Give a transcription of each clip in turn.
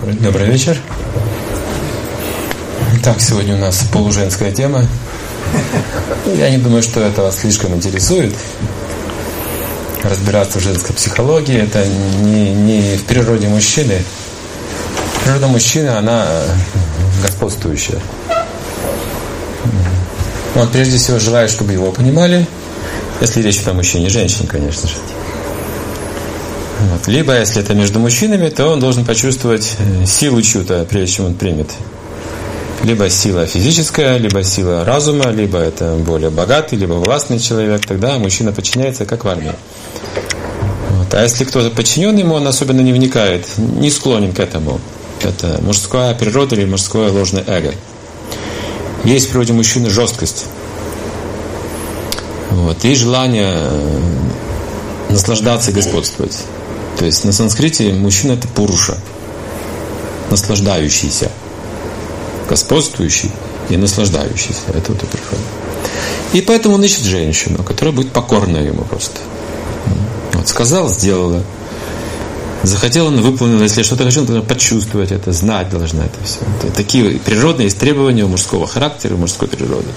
Добрый вечер. Так, сегодня у нас полуженская тема. Я не думаю, что это вас слишком интересует. Разбираться в женской психологии — это не в природе мужчины. Природа мужчины, она господствующая. Он прежде всего желает, чтобы его понимали, если речь идет о мужчине и женщине, конечно же. Вот. Либо, если это между мужчинами, то он должен почувствовать силу чью-то, прежде чем он примет. Либо сила физическая, либо сила разума, либо это более богатый, либо властный человек. Тогда мужчина подчиняется, как в армии. Вот. А если кто-то подчинен ему, он особенно не вникает, не склонен к этому. Это мужская природа или мужское ложное эго. Есть в природе мужчины жесткость. Вот. И желание наслаждаться и господствовать. То есть на санскрите мужчина — это пуруша, наслаждающийся, господствующий и наслаждающийся. Это вот и приходит. И поэтому он ищет женщину, которая будет покорна ему просто. Вот, сказал, сделала. Захотела, она выполнила. Если что-то хочу, она должна почувствовать это, знать должна это все. Это такие природные есть требования у мужского характера, у мужской природы.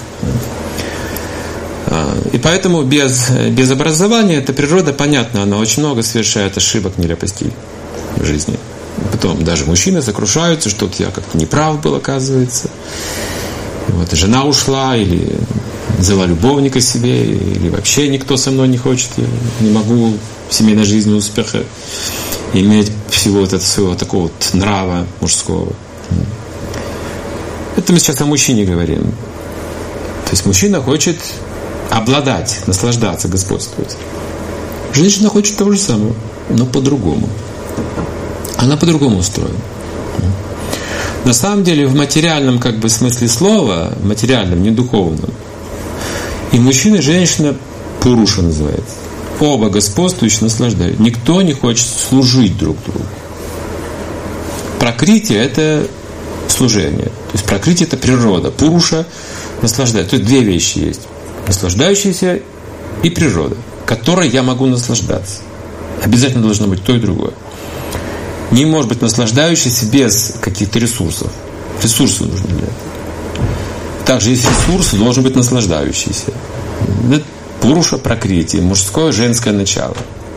И поэтому без образования эта природа, понятно, она очень много совершает ошибок, нелепостей в жизни. Потом даже мужчины сокрушаются, что вот я как-то неправ был, оказывается. Вот, жена ушла, или взяла любовника себе, или вообще никто со мной не хочет, я не могу в семейной жизни успеха иметь всего вот этого своего такого вот нрава мужского. Это мы сейчас о мужчине говорим. То есть мужчина хочет обладать, наслаждаться, господствовать. Женщина хочет того же самого, но по-другому. Она по-другому устроена. На самом деле, в материальном смысле слова, в материальном, не духовном, и мужчина, и женщина пуруша называется. Оба господствующие, наслаждают. Никто не хочет служить друг другу. Пракрити — это служение. То есть пракрити — это природа. Пуруша наслаждает. То есть две вещи есть. Наслаждающаяся и природа, которой я могу наслаждаться. Обязательно должно быть то и другое. Не может быть наслаждающийся без каких-то ресурсов. Ресурсы нужны для этого. Также есть ресурс, должен быть наслаждающийся. Это пуруша пракрити, мужское, женское начало.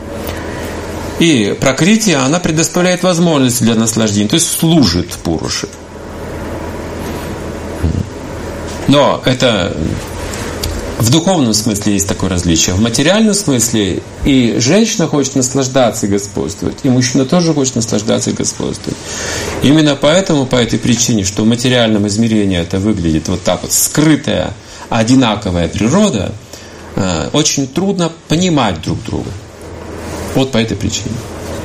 И пракрити, она предоставляет возможности для наслаждения, то есть служит пуруше. Но это в духовном смысле есть такое различие. В материальном смысле и женщина хочет наслаждаться и господствовать, и мужчина тоже хочет наслаждаться и господствовать. Именно поэтому, по этой причине, что в материальном измерении это выглядит вот так вот, скрытая, одинаковая природа, очень трудно понимать друг друга. Вот по этой причине.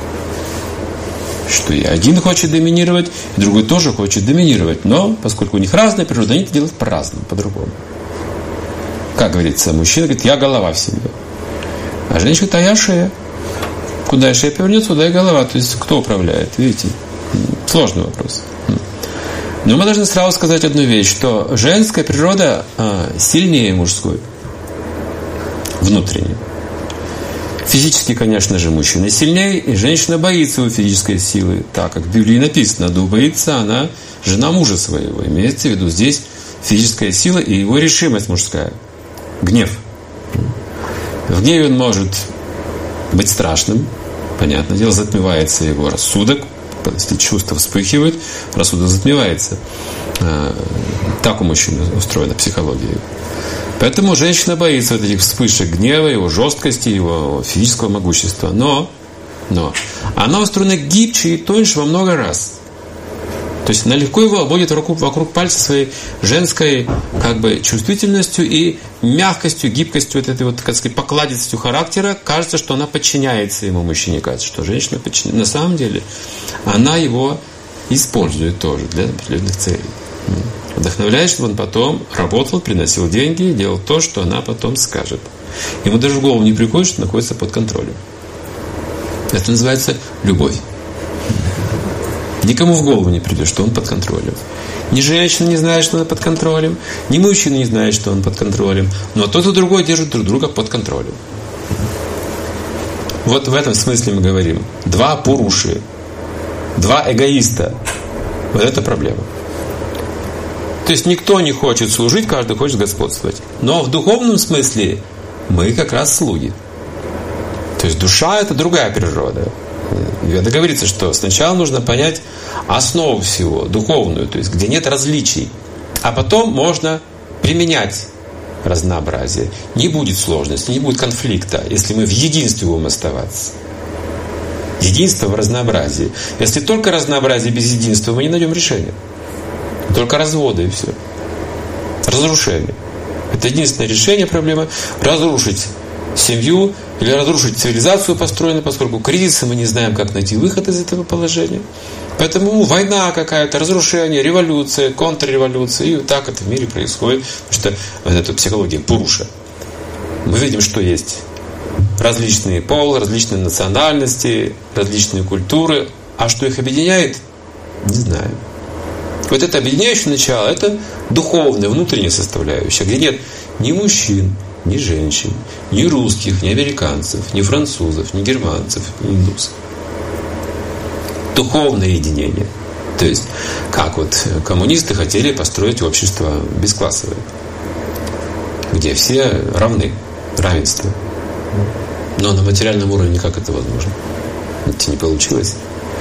Что и один хочет доминировать, и другой тоже хочет доминировать. Но, поскольку у них разная природа, они это делают по-разному, по-другому. Как говорится, мужчина говорит: я голова в семье. А женщина говорит: а я шея. Куда шея повернется, туда и голова. То есть кто управляет? Видите? Сложный вопрос. Но мы должны сразу сказать одну вещь, что женская природа сильнее мужской. Внутренне. Физически, конечно же, мужчина сильнее, и женщина боится его физической силы. Так как в Библии написано: да убоится она жена мужа своего. Имеется в виду здесь физическая сила и его решимость мужская. Гнев. В гневе он может быть страшным. Понятное дело, затмевается его рассудок. Если чувства вспыхивают, рассудок затмевается. Так у мужчины устроена психология. Поэтому женщина боится вот этих вспышек гнева, его жесткости, его физического могущества. Но она устроена гибче и тоньше во много раз. То есть она легко его обводит вокруг пальца своей женской чувствительностью и мягкостью, гибкостью, вот этой вот, покладистостью характера. Кажется, что она подчиняется ему, мужчине кажется, что женщина подчиняется. На самом деле она его использует тоже для определенных целей. Вдохновляет, чтобы он потом работал, приносил деньги, делал то, что она потом скажет. Ему даже в голову не приходит, что находится под контролем. Это называется любовь. Никому в голову не придет, что он под контролем. Ни женщина не знает, что она под контролем, ни мужчина не знает, что он под контролем. Но тот и другой держит друг друга под контролем. Вот в этом смысле мы говорим. Два пуруши, два эгоиста Вот это проблема. То есть никто не хочет служить, каждый хочет господствовать. Но в духовном смысле мы как раз слуги. То есть душа – это другая природа. Это говорится, что сначала нужно понять основу всего, духовную, то есть где нет различий. А потом можно применять разнообразие. Не будет сложности, не будет конфликта, если мы в единстве будем оставаться. Единство в разнообразии. Если только разнообразие без единства, мы не найдем решения. Только разводы и все. Разрушение. Это единственное решение проблемы. Разрушить семью или разрушить цивилизацию построенную, поскольку кризисы, мы не знаем, как найти выход из этого положения. Поэтому война какая-то, разрушение, революция, контрреволюция. И вот так это в мире происходит. Потому что вот эта психология Пуруша. Мы видим, что есть различные полы, различные национальности, различные культуры. А что их объединяет, не знаем. Вот это объединяющее начало, это духовная, внутренняя составляющая, где нет ни мужчин, ни женщин, ни русских, ни американцев, ни французов, ни германцев, ни индусов. Духовное единение. То есть, как вот коммунисты хотели построить общество бесклассовое, где все равны, равенство. Но на материальном уровне как это возможно? Это не получилось.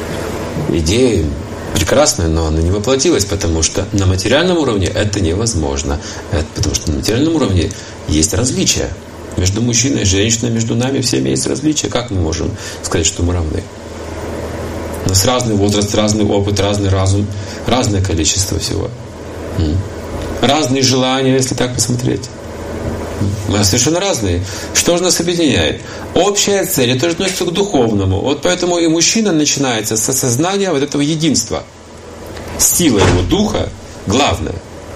Идея прекрасная, но она не воплотилась, потому что на материальном уровне это невозможно. Потому что на материальном уровне есть различия. Между мужчиной и женщиной, между нами всеми есть различия. Как мы можем сказать, что мы равны? У нас разный возраст, разный опыт, разный разум, разное количество всего. Разные желания, если так посмотреть. Мы совершенно разные. Что же нас объединяет? Общая цель, это относится к духовному. Вот поэтому и мужчина начинается с осознания вот этого единства. Сила его духа главная.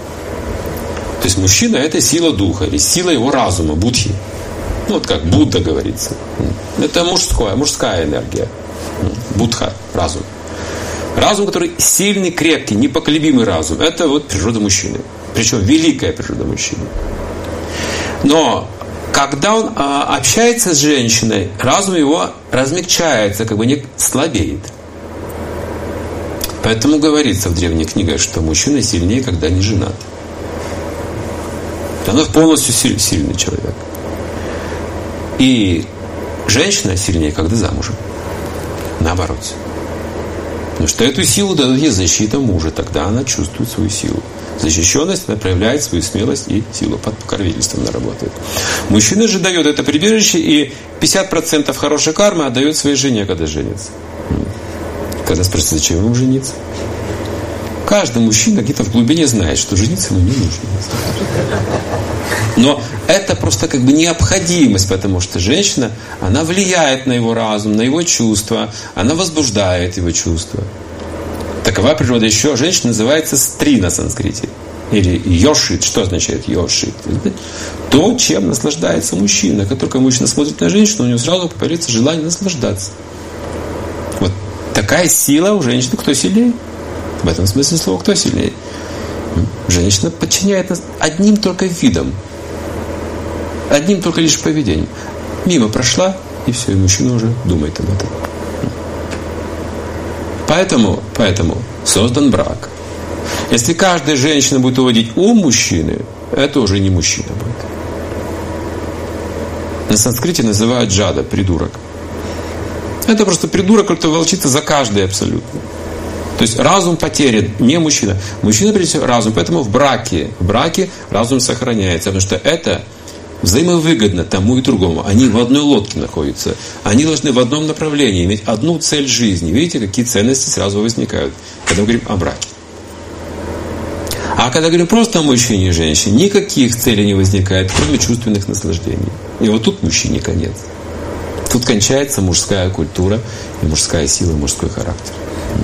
То есть мужчина – это сила духа, или сила его разума, будхи. Ну, вот как Будда говорится. Это мужская энергия. Будха, разум. Разум, который сильный, крепкий, непоколебимый разум. Это вот природа мужчины. Причем великая природа мужчины. Но когда он общается с женщиной, разум его размягчается, как бы не слабеет. Поэтому говорится в древних книгах, что мужчина сильнее, когда не женат. Он полностью сильный человек. И женщина сильнее, когда замужем. Наоборот. Потому что эту силу дает ей защита мужа. Тогда она чувствует свою силу. Защищенность, она проявляет свою смелость и силу. Под покровительством она работает. Мужчина же дает это прибежище, и 50% хорошей кармы отдает своей жене, когда женится. Когда спросят, зачем ему жениться? Каждый мужчина где-то в глубине знает, что жениться ему не нужно. Но это просто как бы необходимость, потому что женщина, она влияет на его разум, на его чувства, она возбуждает его чувства. Такова природа. Еще женщина называется стри на санскрите. Или йошит. Что означает йошит? То, чем наслаждается мужчина. Как только мужчина смотрит на женщину, у него сразу появляется желание наслаждаться. Вот такая сила у женщины. Кто сильнее? В этом смысле слова кто сильнее? Женщина подчиняет нас одним только видом. Одним только лишь поведением. Мимо прошла, и все, и мужчина уже думает об этом. Поэтому создан брак. Если каждая женщина будет уводить ум мужчины, это уже не мужчина будет. На санскрите называют джада, придурок. Это просто придурок, который волчится за каждый абсолютно. То есть разум потерян, не мужчина. Мужчина, прежде всего, разум. Поэтому в браке разум сохраняется. Потому что это взаимовыгодно тому и другому. Они в одной лодке находятся. Они должны в одном направлении иметь одну цель жизни. Видите, какие ценности сразу возникают, когда мы говорим о браке. А когда говорим просто о мужчине и женщине, никаких целей не возникает, кроме чувственных наслаждений. И вот тут мужчине конец. Тут кончается мужская культура, и мужская сила, и мужской характер.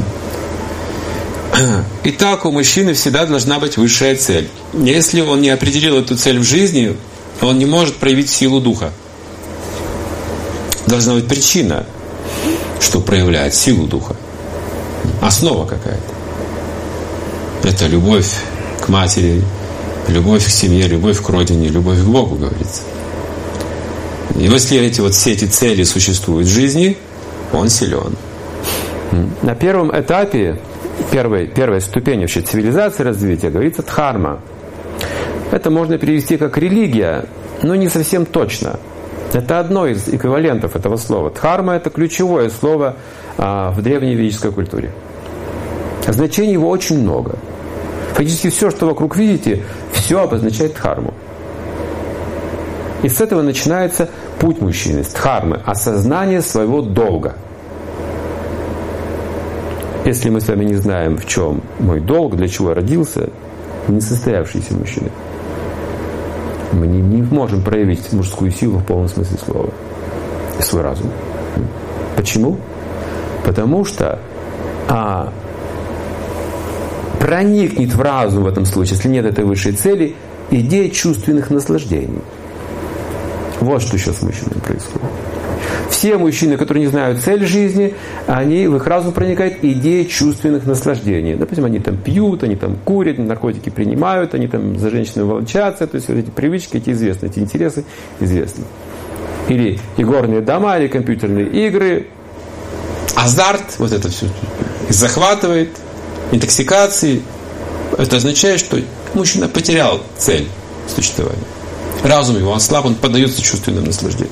Итак, у мужчины всегда должна быть высшая цель. Если он не определил эту цель в жизни, он не может проявить силу духа. Должна быть причина, что проявляет силу духа. Основа какая-то. Это любовь к матери, любовь к семье, любовь к родине, любовь к Богу, говорится. И если все эти цели существуют в жизни, он силен. На первом этапе первая ступень вообще цивилизации развития, говорится дхарма. Это можно перевести как религия, но не совсем точно. Это одно из эквивалентов этого слова. Дхарма – это ключевое слово в древней ведической культуре. Значений его очень много. Фактически все, что вокруг видите, все обозначает дхарму. И с этого начинается путь мужчины, с дхармы, осознание своего долга. Если мы с вами не знаем, в чем мой долг, для чего я родился, несостоявшийся мужчина, мы не можем проявить мужскую силу в полном смысле слова и свой разум. Почему? Потому что проникнет в разум в этом случае, если нет этой высшей цели, идея чувственных наслаждений. Вот что сейчас с мужчинами происходит. Все мужчины, которые не знают цель жизни, в их разум проникает идея чувственных наслаждений. Допустим, они там пьют, они там курят, наркотики принимают, они там за женщинами волчатся, то есть вот эти привычки, эти известны, эти интересы известны. Или игорные дома, или компьютерные игры, азарт, вот это все захватывает, интоксикации. Это означает, что мужчина потерял цель существования. Разум его ослаб, он поддается чувственным наслаждениям.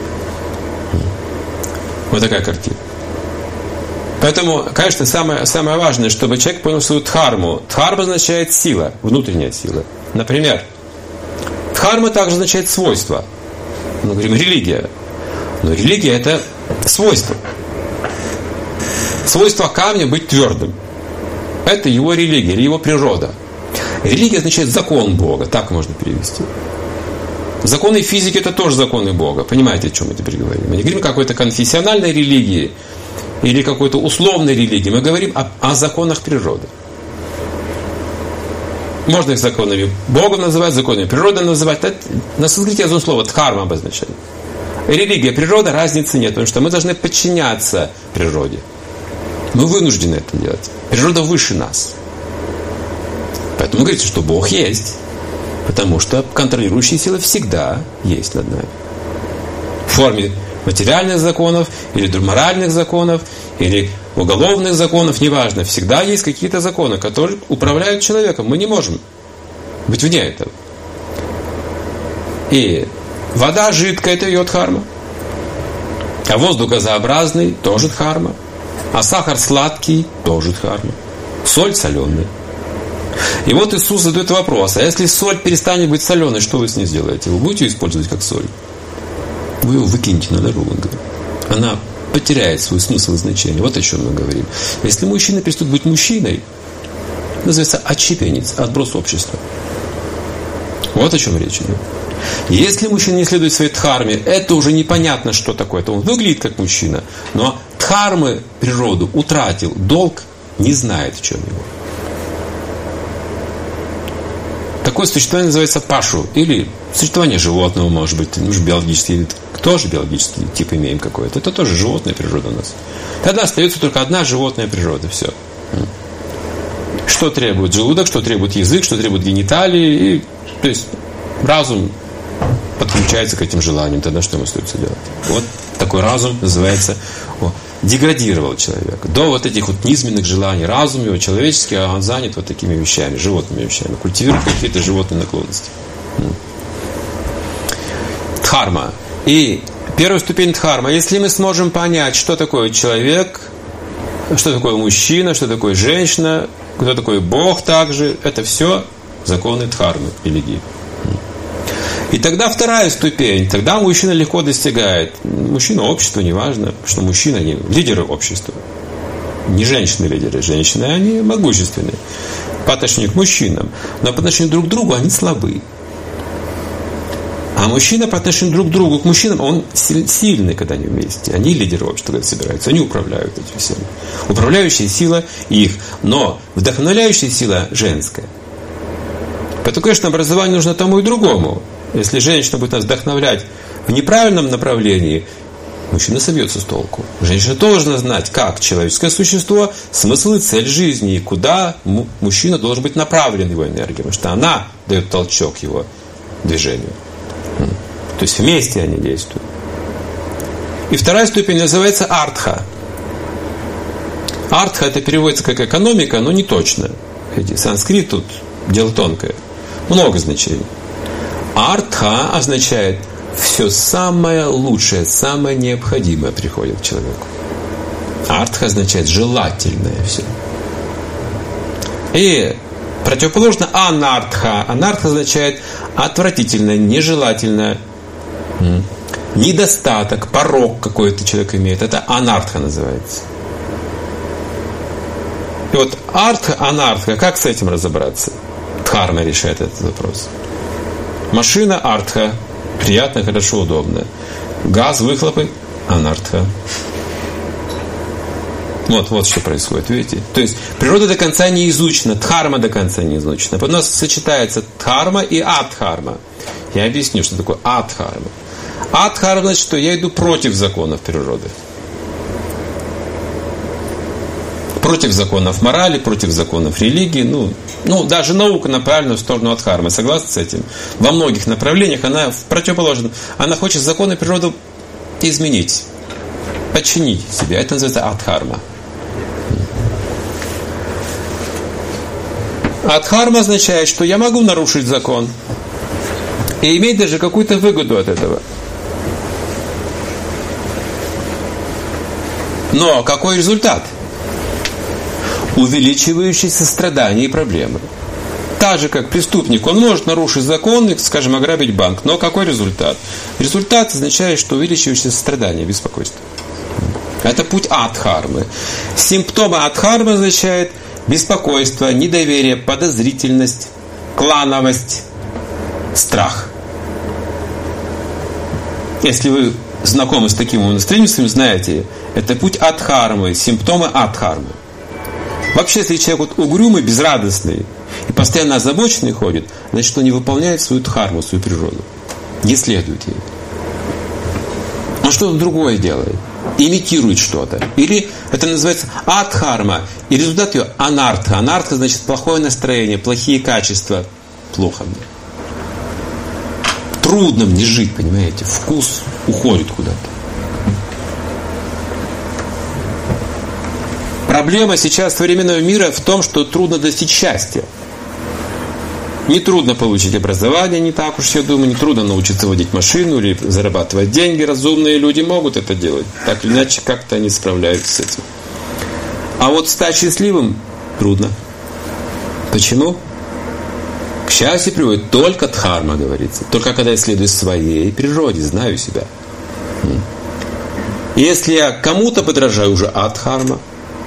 Вот такая картина. Поэтому, конечно, самое важное, чтобы человек понял свою дхарму. Дхарма означает сила, внутренняя сила. Например, дхарма также означает свойство. Мы говорим религия. Но религия – это свойство. Свойство камня быть твердым. Это его религия, или его природа. Религия означает закон Бога, так можно перевести. Законы физики – это тоже законы Бога. Понимаете, о чем мы теперь говорим? Мы не говорим о какой-то конфессиональной религии или какой-то условной религии. Мы говорим о законах природы. Можно их законами Бога называть, законами природы называть. На санскрите одно слово дхарма обозначает. Религия, природа, разницы нет, потому что мы должны подчиняться природе. Мы вынуждены это делать. Природа выше нас. Поэтому говорится, что Бог есть. Потому что контролирующая сила всегда есть над нами. В форме материальных законов, или моральных законов, или уголовных законов, неважно. Всегда есть какие-то законы, которые управляют человеком. Мы не можем быть вне этого. И вода жидкая – это ее дхарма. А воздух газообразный – тоже дхарма. А сахар сладкий – тоже дхарма. Соль соленая. И вот Иисус задает вопрос: а если соль перестанет быть соленой, что вы с ней сделаете? Вы будете ее использовать как соль? Вы ее выкинете на дорогу. Она потеряет свой смысл и значение. Вот о чем мы говорим. Если мужчина перестает быть мужчиной, называется отщепенец, отброс общества. Вот о чем речь идет. Если мужчина не следует своей дхарме, это уже непонятно, что такое. Это он выглядит как мужчина, но дхармы природу утратил, долг не знает, в чем его. Такое существование называется пашу, или существование животного, может быть, мы же биологический вид, тоже биологический тип имеем какой-то. Это тоже животная природа у нас. Тогда остается только одна животная природа, все. Что требует желудок, что требует язык, что требует гениталии, и, то есть разум подключается к этим желаниям, тогда что ему остается делать? Вот такой разум называется, деградировал человек. До вот этих вот низменных желаний разум его человеческий, а он занят вот такими вещами, животными вещами, культивирует какие-то животные наклонности. Дхарма. И первая ступень дхарма. Если мы сможем понять, что такое человек, что такое мужчина, что такое женщина, кто такой Бог также, это все законы дхармы, религии. И тогда вторая ступень, тогда мужчина легко достигает. Мужчина общества, неважно, что мужчины, они лидеры общества. Не женщины-лидеры. Женщины, они могущественные по отношению к мужчинам. Но по отношению друг к другу они слабы. А мужчина по отношению друг к другу, к мужчинам, он сильный, когда они вместе. Они лидеры общества, когда собираются. Они управляют этим всем. Управляющая сила их. Но вдохновляющая сила женская. Поэтому, конечно, образование нужно тому и другому. Если женщина будет нас вдохновлять в неправильном направлении, мужчина собьется с толку. Женщина должна знать, как человеческое существо, смысл и цель жизни, и куда мужчина должен быть направлен его энергией, потому что она дает толчок его движению. То есть вместе они действуют. И вторая ступень называется артха. Артха это переводится как экономика, но не точно. Санскрит тут дело тонкое. Много значений. Артха означает все самое лучшее, самое необходимое приходит к человеку. Артха означает желательное все. И противоположно анартха. Анартха означает отвратительное, нежелательное, недостаток, порок какой-то человек имеет. Это анартха называется. И вот артха, анартха, как с этим разобраться? Дхарма решает этот вопрос. Машина артха, приятно, хорошо, удобно. Газ, выхлопы, анартха. Вот что происходит, видите? То есть природа до конца не изучена, дхарма до конца не изучена. У нас сочетается дхарма и адхарма. Я объясню, что такое адхарма. Адхарма значит, что я иду против законов природы. Против законов морали, против законов религии. Ну, даже наука направлена в сторону адхармы. Согласны с этим? Во многих направлениях она в противоположном. Она хочет законы природы изменить, подчинить себе. Это называется адхарма. Адхарма означает, что я могу нарушить закон и иметь даже какую-то выгоду от этого. Но какой результат? Увеличивающиеся страдания и проблемы. Так же, как преступник, он может нарушить закон и, скажем, ограбить банк. Но какой результат? Результат означает, что увеличивающиеся страдания, беспокойство. Это путь адхармы. Симптомы адхармы означают беспокойство, недоверие, подозрительность, клановость, страх. Если вы знакомы с таким умонастроением, знаете, это путь адхармы, симптомы адхармы. Вообще, если человек угрюмый, безрадостный и постоянно озабоченный ходит, значит, он не выполняет свою дхарму, свою природу. Не следует ей. Он что-то другое делает. Имитирует что-то. Или это называется адхарма. И результат ее анартха. Анартха значит плохое настроение, плохие качества. Плохо мне. Трудно мне жить, понимаете. Вкус уходит куда-то. Проблема сейчас современного мира в том, что трудно достичь счастья. Не трудно получить образование, не так уж я думаю, не трудно научиться водить машину или зарабатывать деньги. Разумные люди могут это делать. Так или иначе, как-то они справляются с этим. А вот стать счастливым трудно. Почему? К счастью приводит только дхарма, говорится. Только когда я следую своей природе, знаю себя. Если я кому-то подражаю, уже адхарма.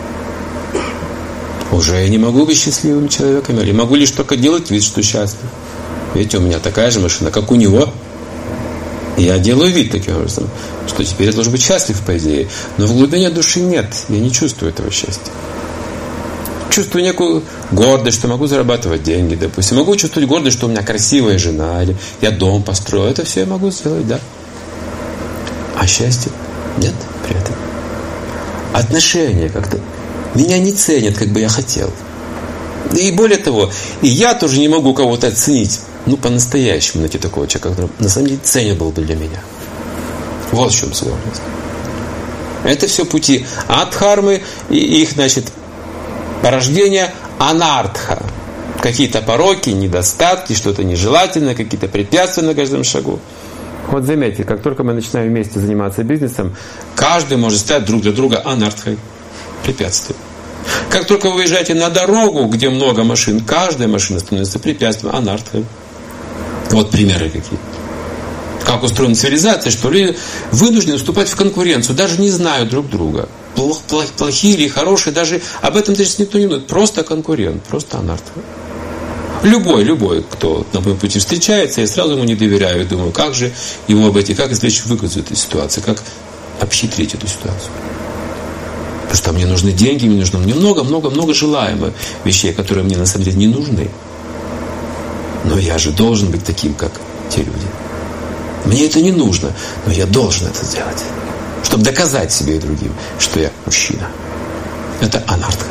Уже я не могу быть счастливым человеком. Или могу лишь только делать вид, что счастлив. Видите, у меня такая же машина, как у него. И я делаю вид таким образом, что теперь я должен быть счастлив, по идее. Но в глубине души нет. Я не чувствую этого счастья. Чувствую некую гордость, что могу зарабатывать деньги, допустим. Могу чувствовать гордость, что у меня красивая жена, или я дом построил. Это все я могу сделать, да. А счастья нет при этом. Отношения как-то меня не ценят, как бы я хотел. И более того, и я тоже не могу кого-то оценить, по-настоящему найти такого человека, который на самом деле ценен был бы для меня. Вот в чем сложность. Это все пути адхармы и их, порождение анартха. Какие-то пороки, недостатки, что-то нежелательное, какие-то препятствия на каждом шагу. Вот заметьте, как только мы начинаем вместе заниматься бизнесом, каждый может стать друг для друга анартхой. Препятствие. Как только вы выезжаете на дорогу, где много машин, каждая машина становится препятствием, анартхой. Вот примеры какие. Как устроена цивилизация, что люди вынуждены вступать в конкуренцию, даже не зная друг друга. Плохие или хорошие, даже об этом даже никто не думает. Просто конкурент, просто анартха. Любой, кто на моем пути встречается, я сразу ему не доверяю, думаю, как же его обойти, как извлечь выгоду из этой ситуации, как обхитрить эту ситуацию. Потому что мне нужны деньги, мне много желаемых вещей, которые мне на самом деле не нужны. Но я же должен быть таким, как те люди. Мне это не нужно, но я должен это сделать. Чтобы доказать себе и другим, что я мужчина. Это анартха.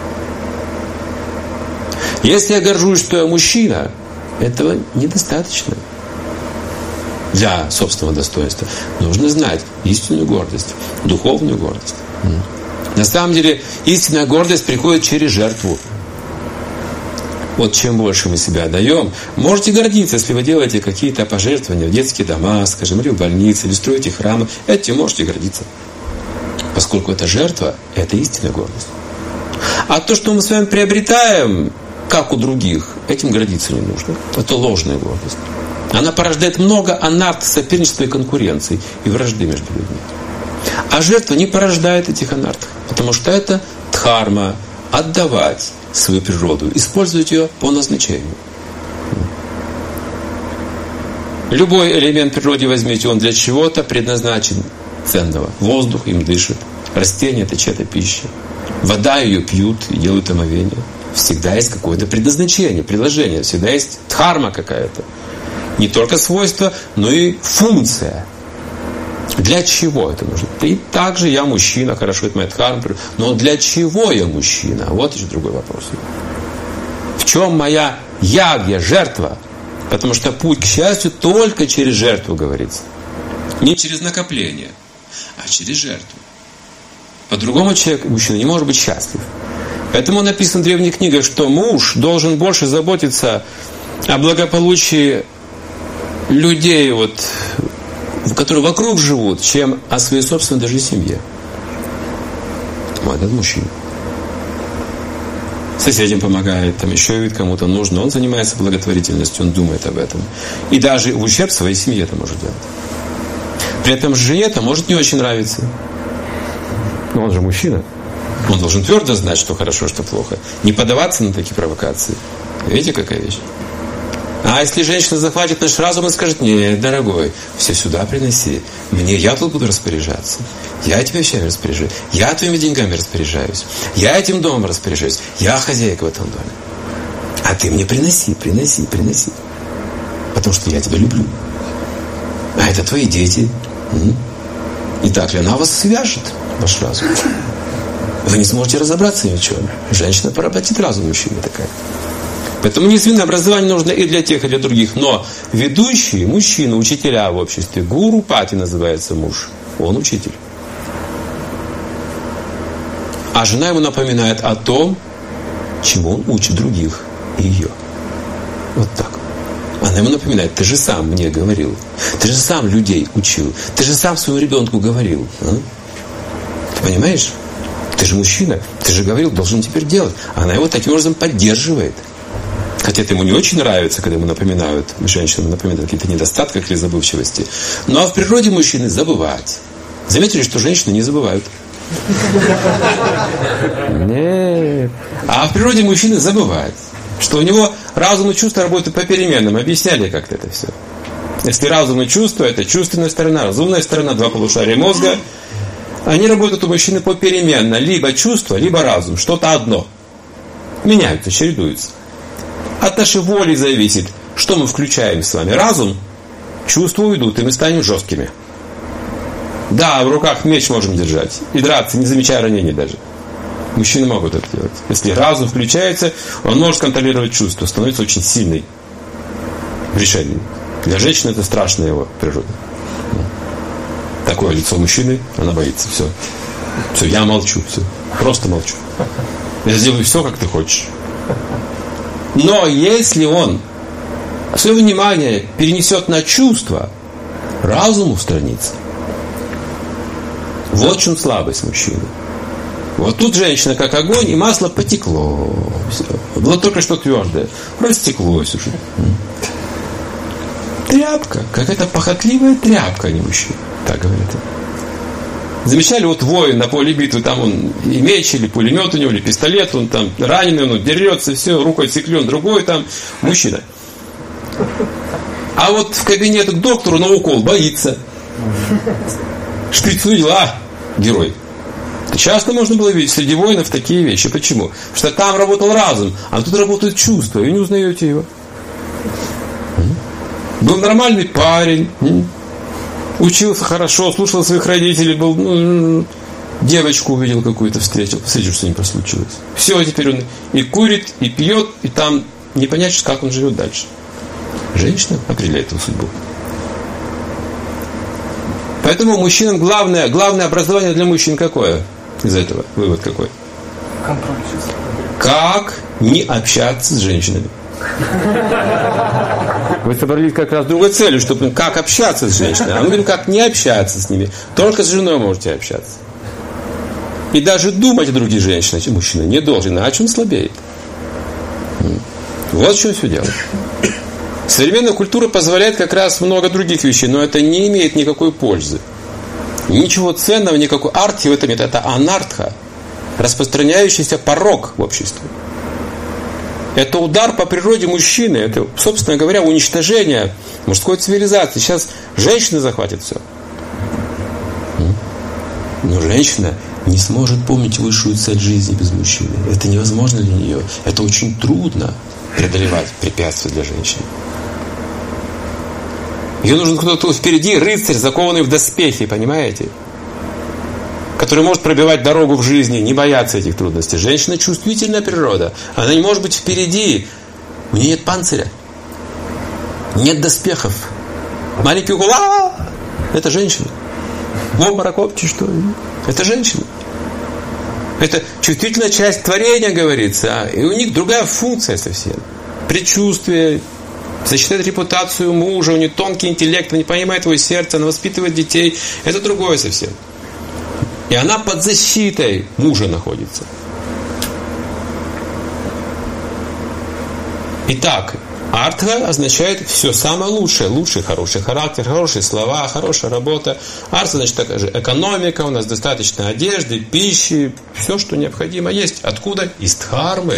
Если я горжусь, что я мужчина, этого недостаточно для собственного достоинства. Нужно знать истинную гордость, духовную гордость. На самом деле, истинная гордость приходит через жертву. Вот чем больше мы себя отдаем, можете гордиться, если вы делаете какие-то пожертвования в детские дома, скажем, или в больнице, или строите храмы. Этим можете гордиться. Поскольку это жертва, это истинная гордость. А то, что мы с вами приобретаем, как у других, этим гордиться не нужно. Это ложная гордость. Она порождает много анарт, соперничества и конкуренции, и вражды между людьми. А жертва не порождает этих анартов, потому что это дхарма, отдавать свою природу, использовать ее по назначению. Любой элемент природы возьмите, он для чего-то предназначен ценного. Воздух им дышит, растения – это чья-то пища, вода ее пьют и делают омовение. Всегда есть какое-то предназначение, приложение, всегда есть дхарма какая-то. Не только свойство, но и функция. Для чего это нужно? И также я мужчина, хорошо, это моя дхарма, но для чего я мужчина? Вот еще другой вопрос. В чем моя ягья, жертва? Потому что путь к счастью только через жертву, говорится. Не через накопление, а через жертву. По-другому человек, мужчина, не может быть счастлив. Поэтому написано в древних книгах, что муж должен больше заботиться о благополучии людей, которые вокруг живут, чем о своей собственной даже семье. Вот этот мужчина. Соседям помогает, там еще видит, кому-то нужно. Он занимается благотворительностью, он думает об этом. И даже в ущерб своей семье это может делать. При этом жене это может не очень нравиться. Но он же мужчина. Он должен твердо знать, что хорошо, что плохо. Не поддаваться на такие провокации. Видите, какая вещь? А если женщина захватит наш разум и скажет: нет, дорогой, все сюда приноси. Я тут буду распоряжаться. Я тебе вещами распоряжаюсь. Я твоими деньгами распоряжаюсь. Я этим домом распоряжаюсь. Я хозяйка в этом доме. А ты мне приноси. Потому что я тебя люблю. А это твои дети. И так ли она вас свяжет, ваш разум? Вы не сможете разобраться ни в чем. Женщина поработит разум мужчины такая. Поэтому несвинное образование нужно и для тех, и для других. Но ведущие, мужчины, учителя в обществе, гуру пати называется муж. Он учитель. А жена ему напоминает о том, чему он учит других и ее. Вот так. Она ему напоминает: ты же сам мне говорил. Ты же сам людей учил. Ты же сам своему ребенку говорил. Ты понимаешь? Ты же мужчина. Ты же говорил, должен теперь делать. Она его таким образом поддерживает. Хотя это ему не очень нравится, когда ему напоминают, женщинам напоминают о каких-то недостатках или забывчивости. Но в природе мужчины забывать. Заметили, что женщины не забывают? Нет. А в природе мужчины забывать. Что у него разум и чувства работают попеременно. Мы объясняли как-то это все. Если разум и чувства — это чувственная сторона, разумная сторона, два полушария мозга, они работают у мужчины попеременно. Либо чувство, либо разум. Что-то одно. Меняются, чередуются. От нашей воли зависит, что мы включаем с вами. Разум, чувства уйдут, и мы станем жесткими. Да, в руках меч можем держать и драться, не замечая ранений даже. Мужчины могут это делать. Если разум включается, он может контролировать чувства, становится очень сильный в решении. Для женщины это страшная его природа. Такое лицо мужчины, она боится. Все, я молчу, все. Просто молчу. Я сделаю все, как ты хочешь. Но если он свое внимание перенесет на чувства, разум устранится. Вот в чем слабость мужчины. Вот тут женщина как огонь, и масло потекло. Все. Было только что твердое. Растеклось уже. Тряпка. Какая-то похотливая тряпка, а не мужчина. Так говорят. Замечали, воин на поле битвы, там он и меч, или пулемет у него, или пистолет, он там раненый, он дерется, все, рукой отсеклен, другой там мужчина. А вот в кабинет к доктору на укол боится. Шприц увидел, герой. Часто можно было видеть среди воинов такие вещи. Почему? Потому что там работал разум, а тут работают чувства, и вы не узнаете его. Был нормальный парень, учился хорошо, слушал своих родителей, был, девочку увидел какую-то, встретил, посмотрите, что с ним случилось. Все, теперь он и курит, и пьет, и там не понять, как он живет дальше. Женщина определяет его судьбу. Поэтому мужчинам главное образование для мужчин какое? из этого? Вывод какой? Контроль чувств. Как не общаться с женщинами? Вы собрались как раз с другой целью, чтобы как общаться с женщинами. А мы говорим, как не общаться с ними. Только с женой можете общаться. И даже думать о других женщинах мужчина не должен, иначе он слабеет. Вот в чем все дело. Современная культура позволяет как раз много других вещей, но это не имеет никакой пользы. Ничего ценного, никакой арти в этом нет. Это анартха, распространяющийся порок в обществе. Это удар по природе мужчины. Это, собственно говоря, уничтожение мужской цивилизации. Сейчас женщины захватят все. Но женщина не сможет помнить высшую цель жизни без мужчины. Это невозможно для нее. Это очень трудно преодолевать препятствия для женщины. Ее нужен кто-то впереди, рыцарь, закованный в доспехи, понимаете? Который может пробивать дорогу в жизни, не бояться этих трудностей. Женщина чувствительная природа. Она не может быть впереди. У нее нет панциря. Нет доспехов. Маленький укол. Это женщина. В обморок копчи, что ли? Это женщина. Это чувствительная часть творения, говорится. И у них другая функция совсем. Предчувствие, защищает репутацию мужа, у нее тонкий интеллект, она не понимает его сердце, она воспитывает детей. Это другое совсем. И она под защитой мужа находится. Итак, артха означает все самое лучшее. Лучший, хороший характер, хорошие слова, хорошая работа. Артха, значит, такая же экономика, у нас достаточно одежды, пищи, все, что необходимо есть. Откуда? Из дхармы.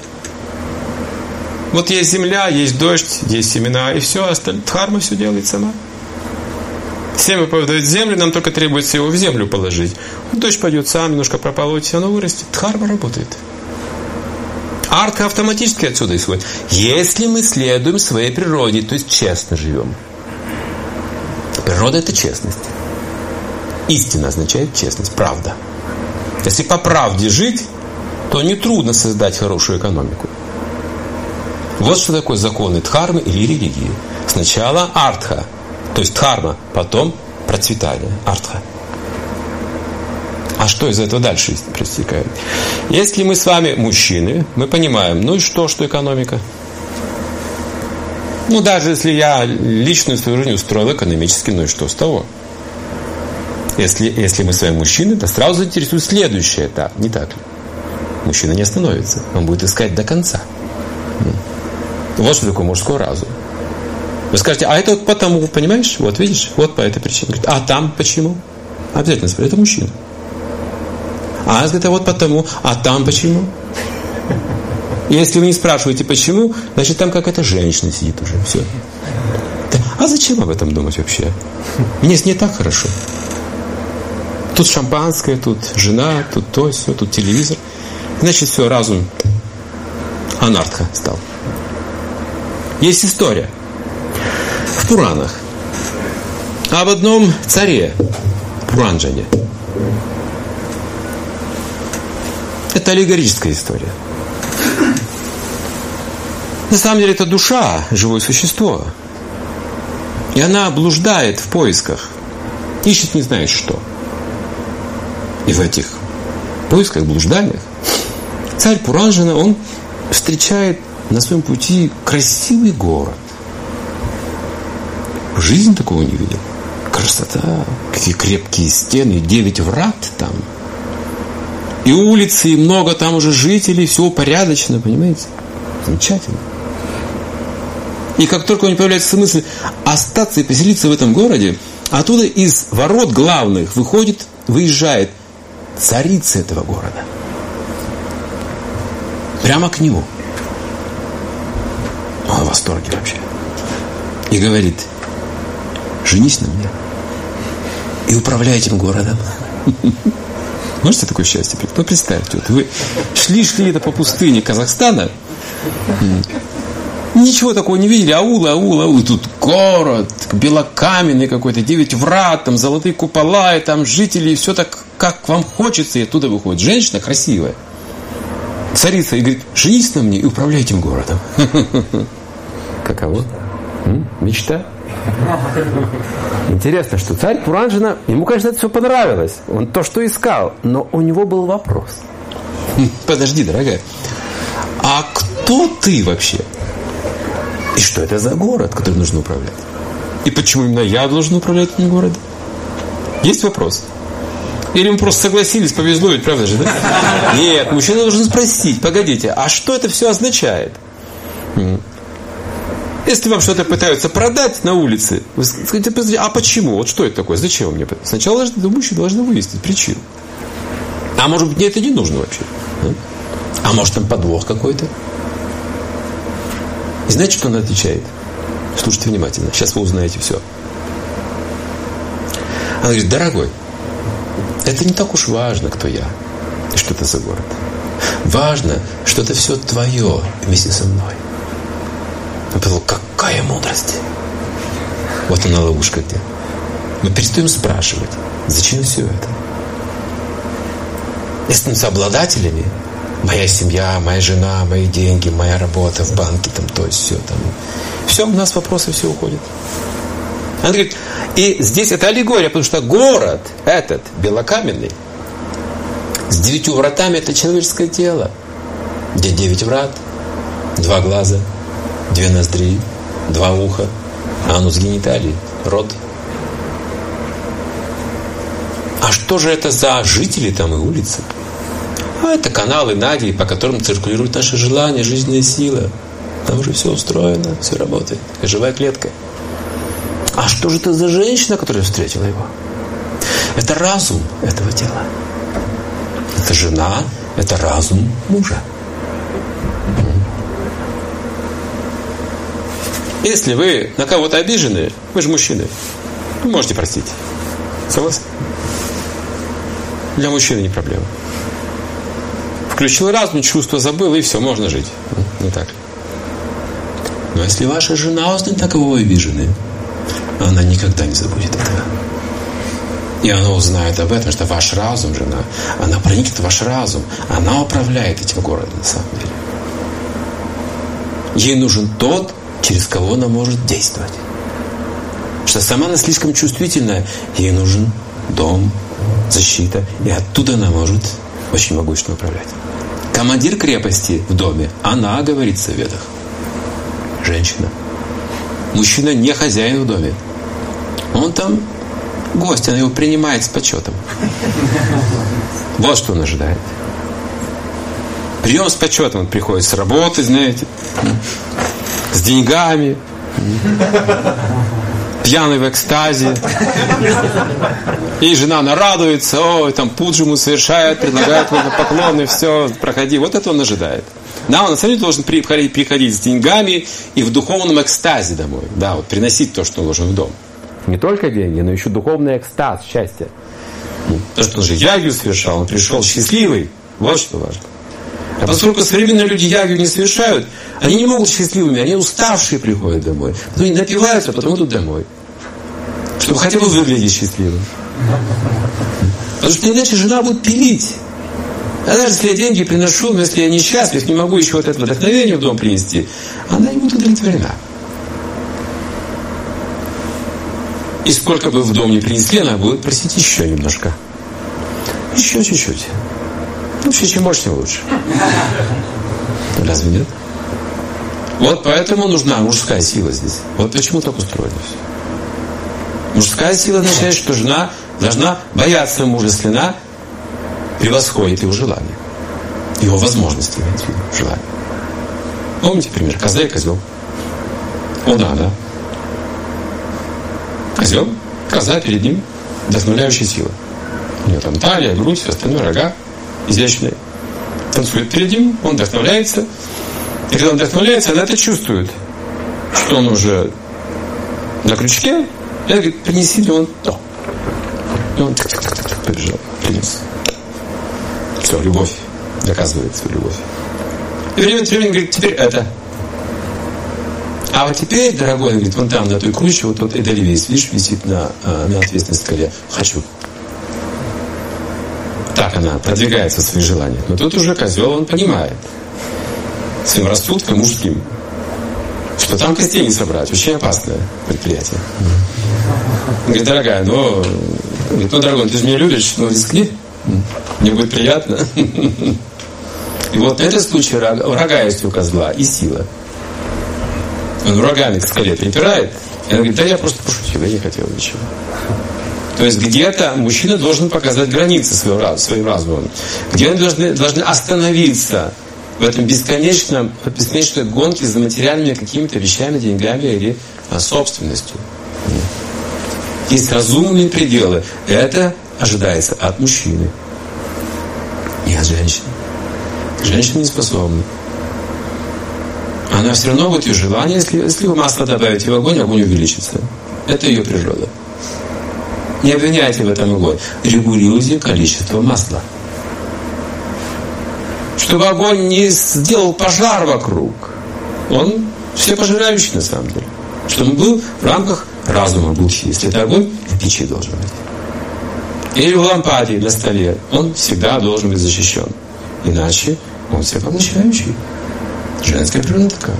Вот есть земля, есть дождь, есть семена, и все, остальное. Дхарма все делает сама. Семя попадает в землю, нам только требуется его в землю положить. Дождь пойдет сам, немножко прополоть, оно вырастет. Дхарма работает. Артха автоматически отсюда исходит. Если мы следуем своей природе, то есть честно живем. Природа – это честность. Истина означает честность, правда. Если по правде жить, то нетрудно создать хорошую экономику. Вот что такое законы дхармы или религии. Сначала артха, то есть дхарма, потом процветание, артха. А что из этого дальше проистекает? Если мы с вами мужчины, мы понимаем, ну и что экономика? Ну, даже если я личную свою жизнь устроил экономически, ну и что с того? Если мы с вами мужчины, то сразу заинтересует следующий этап, не так ли? Мужчина не остановится, он будет искать до конца. Вот что такое мужской разум. Вы скажете, а это вот потому, понимаешь? Вот видишь, вот по этой причине. А там почему? Обязательно спрашивай, это мужчина. А это вот потому, а там почему? Если вы не спрашиваете почему, значит там какая-то женщина сидит уже. Все. А зачем об этом думать вообще? Мне с ней так хорошо. Тут шампанское, тут жена, тут то, все, тут телевизор. Значит, все, разум анартха стал. Есть история в Пуранах об одном царе Пуранджане. Это аллегорическая история. На самом деле это душа, живое существо. И она блуждает в поисках, ищет не знает что. И в этих поисках, блужданиях царь Пуранджана, он встречает на своем пути красивый город. В жизни такого не видел. Красота, какие крепкие стены, 9 врат там. И улицы, и много там уже жителей, все упорядочено, понимаете? Замечательно. И как только у него появляется мысль остаться и поселиться в этом городе, оттуда из ворот главных выезжает царица этого города. Прямо к нему. Он в восторге вообще. И говорит, женись на мне и управляй этим городом. Можете такое счастье? Ну, представьте, вот вы шли это по пустыне Казахстана, ничего такого не видели, аул, и тут город, белокаменный какой-то, 9 врат, там золотые купола, и там жители, и все так, как вам хочется, и оттуда выходит женщина красивая, царица, и говорит, женись на мне и управляй этим городом. Каково? Мечта? Интересно, что царь Пуранджана, ему, конечно, это все понравилось. Он то, что искал. Но у него был вопрос. Подожди, дорогая. А кто ты вообще? И что это за город, который нужно управлять? И почему именно я должен управлять этим городом? Есть вопрос? Или мы просто согласились, повезло, ведь правда же, да? Нет, мужчина должен спросить, погодите, а что это все означает? Если вам что-то пытаются продать на улице, вы скажете, а почему? Вот что это такое? Зачем мне это? Сначала мужчина должен выяснить причину. А может быть, мне это не нужно вообще? А может, там подвох какой-то? И знаете, что он отвечает? Слушайте внимательно, сейчас вы узнаете все. Она говорит, дорогой, это не так уж важно, кто я и что это за город. Важно, что это все твое вместе со мной. Он подумал, какая мудрость. Вот она ловушка где. Мы перестаем спрашивать, зачем все это. Если становимся обладателями, моя семья, моя жена, мои деньги, моя работа в банке, там, то есть все там. Все, у нас вопросы все уходят. Она говорит, и здесь это аллегория, потому что город этот, белокаменный, с 9 вратами, это человеческое тело. Где 9 врат, 2 глаза, 2 ноздри, 2 уха, анус гениталий, рот. А что же это за жители там и улицы? А это каналы Наги, по которым циркулируют наши желания, жизненная сила. Там уже все устроено, все работает. Как живая клетка. А что же это за женщина, которая встретила его? Это разум этого тела. Это жена, это разум мужа. Если вы на кого-то обижены, вы же мужчины, вы можете простить. Согласны? Для мужчины не проблема. Включил разум, чувство забыл, и все, можно жить. Не так. Но если ваша жена узнает, на кого вы обижены, она никогда не забудет этого. И она узнает об этом, что ваш разум, жена, она проникнет в ваш разум, она управляет этим городом на самом деле. Ей нужен тот, через кого она может действовать. Что сама она слишком чувствительная, ей нужен дом, защита, и оттуда она может очень могущественно управлять. Командир крепости в доме, она говорит в советах. Женщина. Мужчина не хозяин в доме. Он там гость, она его принимает с почетом. Вот что он ожидает. Прием с почетом, он приходит с работы, знаете, с деньгами, пьяный в экстазе. И жена нарадуется, ой, там пуджу ему совершает, предлагает ему поклоны, все, проходи. Вот это он ожидает. Да, он на самом деле должен приходить с деньгами и в духовном экстазе домой. Да, вот приносить то, что он должен в дом. Не только деньги, но еще духовный экстаз, счастье. Потому что он же ягью совершал, он пришел счастливый. Вот что важно. А поскольку современные люди ягью не совершают, они не могут счастливыми, они уставшие приходят домой. Потом они напиваются, а потом идут домой. Чтобы хотя бы выглядеть счастливым. Потому что иначе жена будет пилить. А даже если я деньги приношу, но если я несчастлив, не могу еще вот это вдохновение в дом принести, она не будет удовлетворена. И сколько бы в дом не принесли, она будет просить еще немножко. Еще чуть-чуть. Вообще, чем больше, тем лучше. Разве нет? Вот поэтому нужна мужская сила здесь. Вот почему так устроено все. Мужская сила означает, что жена должна бояться мужа, если она превосходит его желание. Его возможности, имеется в виду, желание. Помните пример? Коза и козел. О, да. Козел, коза перед ним вдохновляющая сила. У него там талия, грудь, все остальное, рога изящные. Танцует перед ним, он вдохновляется. И когда он вдохновляется, она это чувствует, что он уже на крючке. И она говорит, принеси мне он то. И он побежал, принес. Все, любовь. Доказывает свою любовь. И время от времени говорит, теперь это. А вот теперь, дорогой, он говорит, вон там, на той круче, вот тот эдельвейс, видишь, висит на ответственной скале. Хочу. Так она продвигается в свои желания. Но тут уже козел, он понимает своим рассудком мужским, что там костей не собрать. Очень опасное предприятие. Говорит, дорогая, ну, дорогой, ты же меня любишь, ну, рискни. Мне будет приятно. И вот в этом случае рога есть у козла и сила. Он рогами к скале припирает. И она говорит, да я просто пошутил, я не хотел ничего. То есть где-то мужчина должен показать границы своим разумом. Где они должны остановиться в этом бесконечной гонке за материальными какими-то вещами, деньгами или собственностью. Есть разумные пределы. Это ожидается от мужчины. Не от женщины. Женщина не способна. Она все равно будет ее желание, если вы масло добавите в огонь увеличится. Это ее природа. Не обвиняйте в этом огонь. Регулируйте количество масла. Чтобы огонь не сделал пожар вокруг. Он всепожирающий на самом деле. Чтобы он был в рамках разума будхи. Если это огонь, в печи должен быть. Или в лампаде на столе. Он всегда должен быть защищен. Иначе он всепоглощающий. Женская природа такая.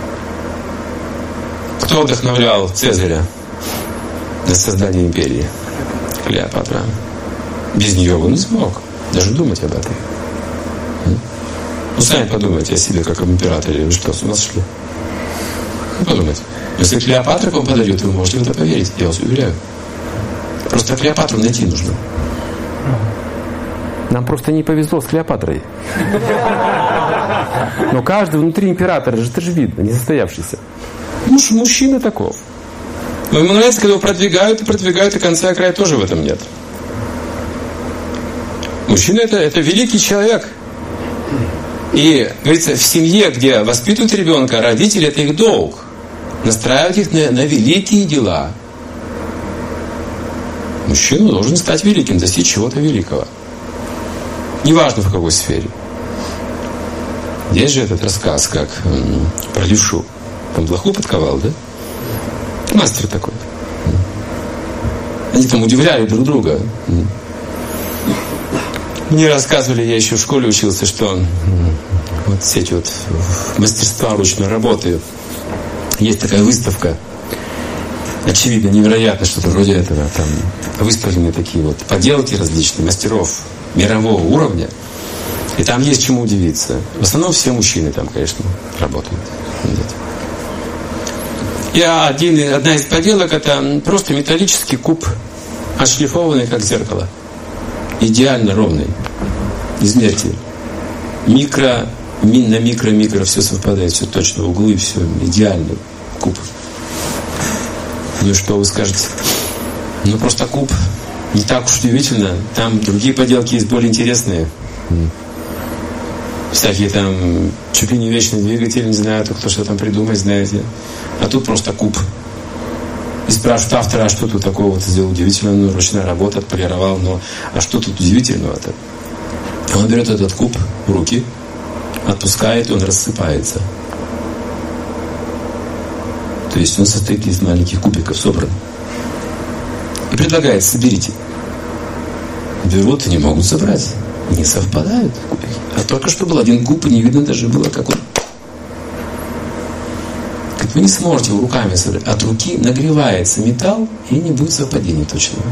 Кто вдохновлял Цезаря на создание империи? Клеопатра. Без нее он не смог даже думать об этом. Ну, сами подумайте о себе, как об императоре. Вы что, с ума сошли? Ну, подумайте. Если Клеопатра к вам подойдет, вы можете в это поверить. Я вас уверяю. Просто Клеопатру найти нужно. Нам просто не повезло с Клеопатрой. Но каждый внутри императора, это же видно, не состоявшийся. Мужчина таков. Но ему нравится, когда его продвигают, и конца и края тоже в этом нет. Мужчина это великий человек. И, говорится, в семье, где воспитывают ребенка, родители, это их долг. Настраивать их на великие дела. Мужчина должен стать великим, достичь чего-то великого. Неважно в какой сфере. Есть же этот рассказ, как про левшу. Он блоху подковал, да? Мастер такой. Они там удивляли друг друга. Мне рассказывали, я еще в школе учился, что вот все эти вот мастерства ручной работы. Есть такая выставка. Очевидно, невероятно, что-то вроде этого. Там выставлены такие вот поделки различные, мастеров мирового уровня. И там есть чему удивиться. В основном все мужчины там, конечно, работают. И одна из поделок — это просто металлический куб, отшлифованный как зеркало. Идеально ровный. Измерьте. На микро все совпадает, все точно, углы, все идеальный куб. Ну и что вы скажете? Ну просто куб. Не так уж удивительно. Там другие поделки есть более интересные. Всякие там чуть ли не вечный двигатель, не знаю, кто что там придумать, знаете. А тут просто куб. И спрашивают автора, а что тут такого вот сделал удивительного? Ну, ручная работа, отполировал, но а что тут удивительного-то? Он берет этот куб в руки, отпускает, и он рассыпается. То есть он состоит из маленьких кубиков, собран. И предлагает, соберите. Берут и не могут собрать. Не совпадают кубики. А только что был один куб, и не видно даже было, как он... Вы не сможете его руками собрать. От руки нагревается металл, и не будет совпадения точного.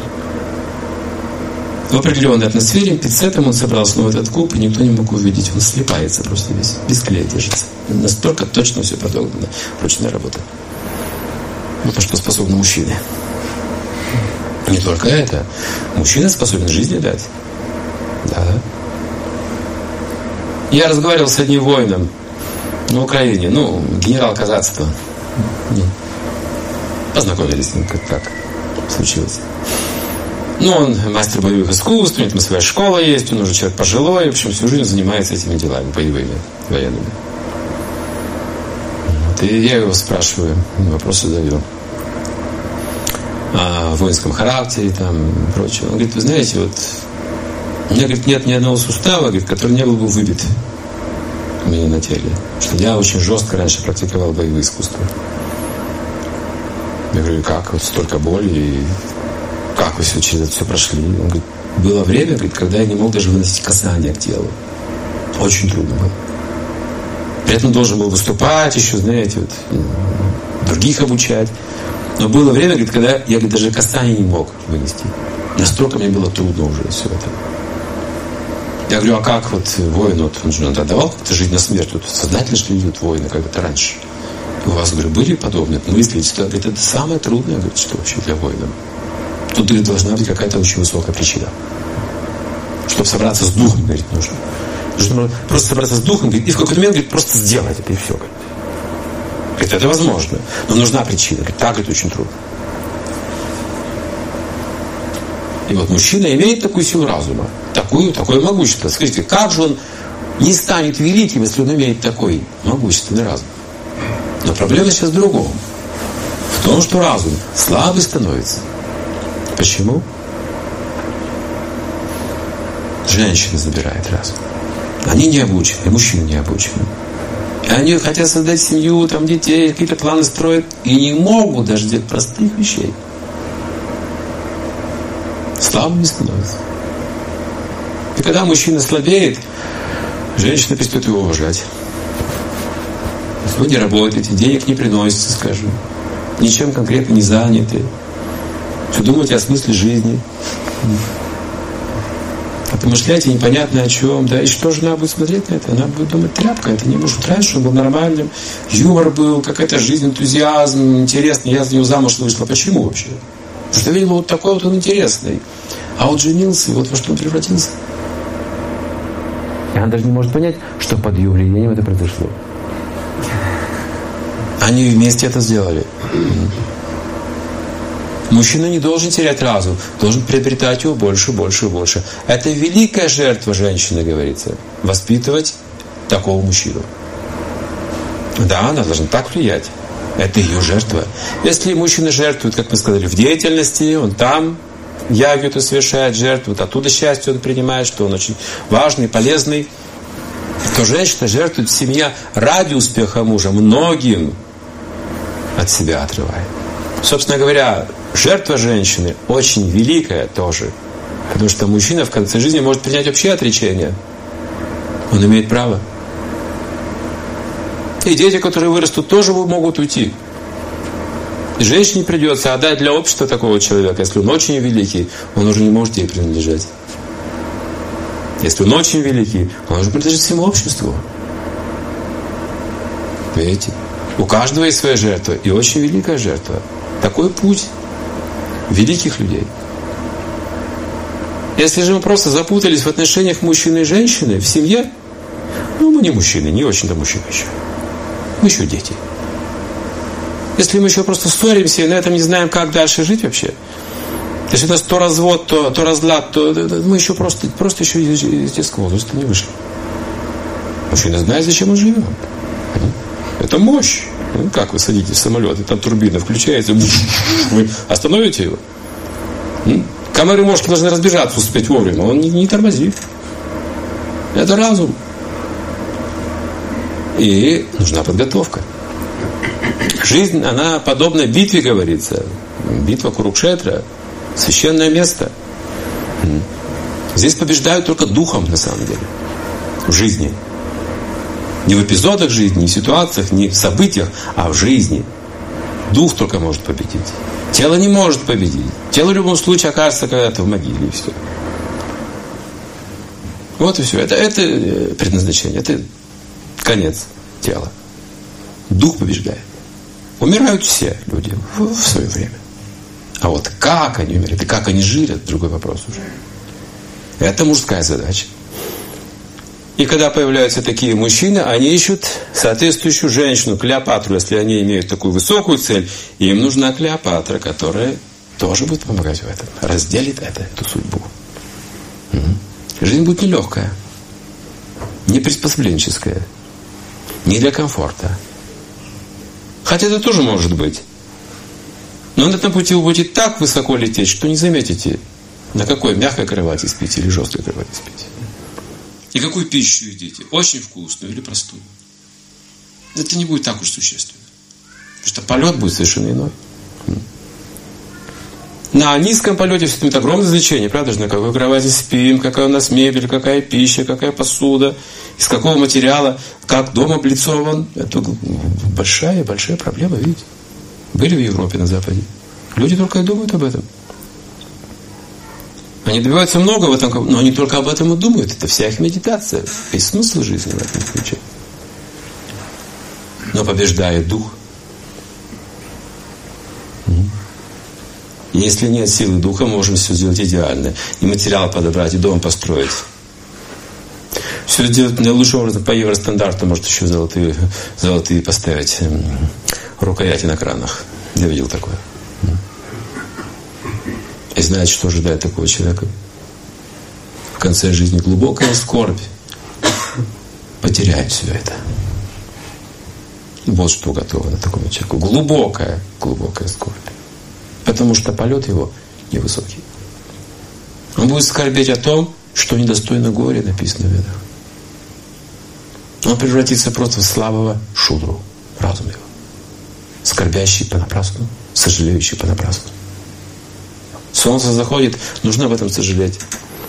В определенной атмосфере, пинцетом он собрал снова этот куб, и никто не мог увидеть. Он слипается просто весь. Без клея держится. Настолько точно все подогнано. Ручная работа. Вот на что способны мужчины. Не только это. Мужчина способен жизни дать. Да. Я разговаривал с одним воином на Украине, генерал казацтва. Познакомились с ним, как так случилось. Он мастер боевых искусств, у него там своя школа есть, он уже человек пожилой, в общем, всю жизнь занимается этими делами боевыми, военными. И я его спрашиваю, вопросы задаю о воинском характере там, и прочее. Он говорит, вы знаете, вот у меня, говорит, нет ни одного сустава, говорит, который не был бы выбит у меня на теле. Что я очень жестко раньше практиковал боевые искусства. Я говорю, как? Вот столько боли, и как вы все через это все прошли? Он говорит, было время, говорит, когда я не мог даже выносить касание к телу. Очень трудно было. При этом должен был выступать еще, знаете, вот, других обучать. Но было время, говорит, когда я, говорит, даже касание не мог вынести. Настолько мне было трудно уже все это. Я говорю, а как вот воин, вот, он же отдавал как-то жизнь на смерть, вот, сознательно что ли идут воины как-то раньше? У вас, говорю, были подобные мысли? Говорит, это самое трудное, говорит, что вообще для воина. Тут, говорит, должна быть какая-то очень высокая причина. Чтобы собраться с духом, говорит, нужно. Нужно просто собраться с духом, говорит, и в какой-то момент, говорит, просто сделать это, и все. Говорит, это возможно, но нужна причина. Говорит, так, говорит, очень трудно. И вот мужчина имеет такую силу разума, такое могущество. Скажите, как же он не станет великим, если он имеет такой могущественный разум? Но проблема сейчас в другом. В том, что разум слабый становится. Почему? Женщина забирает разум. Они не обучены, мужчины не обучены. И они хотят создать семью, там детей, какие-то планы строят, и не могут даже делать простых вещей. Слабым не становится. И когда мужчина слабеет, женщина перестает его уважать. Вы не работаете, денег не приносите, скажем. Ничем конкретно не заняты. Все думаете о смысле жизни. А помышляете непонятно о чем. Да? И что жена будет смотреть на это? Она будет думать, тряпка, это не может. Раньше он был нормальным, юмор был, какая-то жизнь, энтузиазм, интересно. Я за него замуж вышла. Почему вообще? Потому что я видела, вот такой вот он интересный. А вот женился, и вот во что он превратился. И она даже не может понять, что под ее влиянием это произошло. Они вместе это сделали. Мужчина не должен терять разум, должен приобретать его больше, больше и больше. Это великая жертва женщины, говорится. Воспитывать такого мужчину. Да, она должна так влиять. Это ее жертва. Если мужчина жертвует, как мы сказали, в деятельности, он там ягью-то совершает жертву, вот оттуда счастье он принимает, что он очень важный, полезный, то женщина жертвует в семье ради успеха мужа, многим от себя отрывает. Собственно говоря, жертва женщины очень великая тоже. Потому что мужчина в конце жизни может принять вообще отречение. Он имеет право. И дети, которые вырастут, тоже могут уйти. И женщине придется отдать для общества такого человека. Если он очень великий, он уже не может ей принадлежать. Если он очень великий, он уже принадлежит всему обществу. Видите? У каждого есть своя жертва. И очень великая жертва. Такой путь великих людей. Если же мы просто запутались в отношениях мужчины и женщины в семье, ну, мы не мужчины, не очень-то мужчины еще. Мы еще дети. Если мы еще просто ссоримся и на этом не знаем, как дальше жить вообще, если у нас то развод, то разлад, то мы еще просто еще из детского возраста не вышли. Мужчина знает, зачем он живет. Это мощь. Ну, как вы садитесь в самолет, и там турбина включается, вы остановите его? Комары и мошки должны разбежаться, успеть вовремя. Он не тормозит. Это разум. И нужна подготовка. Жизнь, она подобна битве, говорится. Битва Курукшетра. Священное место. Здесь побеждают только духом, на самом деле. В жизни. Не в эпизодах жизни, не в ситуациях, не в событиях, а в жизни. Дух только может победить. Тело не может победить. Тело в любом случае окажется когда-то в могиле, и все. Вот и все. Это предназначение. Это конец тела. Дух побеждает. Умирают все люди в свое время. А вот как они умерли, и как они жили, это другой вопрос уже. Это мужская задача. И когда появляются такие мужчины, они ищут соответствующую женщину, Клеопатру, если они имеют такую высокую цель. Им нужна Клеопатра, которая тоже будет помогать в этом, разделит эту судьбу. Жизнь будет нелегкая, не приспособленческая, не для комфорта. Хотя это тоже может быть. Но на этом пути вы будете так высоко лететь, что не заметите, на какой мягкой кровати спите или жесткой кровати спите. И какую пищу едите? Очень вкусную или простую? Это не будет так уж существенно. Потому что полет будет совершенно иной. На низком полете все это имеет огромное значение, правда же, на какой кровати спим, какая у нас мебель, какая пища, какая посуда, из какого материала, как дом облицован. Это большая проблема, видите. Были в Европе, на Западе. Люди только и думают об этом. Они добиваются много в этом, но они только об этом и думают. Это вся их медитация. Весь смысл жизни в этом ключе. Но побеждает дух. Если нет силы духа, мы можем все сделать идеально. И материал подобрать, и дом построить. Все сделать наилучшим образом по евростандарту, может еще золотые поставить рукояти на кранах. Я видел такое. И знаете, что ожидает такого человека? В конце жизни глубокая скорбь. Потеряет все это. Вот что уготовано такому человеку. Глубокая скорбь. Потому что полет его невысокий. Он будет скорбеть о том, что недостойно горя, написано в Ведах. Он превратится просто в слабого шудру, разум его. Скорбящий понапрасну, сожалеющий понапрасну. Солнце заходит, нужно об этом сожалеть.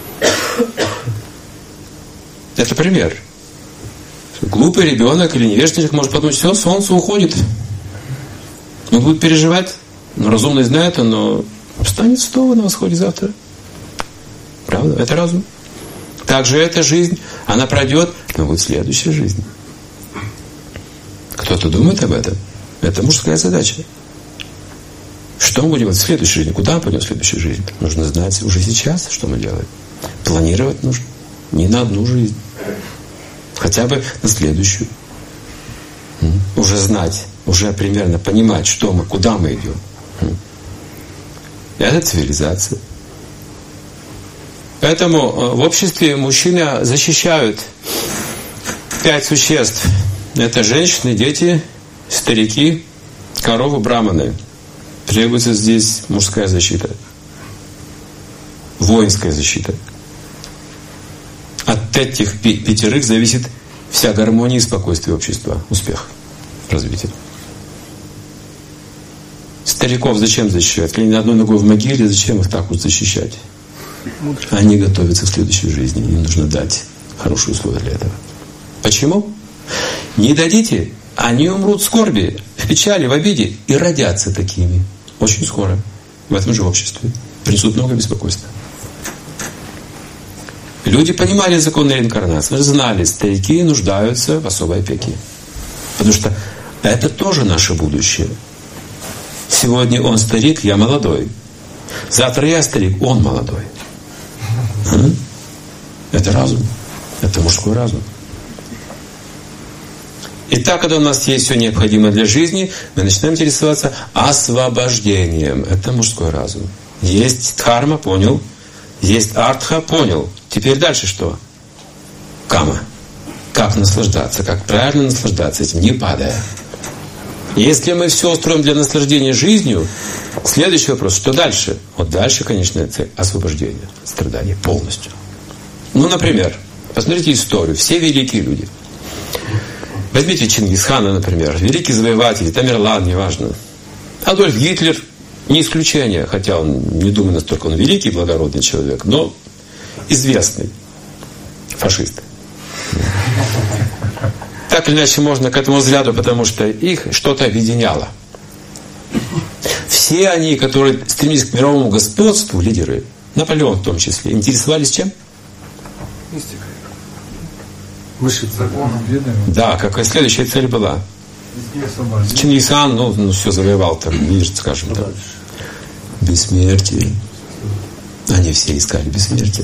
Это пример. Глупый ребенок или невежественник может подумать, все, солнце уходит. Он будет переживать. Но разумный знает, но встанет снова на восходе завтра. Правда? Это разум. Также эта жизнь, она пройдет, но будет следующая жизнь. Кто-то думает об этом. Это мужская задача. Что мы будем делать в следующей жизни? Куда мы пойдем в следующую жизнь? Нужно знать уже сейчас, что мы делаем. Планировать нужно. Не на одну жизнь. Хотя бы на следующую. Уже знать, уже примерно понимать, что мы, куда мы идем. Это цивилизация. Поэтому в обществе мужчины защищают 5 существ. Это женщины, дети, старики, коровы, браманы. Требуется здесь мужская защита. Воинская защита. От этих 5 зависит вся гармония и спокойствие общества, успех, развитие. Стариков зачем защищать? Они на одной ногой в могиле, зачем их так вот защищать? Они готовятся к следующей жизни. Им нужно дать хорошие условия для этого. Почему? Не дадите, они умрут в скорби, в печали, в обиде и родятся такими. Очень скоро. В этом же обществе. Принесут много беспокойства. Люди понимали законы реинкарнации, знали, старики нуждаются в особой опеке. Потому что это тоже наше будущее. Сегодня он старик, я молодой. Завтра я старик, он молодой. Это разум. Это мужской разум. Итак, когда у нас есть все необходимое для жизни, мы начинаем интересоваться освобождением. Это мужской разум. Есть дхарма, понял. Есть артха, понял. Теперь дальше что? Кама. Как наслаждаться, как правильно наслаждаться этим, не падая. Если мы все устроим для наслаждения жизнью, следующий вопрос, что дальше? Вот дальше, конечно, цель освобождения, страдания полностью. Ну, например, посмотрите историю. Все великие люди. Возьмите Чингисхана, например, великий завоеватель, Тамерлан, неважно. Адольф Гитлер не исключение, хотя он, не думаю, настолько он великий, благородный человек, но известный фашист. Так или иначе можно к этому взгляду, потому что их что-то объединяло. Все они, которые стремились к мировому господству, лидеры, Наполеон в том числе, интересовались чем? Мистикой. Высший закон. Да, какая следующая цель была? Чингисхан, ну все завоевал там, мир, скажем так. Бессмертие. Они все искали бессмертие.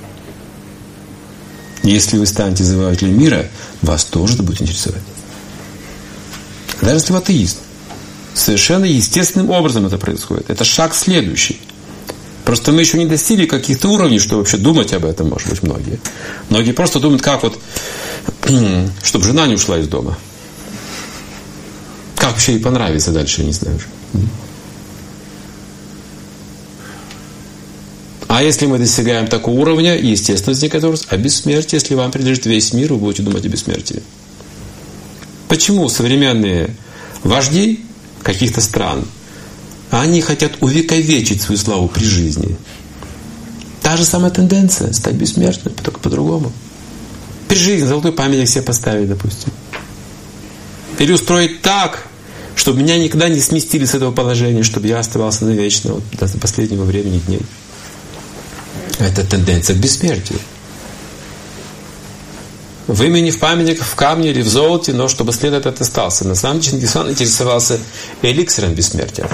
Если вы станете завоевателем мира, вас тоже это будет интересовать. Даже если вы атеист. Совершенно естественным образом это происходит. Это шаг следующий. Просто мы еще не достигли каких-то уровней, что вообще думать об этом, может быть, многие. Многие просто думают, как вот, чтобы жена не ушла из дома. Как вообще ей понравится дальше, я не знаю. А если мы достигаем такого уровня, естественно, возникает вопрос о бессмертии. Если вам принадлежит весь мир, вы будете думать о бессмертии. Почему современные вожди каких-то стран Они хотят увековечить свою славу при жизни. Та же самая тенденция — стать бессмертным, только по-другому. При жизни золотой памятник себе поставить, допустим. Или устроить так, чтобы меня никогда не сместили с этого положения, чтобы я оставался навечно, вот, до последнего времени дней. Это тенденция к бессмертию. В имени, в памятник, в камне или в золоте, но чтобы след этот остался. На самом деле Чингис-хан интересовался эликсиром бессмертия.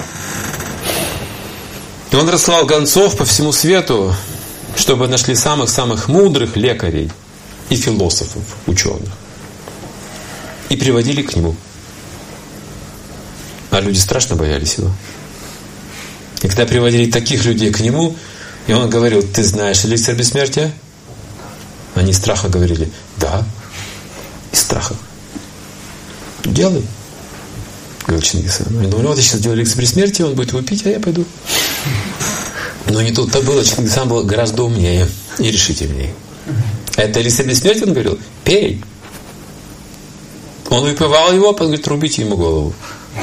И он рассылал гонцов по всему свету, чтобы нашли самых-самых мудрых лекарей и философов, ученых. И приводили к нему. А люди страшно боялись его. И когда приводили таких людей к нему, и он говорил: ты знаешь эликсир бессмертия? Они из страха говорили: да, из страха. Делай, говорил Чингис-хан. Они думали: вот я сейчас делаю эликсир бессмертия, он будет его пить, а я пойду. Но не тут-то было. Чингис-хан был гораздо умнее и решительнее. Это эликсир бессмертия, он говорил: пей. Он выпивал его, потом говорит: рубите ему голову.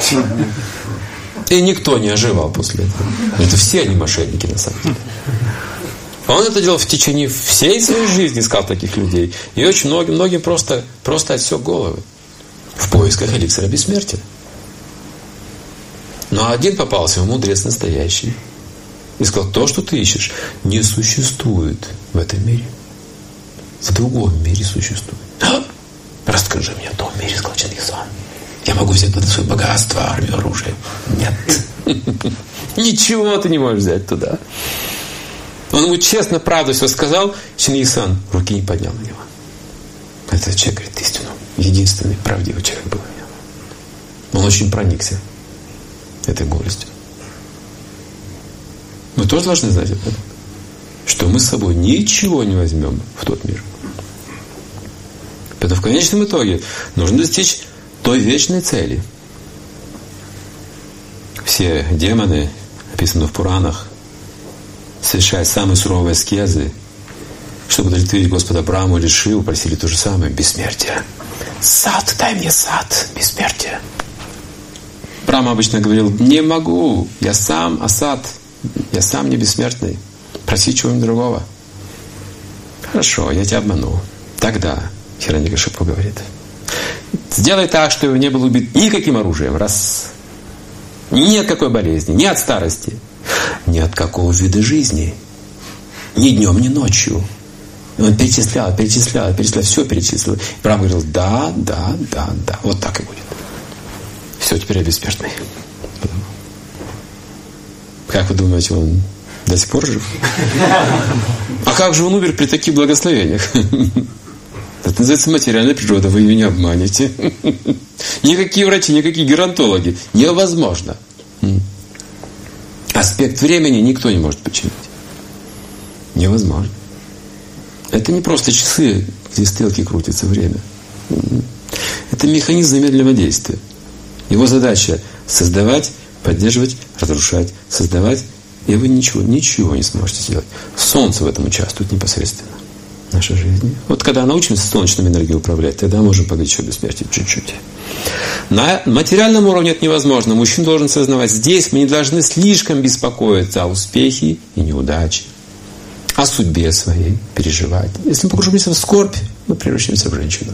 И никто не оживал после этого. Это все они мошенники на самом деле. Он это делал в течение всей своей жизни, искал таких людей. И очень многим просто отсек головы в поисках эликсира бессмертия. Но один попался, мудрец настоящий. И сказал: то, что ты ищешь, не существует в этом мире. В другом мире существует. Расскажи мне о том мире, сказал Чингис-хан. Я могу взять туда свое богатство, армию, оружие. Нет. Ничего ты не можешь взять туда. Он ему честно, правду все сказал. Чингис-хан руки не поднял на него. Этот человек говорит истину. Единственный правдивый человек был. Он очень проникся этой горестью. Мы тоже должны знать об этом. Что мы с собой ничего не возьмем в тот мир. Поэтому в конечном итоге нужно достичь той вечной цели. Все демоны, описаны в Пуранах, совершая самые суровые аскезы, чтобы удовлетворить Господа Браму или Шиву, просили то же самое — бессмертие. Сад, дай мне сад, бессмертие. Брама обычно говорил: не могу, я сам асад, я сам не бессмертный, проси чего-нибудь другого. Хорошо, я тебя обману. Тогда Хираньякашипу говорит: сделай так, чтобы не был убит никаким оружием, раз. Ни от какой болезни, ни от старости, ни от какого вида жизни. Ни днем, ни ночью. И он перечислял, все перечислил. И Брахма говорил: да. Вот так и будет. Все, теперь я бессмертный. Как вы думаете, он до сих пор жив? А как же он умер при таких благословениях? Это называется материальная природа, вы ее не обманете. Никакие врачи, никакие геронтологи. Невозможно. Аспект времени никто не может починить. Невозможно. Это не просто часы, где стрелки крутятся, время. Это механизм замедленного действия. Его задача — создавать, поддерживать, разрушать, создавать, и вы ничего не сможете сделать. Солнце в этом участвует непосредственно. Наша жизнь. Вот когда научимся солнечной энергией управлять, тогда можем поговорить еще о бессмертии чуть-чуть. На материальном уровне это невозможно. Мужчина должен сознавать: здесь мы не должны слишком беспокоиться о успехе и неудаче, о судьбе своей, переживать. Если мы погружаемся в скорбь, мы превращаемся в женщину.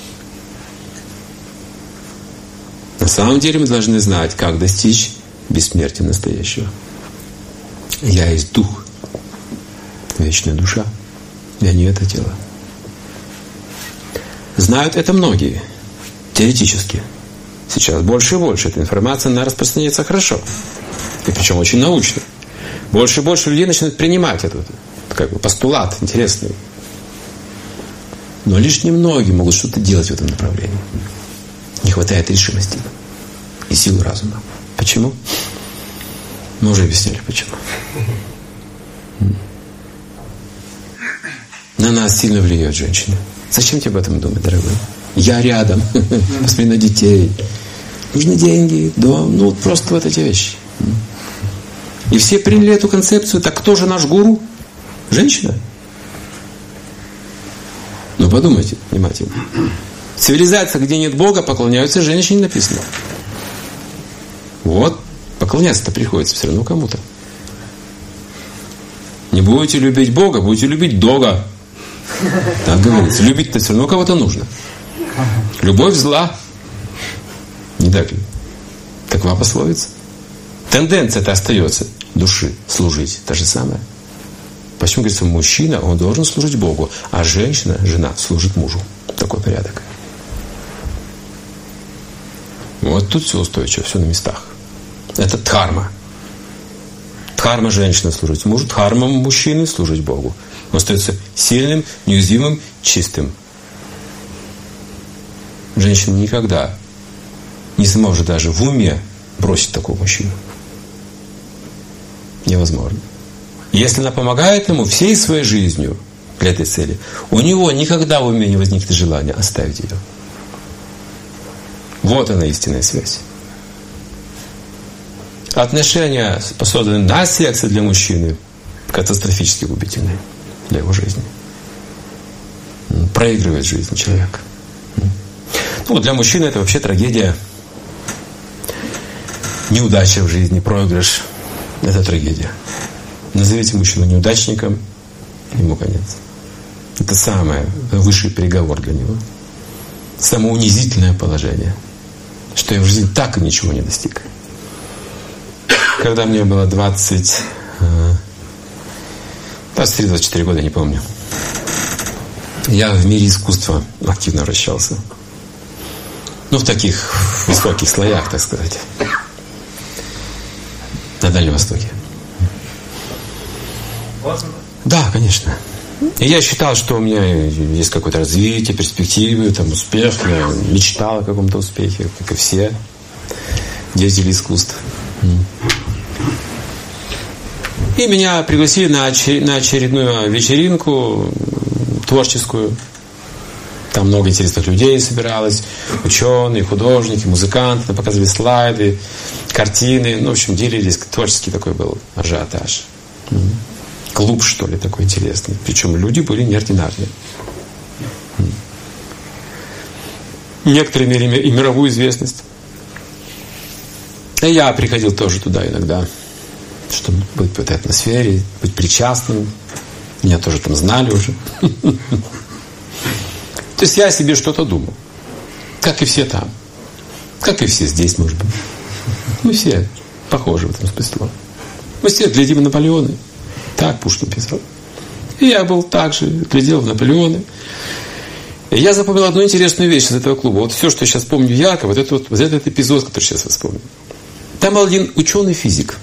На самом деле мы должны знать, как достичь бессмертия настоящего. Я есть дух, вечная душа. Я не это тело. Знают это многие, теоретически. Сейчас больше и больше эта информация, она распространяется хорошо. И причем очень научно. Больше и больше людей начинают принимать этот постулат интересный. Но лишь немногие могут что-то делать в этом направлении. Не хватает решимости и силы разума. Почему? Мы уже объясняли, почему. На нас сильно влияют женщины. Зачем тебе об этом думать, дорогой? Я рядом. Посмотри на детей. Нужны деньги, дом. Просто вот эти вещи. И все приняли эту концепцию. Так кто же наш гуру? Женщина. Подумайте внимательно. Цивилизация, где нет Бога, поклоняются женщине, написано. Вот поклоняться-то приходится все равно кому-то. Не будете любить Бога, будете любить Дога. Так говорится. Любить-то все равно кого-то нужно. Любовь зла. Не так ли? Такова пословица. Тенденция-то остается души служить. Та же самая. Почему говорится, мужчина, он должен служить Богу, а женщина, жена, служит мужу. Такой порядок. Вот тут все устойчиво, все на местах. Это дхарма. Дхарма женщины служить мужу, дхарма мужчины служить Богу. Он остается сильным, неуязвимым, чистым. Женщина никогда не сможет даже в уме бросить такого мужчину. Невозможно. Если она помогает ему всей своей жизнью для этой цели, у него никогда в уме не возникнет желания оставить ее. Вот она истинная связь. Отношения, способные на секс для мужчины, катастрофически губительны для его жизни. Проигрывает жизнь человека. Ну, для мужчины это вообще трагедия. Неудача в жизни, проигрыш – это трагедия. Назовите мужчину неудачником, ему конец. Это самый высший приговор для него. Самое унизительное положение, что я в жизни так и ничего не достиг. Когда мне было 23-24 года, не помню, я в мире искусства активно вращался. Ну, в таких высоких слоях, так сказать. На Дальнем Востоке. Да, конечно. И я считал, что у меня есть какое-то развитие, перспективы, там, успех. Я мечтал о каком-то успехе, как и все деятели искусств. И меня пригласили на очередную вечеринку творческую. Там много интересных людей собиралось. Ученые, художники, музыканты. Там показывали слайды, картины. Ну, в общем, делились. Творческий такой был ажиотаж. Клуб, что ли, такой интересный. Причем люди были неординарные. Некоторые имели и мировую известность. И я приходил тоже туда иногда, чтобы быть в этой атмосфере, быть причастным. Меня тоже там знали уже. То есть я о себе что-то думал. Как и все там. Как и все здесь, может быть. Мы все похожи в этом смысле. Мы все глядим на Наполеоны. Так Пушкин писал. И я был так же, глядел в Наполеоны. И я запомнил одну интересную вещь из этого клуба. Вот все, что я сейчас помню ярко, вот этот эпизод, который сейчас я вспомнил. Там был один ученый-физик.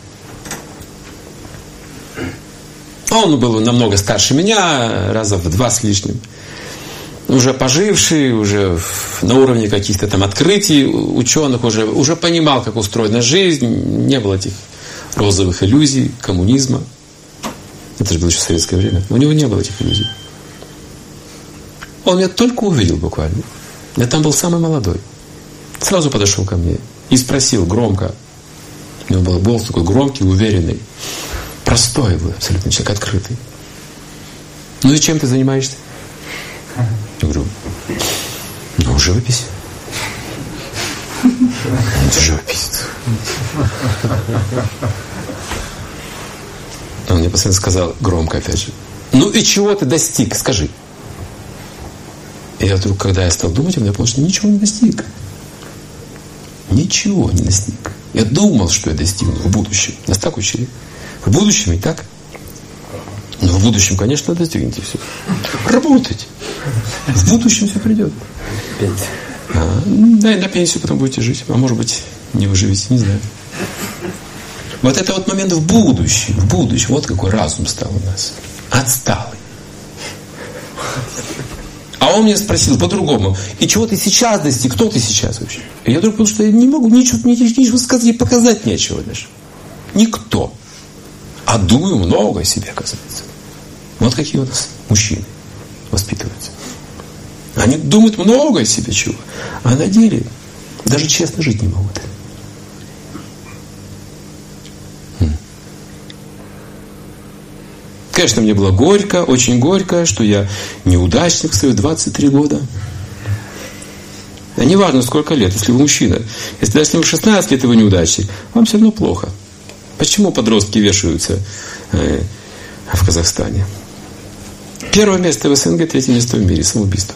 Он был намного старше меня, раза в 2 с лишним. Уже поживший, уже на уровне каких-то там открытий ученых, уже понимал, как устроена жизнь. Не было этих розовых иллюзий, коммунизма. Это же было еще советское время. У него не было этих иллюзий. Он меня только увидел буквально. Я там был самый молодой. Сразу подошел ко мне и спросил громко. У него был голос такой громкий, уверенный. Простой был абсолютно человек, открытый. Ну и чем ты занимаешься? Я говорю, живопись. Живопись. Он мне постоянно сказал, громко опять же, ну и чего ты достиг, скажи. И я вдруг, когда я стал думать, я понял, что ничего не достиг. Ничего не достиг. Я думал, что я достигну в будущем. Нас так учили. В будущем и так. Но в будущем, конечно, достигнете все. Работать. В будущем все придет. Да, и на пенсию потом будете жить. А может быть, не выживете, не знаю. Вот это вот момент в будущем. В будущем. Вот какой разум стал у нас. Отсталый. А он меня спросил по-другому. И чего ты сейчас достиг? Кто ты сейчас вообще? И я вдруг понял, что я не могу ничего сказать, и показать нечего даже. Никто. А думаю много о себе, оказывается. Вот какие у нас мужчины воспитываются. Они думают много о себе чего. А на деле даже честно жить не могут. Конечно, мне было горько, очень горько, что я неудачник в свои 23 года. А неважно, сколько лет, если вы мужчина. Если даже вы 16 лет, и вы неудачник, вам все равно плохо. Почему подростки вешаются в Казахстане? Первое место в СНГ, третье место в мире. Самоубийство.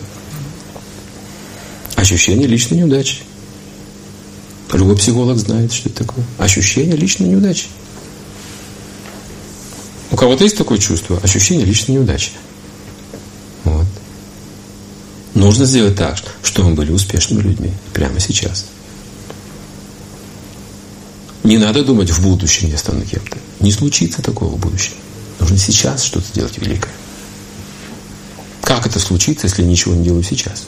Ощущение личной неудачи. Любой психолог знает, что это такое. Ощущение личной неудачи. У кого-то есть такое чувство? Ощущение личной неудачи. Вот. Нужно сделать так, чтобы мы были успешными людьми. Прямо сейчас. Не надо думать в будущем, я стану кем-то. Не случится такого в будущем. Нужно сейчас что-то делать великое. Как это случится, если я ничего не делаю сейчас?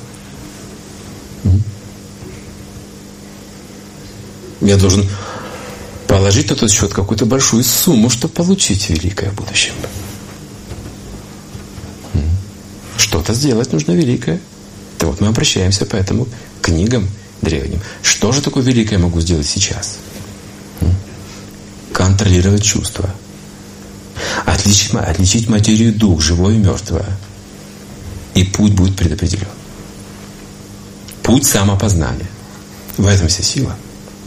Я должен положить на тот счет какую-то большую сумму, чтобы получить великое в будущем. Что-то сделать нужно великое. То вот мы обращаемся поэтому к книгам древним. Что же такое великое я могу сделать сейчас? Контролировать чувства. Отличить материю и дух, живое и мертвое. И путь будет предопределен. Путь самопознания. В этом вся сила.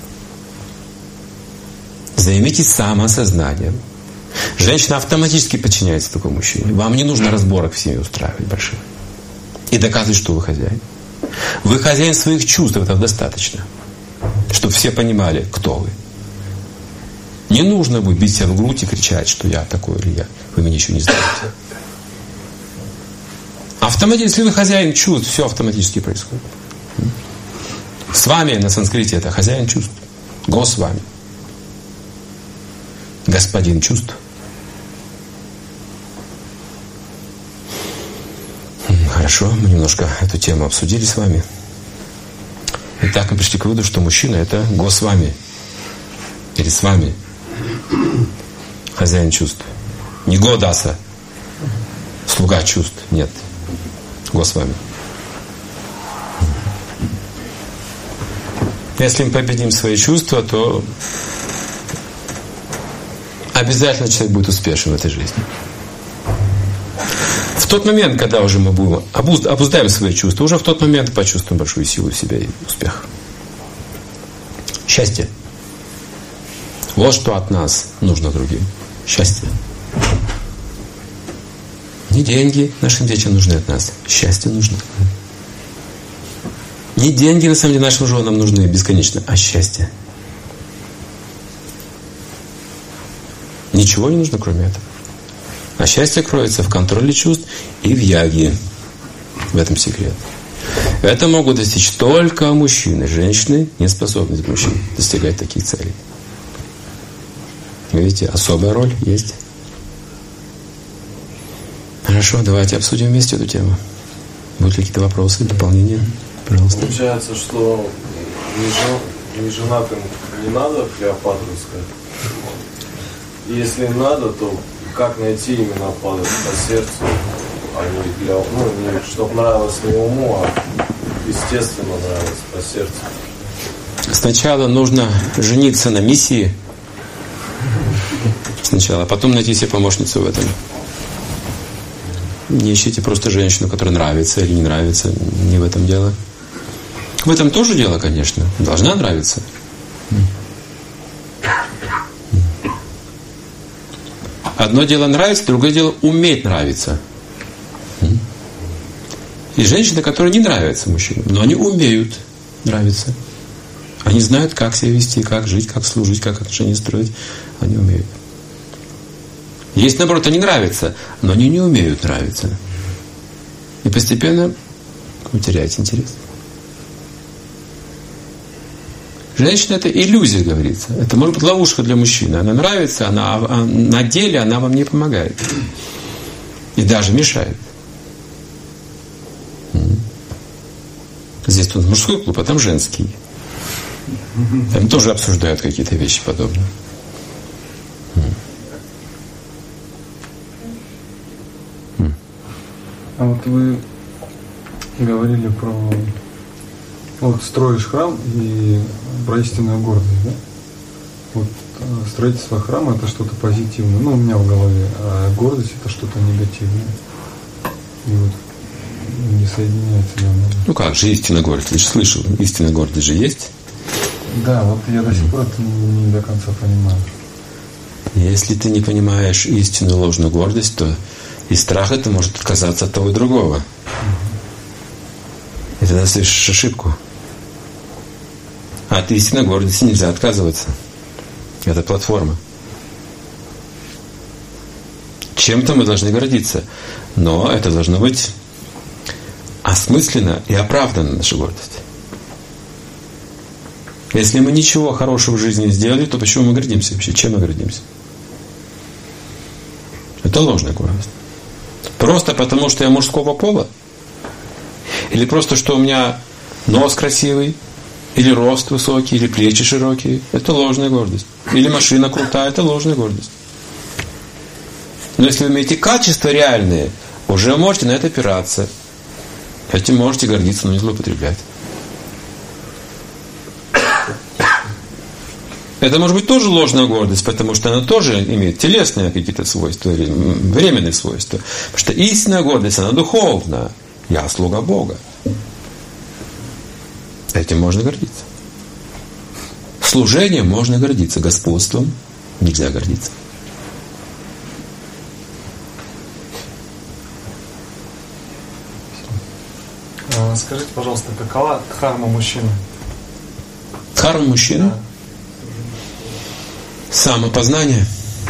Займитесь самоосознанием. Женщина автоматически подчиняется такому мужчине. Вам не нужно разборок в семье устраивать больших. И доказывать, что вы хозяин. Вы хозяин своих чувств, этого достаточно. Чтобы все понимали, кто вы. Не нужно будет бить себя в грудь и кричать, что я такой или я. Вы меня еще не знаете. Автоматически, если вы хозяин чувств, все автоматически происходит. С вами на санскрите это хозяин чувств. Госвами. Господин чувств. Хорошо, мы немножко эту тему обсудили с вами. Итак, мы пришли к выводу, что мужчина — это Госвами. Или с вами. Хозяин чувств. Не Годаса. Слуга чувств. Нет. Госвами. Если мы победим свои чувства, то обязательно человек будет успешен в этой жизни. В тот момент, когда уже мы будем обуздаем свои чувства, уже в тот момент почувствуем большую силу в себе и успех. Счастье. Вот что от нас нужно другим. Счастье. Не деньги нашим детям нужны от нас. Счастье нужно. Не деньги, на самом деле, нашим женам нужны бесконечно, а счастье. Ничего не нужно, кроме этого. А счастье кроется в контроле чувств и в яге. В этом секрет. Это могут достичь только мужчины. Женщины не способны достигать таких целей. Видите, особая роль есть. Хорошо, давайте обсудим вместе эту тему. Будут ли какие-то вопросы, дополнения? Пожалуйста. Получается, что неженатым не надо Клеопатру искать. И если надо, то как найти именно по сердцу, а не для, не чтобы нравилось не уму, а естественно нравилось по сердцу. Сначала нужно жениться на миссии. Сначала, а потом найти себе помощницу в этом. Не ищите просто женщину, которая нравится или не нравится. Не в этом дело. В этом тоже дело, конечно. Должна нравиться. Одно дело нравится, другое дело уметь нравиться. И женщины, которые не нравятся мужчинам, но они умеют нравиться. Они знают, как себя вести, как жить, как служить, как отношения строить. Они умеют. Есть, наоборот, они нравятся, но они не умеют нравиться. И постепенно вы теряете интерес. Женщина — это иллюзия, говорится. Это может быть ловушка для мужчины. Она нравится, а на деле она вам не помогает. И даже мешает. Здесь тут мужской клуб, а там женский. Там тоже обсуждают какие-то вещи подобные. А вот вы говорили про... Вот строишь храм и про истинную гордость, да? Вот строительство храма — это что-то позитивное, у меня в голове, а гордость — это что-то негативное. И вот не соединяется. Ну как же истинная гордость? Ты же слышал, истинная гордость же есть. Да, вот я до сих пор это не до конца понимаю. Если ты не понимаешь истинную ложную гордость, то из страха ты можешь отказаться от того и другого. И тогда совершишь ошибку. А от истинной гордости нельзя отказываться. Это платформа. Чем-то мы должны гордиться. Но это должно быть осмысленно и оправданно, наша гордость. Если мы ничего хорошего в жизни не сделали, то почему мы гордимся вообще? Чем мы гордимся? Это ложная гордость. Просто потому, что я мужского пола? Или просто, что у меня нос красивый? Или рост высокий? Или плечи широкие? Это ложная гордость. Или машина крутая? Это ложная гордость. Но если вы имеете качества реальные, уже можете на это опираться. Этим можете гордиться, но не злоупотреблять. Это может быть тоже ложная гордость, потому что она тоже имеет телесные какие-то свойства, временные свойства. Потому что истинная гордость, она духовная. Я слуга Бога. Этим можно гордиться. Служением можно гордиться, господством нельзя гордиться. Скажите, пожалуйста, какова дхарма мужчины? Дхарма мужчины? Да. Самопознание.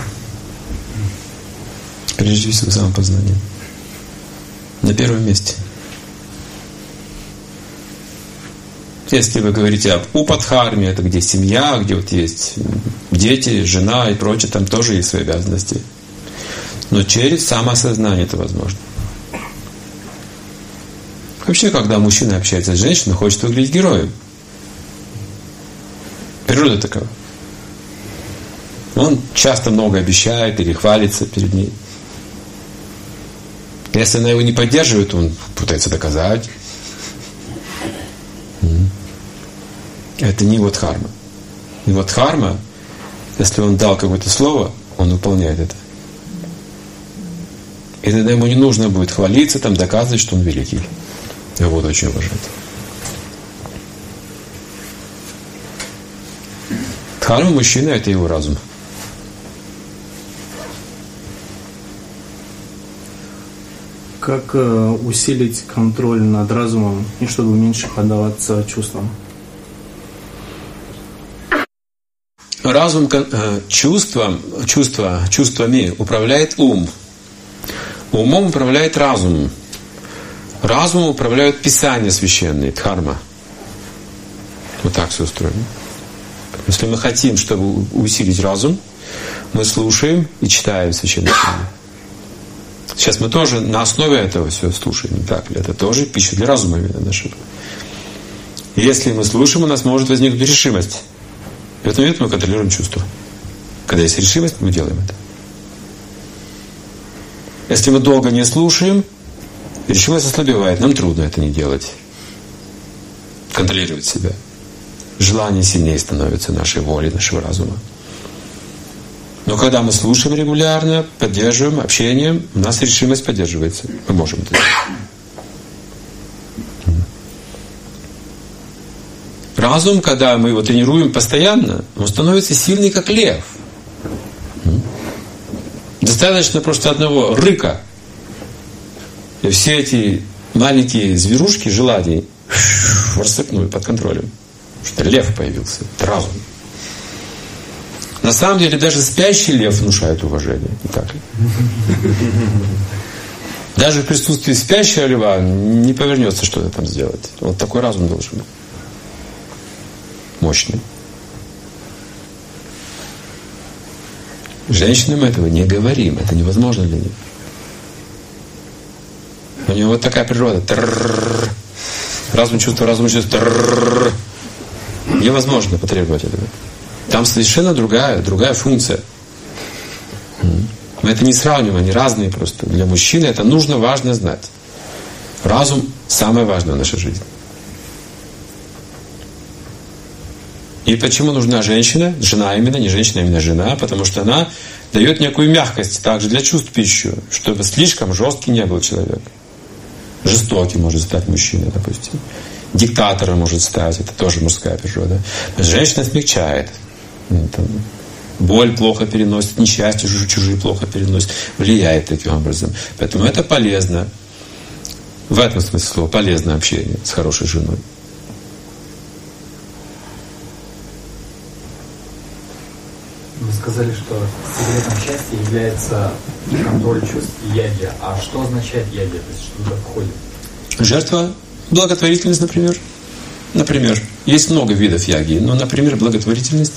Прежде всего, самопознание. На первом месте. Если вы говорите об упадхарме, это где семья, где вот есть дети, жена и прочее, там тоже есть свои обязанности. Но через самоосознание это возможно. Вообще, когда мужчина общается с женщиной, хочет выглядеть героем. Природа такова. Он часто много обещает или хвалится перед ней. Если она его не поддерживает, он пытается доказать. Это не вот дхарма. И вот дхарма, если он дал какое-то слово, он выполняет это. И тогда ему не нужно будет хвалиться, там, доказывать, что он великий. Его буду очень уважать. Дхарма мужчины – это его разум. Как усилить контроль над разумом, и чтобы меньше поддаваться чувствам? Разум, чувствами управляет ум. Умом управляет разум. Разумом управляют писания священные, дхарма. Вот так все устроено. Если мы хотим, чтобы усилить разум, мы слушаем и читаем священные писания. Сейчас мы тоже на основе этого все слушаем. Так ли? Это тоже пища для разума именно нашего. Если мы слушаем, у нас может возникнуть решимость. В этот момент мы контролируем чувства. Когда есть решимость, мы делаем это. Если мы долго не слушаем, решимость ослабевает. Нам трудно это не делать. Контролировать себя. Желание сильнее становится нашей воли, нашего разума. Но когда мы слушаем регулярно, поддерживаем общением, у нас решимость поддерживается. Мы можем это делать. Разум, когда мы его тренируем постоянно, он становится сильный, как лев. Достаточно просто одного рыка. И все эти маленькие зверушки желаний рассыпнули под контролем. Потому что лев появился. Это разум. На самом деле даже спящий лев внушает уважение. Не так ли? Даже в присутствии спящего льва не повернется что-то там сделать. Вот такой разум должен быть. Мощный. Женщинам этого не говорим. Это невозможно для них. У него вот такая природа. Разум чувства. Невозможно потребовать этого. Там совершенно другая функция. Мы это не сравниваем, они разные просто. Для мужчины это нужно, важно знать. Разум самое важное в нашей жизни. И почему нужна женщина? Жена именно, не женщина, а именно жена, потому что она дает некую мягкость также для чувств пищу, чтобы слишком жесткий не был человек. Жестоким может стать мужчина, допустим. Диктатором может стать, это тоже мужская природа. Женщина смягчает. Боль плохо переносит, несчастье чужие плохо переносит, влияет таким образом. Поэтому это полезно. В этом смысле слова полезное общение с хорошей женой. Вы сказали, что секретом счастья является контроль чувств и ягья. А что означает ягья? То есть что туда входит? Жертва, благотворительность, например. Например, есть много видов ягьи, но, например, благотворительность.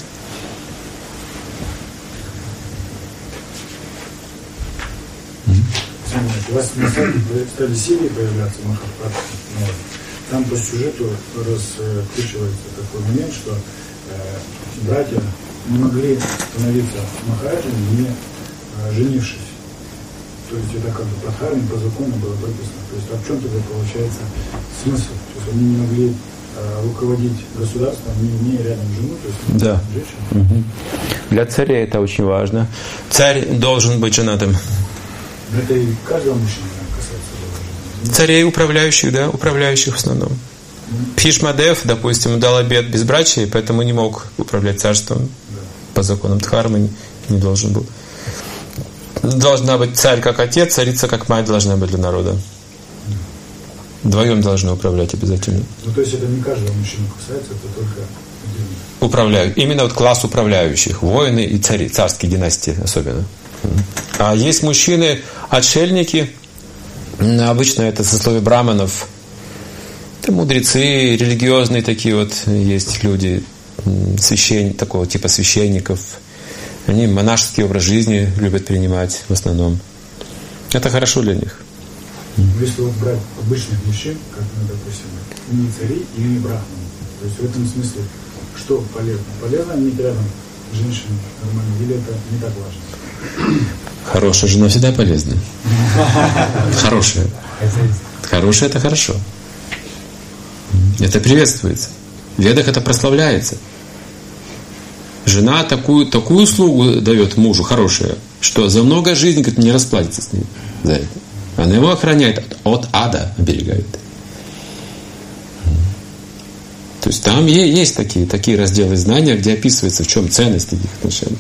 У вас на сайте стали серии появляться Махабхараты. Там по сюжету раскручивается такой момент, что братья не могли становиться махараджами, не женившись. То есть это как бы по дхарме, по закону было прописано. То есть а в чем тогда получается смысл? То есть они не могли руководить государством, не имея рядом жену, то есть да. Женщину. Угу. Для царя это очень важно. Царь должен быть женатым. Это и каждого мужчины касается. Царей управляющих, да, управляющих в основном. Бхишмадев, допустим, дал обет безбрачия, поэтому не мог управлять царством. По законам Дхармы не должен был. Должна быть царь как отец, царица как мать должна быть для народа. Вдвоем должны управлять обязательно. Ну, то есть это не каждого мужчину касается, это только отдельно. Управляют. Именно вот класс управляющих. Воины и цари, царские династии особенно. А есть мужчины, отшельники, обычно это сословие браманов, это мудрецы, религиозные такие вот есть люди, такого типа священников. Они монашеский образ жизни любят принимать в основном. Это хорошо для них. Если вот брать обычных мужчин, как, допустим, не цари и не брахманы, то есть в этом смысле, что полезно? Полезно иметь рядом женщину нормально, или это не так важно? Хорошая жена всегда полезна. Хорошая. Хорошая – это хорошо. Это приветствуется. В ведах это прославляется. Жена такую услугу дает мужу, хорошая, что за много жизней не расплатится с ним за это. Она его охраняет от ада, оберегает. То есть там есть такие разделы знания, где описывается, в чем ценность этих отношений.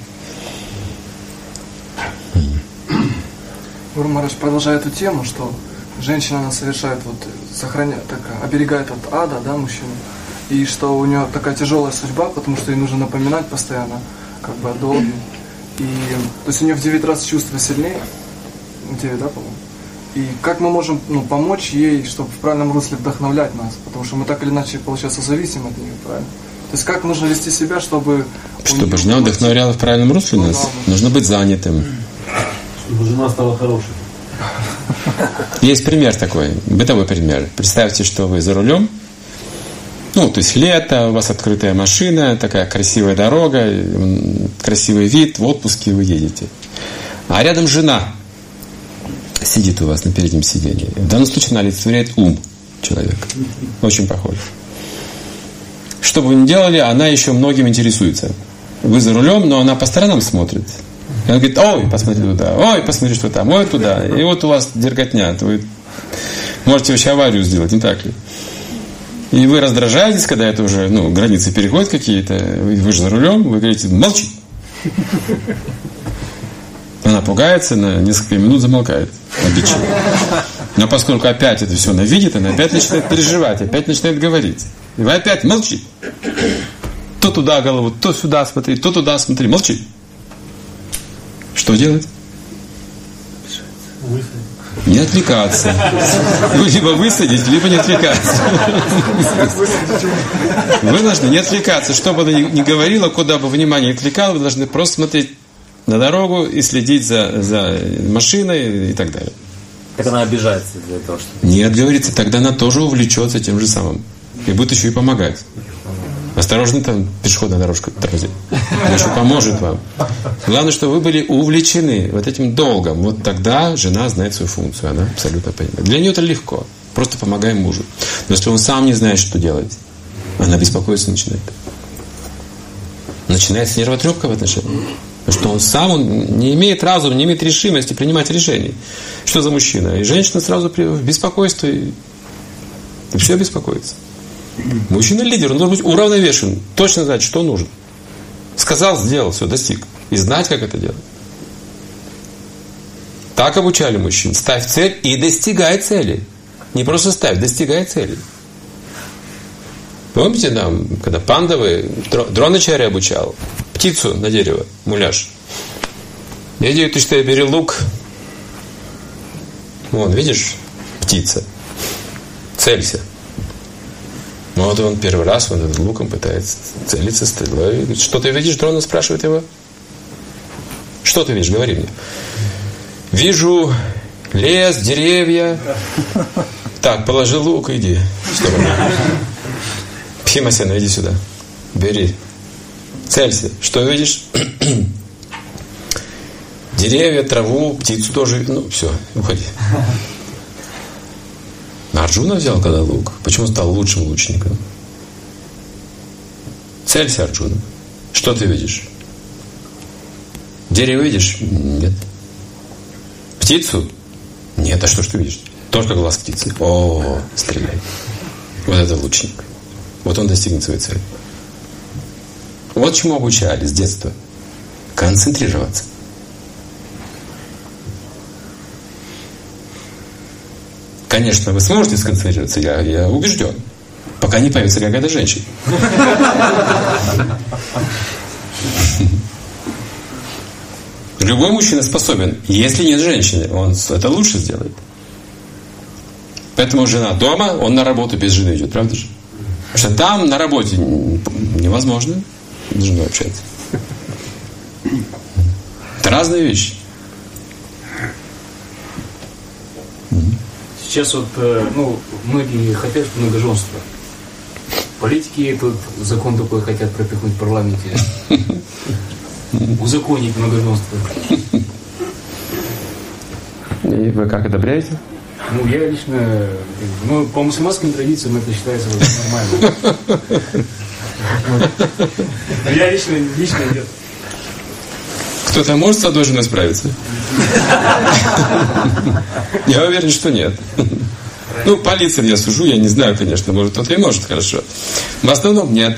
Гуру Махарадж, продолжая эту тему, что женщина, она совершает, оберегает от ада, да, мужчину, и что у нее такая тяжелая судьба, потому что ей нужно напоминать постоянно, как бы, о долге. И, то есть у нее в 9 раз чувства сильнее, 9, да, по-моему? И как мы можем помочь ей, чтобы в правильном русле вдохновлять нас, потому что мы так или иначе, получается, зависим от нее, правильно? То есть как нужно вести себя, чтобы жена вдохновляла в правильном русле нас? Нужно быть занятым. Чтобы жена стала хорошей. Есть пример такой, бытовой пример. Представьте, что вы за рулем, то есть лето, у вас открытая машина, такая красивая дорога, красивый вид, в отпуске вы едете. А рядом жена сидит у вас на переднем сиденье. В данном случае она олицетворяет ум человека. Очень похож. Что бы вы ни делали, она еще многим интересуется. Вы за рулем, но она по сторонам смотрит. И она говорит: ой, посмотри туда, ой, посмотри, что там, ой, туда. И вот у вас дерготня. Вы можете вообще аварию сделать, не так ли? И вы раздражаетесь, когда это уже, границы переходят какие-то. Вы же за рулем, вы говорите: молчи. Она пугается, на несколько минут замолкает. Обидчиво. Но поскольку опять это все она видит, она опять начинает переживать, опять начинает говорить. И вы опять молчи. То туда голову, то сюда смотри, то туда смотри. Молчи. Что делать? Не отвлекаться. Вы либо высадить, либо не отвлекаться. Вы должны не отвлекаться. Что бы она ни говорила, куда бы внимание не отвлекало, вы должны просто смотреть на дорогу и следить за машиной и так далее. Так она обижается из-за этого, что... Нет, говорится, тогда она тоже увлечется тем же самым. И будет еще и помогать. Осторожно, там пешеходная дорожка тормозит. Она еще поможет вам. Главное, что вы были увлечены вот этим долгом. Вот тогда жена знает свою функцию. Она абсолютно понимает. Для нее это легко. Просто помогаем мужу. Но если он сам не знает, что делать, она беспокоиться начинает. Начинается нервотрепка в отношениях. Потому что он сам не имеет разума, не имеет решимости принимать решений. Что за мужчина? И женщина сразу в беспокойство и все беспокоится. Мужчина-лидер, он должен быть уравновешен, точно знать, что нужно. Сказал, сделал, все, достиг. И знать, как это делать. Так обучали мужчин. Ставь цель и достигай цели. Не просто ставь, достигай цели. Помните, там, когда Пандавы Дроначарья обучал птицу на дерево, муляж. Я говорю, ты что, я бери лук. Вон, видишь, птица. Целься. Вот он первый раз он луком пытается целиться стрелой. Говорит, что ты видишь? Дрона спрашивает его. Что ты видишь? Говори мне. Вижу лес, деревья. Так, положи лук, иди. Пхимасена, иди сюда. Бери. Целься. Что видишь? Деревья, траву, птицу тоже. Ну, все, уходи. Арджуна взял когда лук. Почему стал лучшим лучником? Целься, Арджуна. Что ты видишь? Дерево видишь? Нет. Птицу? Нет. А что ж ты видишь? Только глаз птицы. О, стреляй. Вот это лучник. Вот он достигнет своей цели. Вот чему обучали с детства. Концентрироваться. Конечно, вы сможете сконцентрироваться, я убежден. Пока не появится какая-то женщина. Любой мужчина способен, если нет женщины, он это лучше сделает. Поэтому жена дома, он на работу без жены идет, правда же? Потому что там на работе невозможно с женой общаться. Это разные вещи. Сейчас вот, многие хотят многоженства. Политики тут закон такой хотят пропихнуть в парламенте. Узаконить многоженство. И вы как одобряете? Ну, я лично... по мусульманским традициям это считается нормально. Я лично нет. Кто-то может с одной женой справиться? Я уверен, что нет. Ну, по лицам я сужу, я не знаю, конечно, может, кто-то и может, хорошо. В основном нет.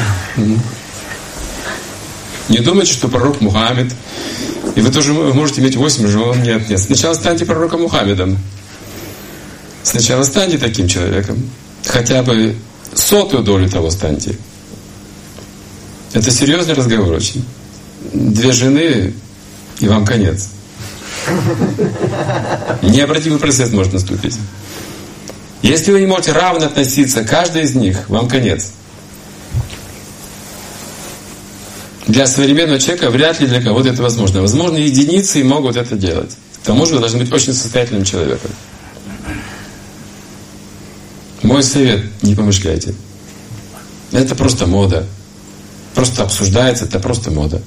Не думайте, что пророк Мухаммед, и вы тоже можете иметь 8 жен. Нет. Сначала станьте пророком Мухаммедом. Сначала станьте таким человеком. Хотя бы 100-ю долю того станьте. Это серьезный разговор очень. 2 жены, и вам конец. Необратимый процесс может наступить. Если вы не можете равно относиться к каждой из них, вам конец. Для современного человека вряд ли для кого-то это возможно. Возможно, единицы могут это делать. К тому же вы должны быть очень состоятельным человеком. Мой совет: не помышляйте. Это просто мода. Просто обсуждается, это просто мода.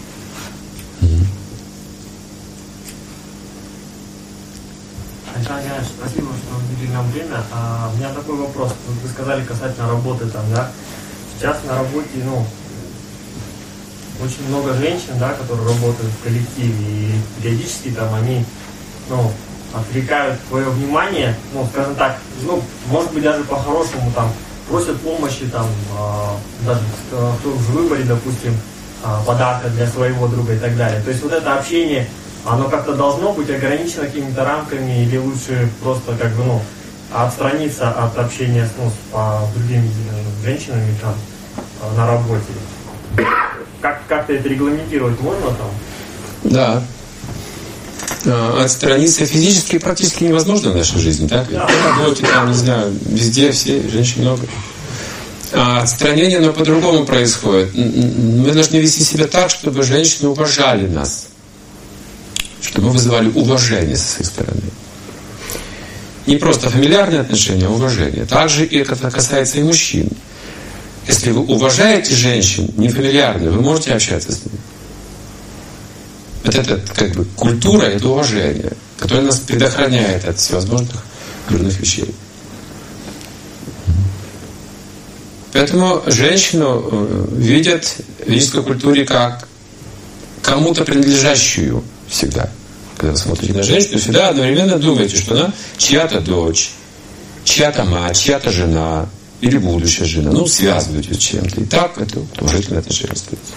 Спасибо, что уделили нам время. У меня такой вопрос. Вы сказали касательно работы там, да? Сейчас на работе, очень много женщин, да, которые работают в коллективе, и периодически там они, отвлекают твое внимание, скажем так, может быть, даже по-хорошему там просят помощи там, даже в выборе, допустим, подарка для своего друга и так далее. То есть вот это общение, оно как-то должно быть ограничено какими-то рамками, или лучше просто отстраниться от общения с другими женщинами там на работе? Как-то это регламентировать можно там? Да. Отстраниться физически практически невозможно в нашей жизни, так? Да. На работе, там, не знаю, везде все, женщин много. А отстранение, оно по-другому происходит. Мы должны вести себя так, чтобы женщины уважали нас. Чтобы мы вызывали уважение со своей стороны. Не просто фамильярные отношения, а уважение. Также и это касается и мужчин. Если вы уважаете женщин, не фамильярные, вы можете общаться с ними. Это культура, это уважение, которое нас предохраняет от всевозможных дурных вещей. Поэтому женщину видят в ведической культуре как кому-то принадлежащую всегда. Когда вы смотрите на женщину, всегда одновременно думаете, что она чья-то дочь, чья-то мать, чья-то жена или будущая жена. Ну, связываете с чем-то. И так это уважительное отношение остается.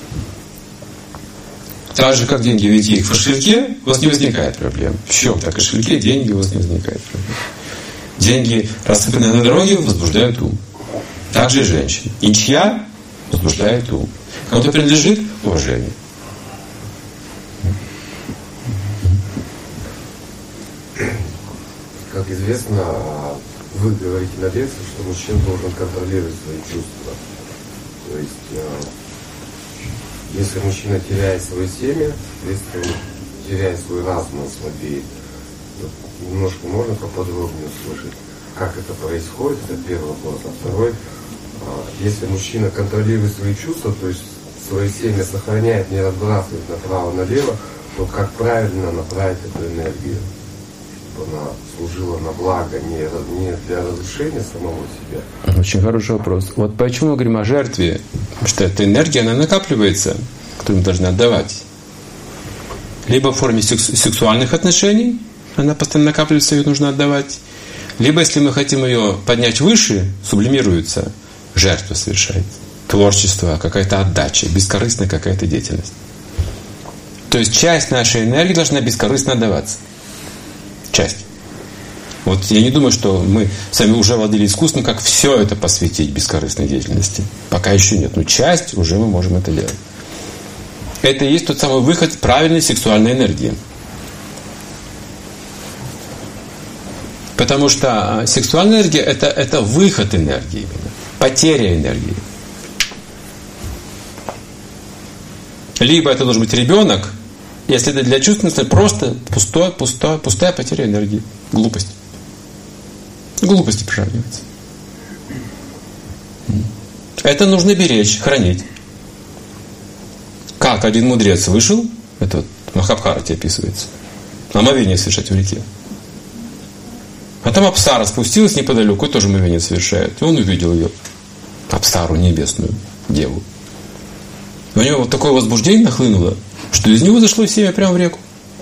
Так же, как деньги, видите их в кошельке, у вас не возникает проблем. В чем-то кошельке деньги у вас не возникает проблем. Деньги, рассыпанные на дороге, возбуждают ум. Так же и женщина. Ничья возбуждает ум. Кому-то принадлежит уважение. Как известно, вы говорите на лекции, что мужчина должен контролировать свои чувства. То есть, если мужчина теряет свое семя, если он теряет свой разум, он слабеет. Немножко можно поподробнее услышать, как это происходит, это первый вопрос. А второй, если мужчина контролирует свои чувства, то есть свое семя сохраняет, не разбрасывает направо-налево, то как правильно направить эту энергию, чтобы она служила на благо, не для разрушения самого себя? Очень хороший вопрос. Вот почему мы говорим о жертве? Потому что эта энергия, она накапливается, которую мы должны отдавать. Либо в форме сексуальных отношений, она постоянно накапливается, ее нужно отдавать. Либо, если мы хотим ее поднять выше, сублимируется, жертва совершается. Творчество, какая-то отдача, бескорыстная какая-то деятельность. То есть часть нашей энергии должна бескорыстно отдаваться. Часть. Вот я не думаю, что мы сами уже владели искусством, как все это посвятить бескорыстной деятельности. Пока еще нет. Но часть уже мы можем это делать. Это и есть тот самый выход правильной сексуальной энергии. Потому что сексуальная энергия это выход энергии именно. Потеря энергии. Либо это должен быть ребенок, если это для чувственности, просто пустая потеря энергии. Глупость. Глупости приравнивается. Это нужно беречь, хранить. Как один мудрец вышел, это вот в Махабхарате описывается, омовение совершать в реке. А там Апсара спустилась неподалеку, тоже омовение совершает. И он увидел ее, Апсару небесную, деву. У него вот такое возбуждение нахлынуло, что из него зашло семя прямо в реку.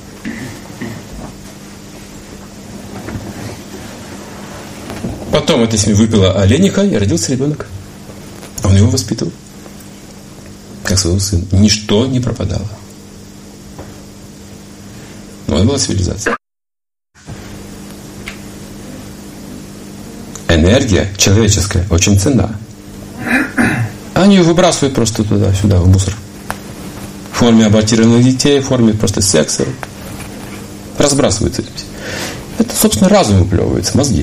Потом это семя выпила олениха, и родился ребенок. Он его воспитывал, как своего сына. Ничто не пропадало. Но это была цивилизация. Энергия человеческая очень ценна. Они ее выбрасывают просто туда-сюда, в мусор. В форме абортированных детей, в форме просто секса. Разбрасываются. Это, собственно, разум выплевывается, мозги.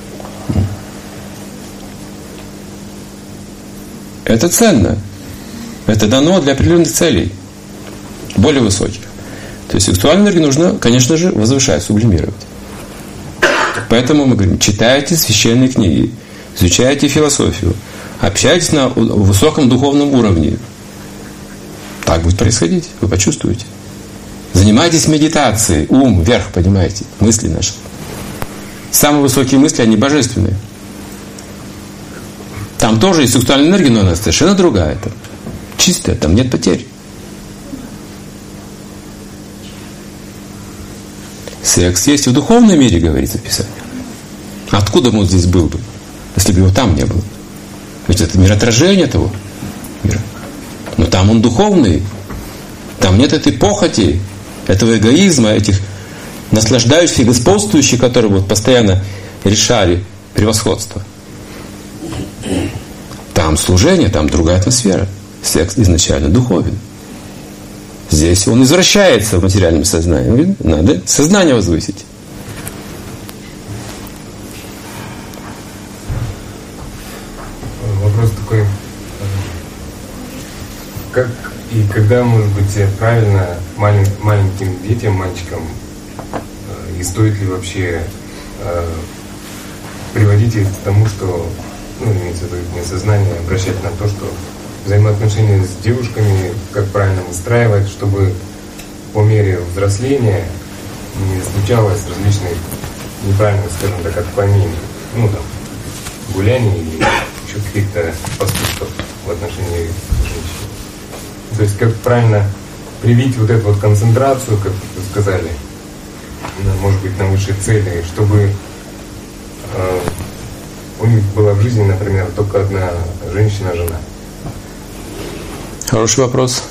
Это ценно. Это дано для определенных целей. Более высоких. То есть сексуальную энергию нужно, конечно же, возвышать, сублимировать. Поэтому мы говорим, читайте священные книги, изучайте философию, общайтесь на высоком духовном уровне. Так будет происходить, вы почувствуете. Занимайтесь медитацией, ум вверх поднимайте, мысли наши. Самые высокие мысли, они божественные. Там тоже есть сексуальная энергия, но она совершенно другая. Там чистая, там нет потерь. Секс есть и в духовном мире, говорится в Писании. Откуда бы он здесь был бы, если бы его там не было? Ведь это мир отражения того мира. Но там он духовный. Там нет этой похоти, этого эгоизма, этих наслаждающихся и господствующих, которые вот постоянно решали превосходство. Там служение, там другая атмосфера. Секс изначально духовен. Здесь он извращается в материальном сознании. Надо сознание возвысить. Вопрос такой. Как и когда, может быть, правильно маленьким детям, мальчикам, и стоит ли вообще приводить их к тому, что, имеется в виду сознание, обращать на то, что взаимоотношения с девушками, как правильно выстраивать, чтобы по мере взросления не случалось различных неправильных, скажем так, отклонений, гуляний или еще каких-то поступков в отношении женщин. То есть как правильно привить вот эту вот концентрацию, как вы сказали, может быть, на высшей цели, чтобы у них была в жизни, например, только одна женщина-жена? Хороший вопрос.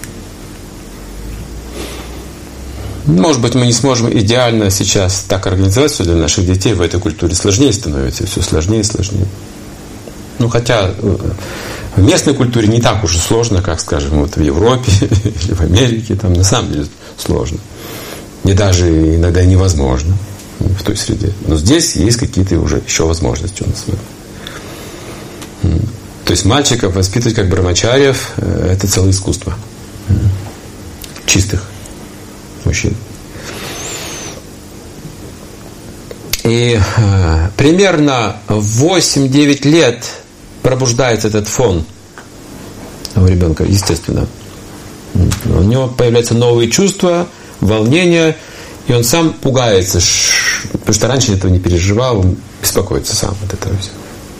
Может быть, мы не сможем идеально сейчас так организовать все для наших детей. В этой культуре сложнее становится, все сложнее и сложнее. Ну, хотя в местной культуре не так уж и сложно, как, скажем, вот в Европе или в Америке. Там на самом деле сложно. И даже иногда невозможно в той среде. Но здесь есть какие-то уже еще возможности у нас. То есть мальчиков воспитывать как брамачарьев – это целое искусство. Чистых мужчин. И примерно в 8-9 лет пробуждается этот фон у ребенка, естественно. У него появляются новые чувства, волнения, и он сам пугается, потому что раньше этого не переживал, он беспокоится сам от этого всего.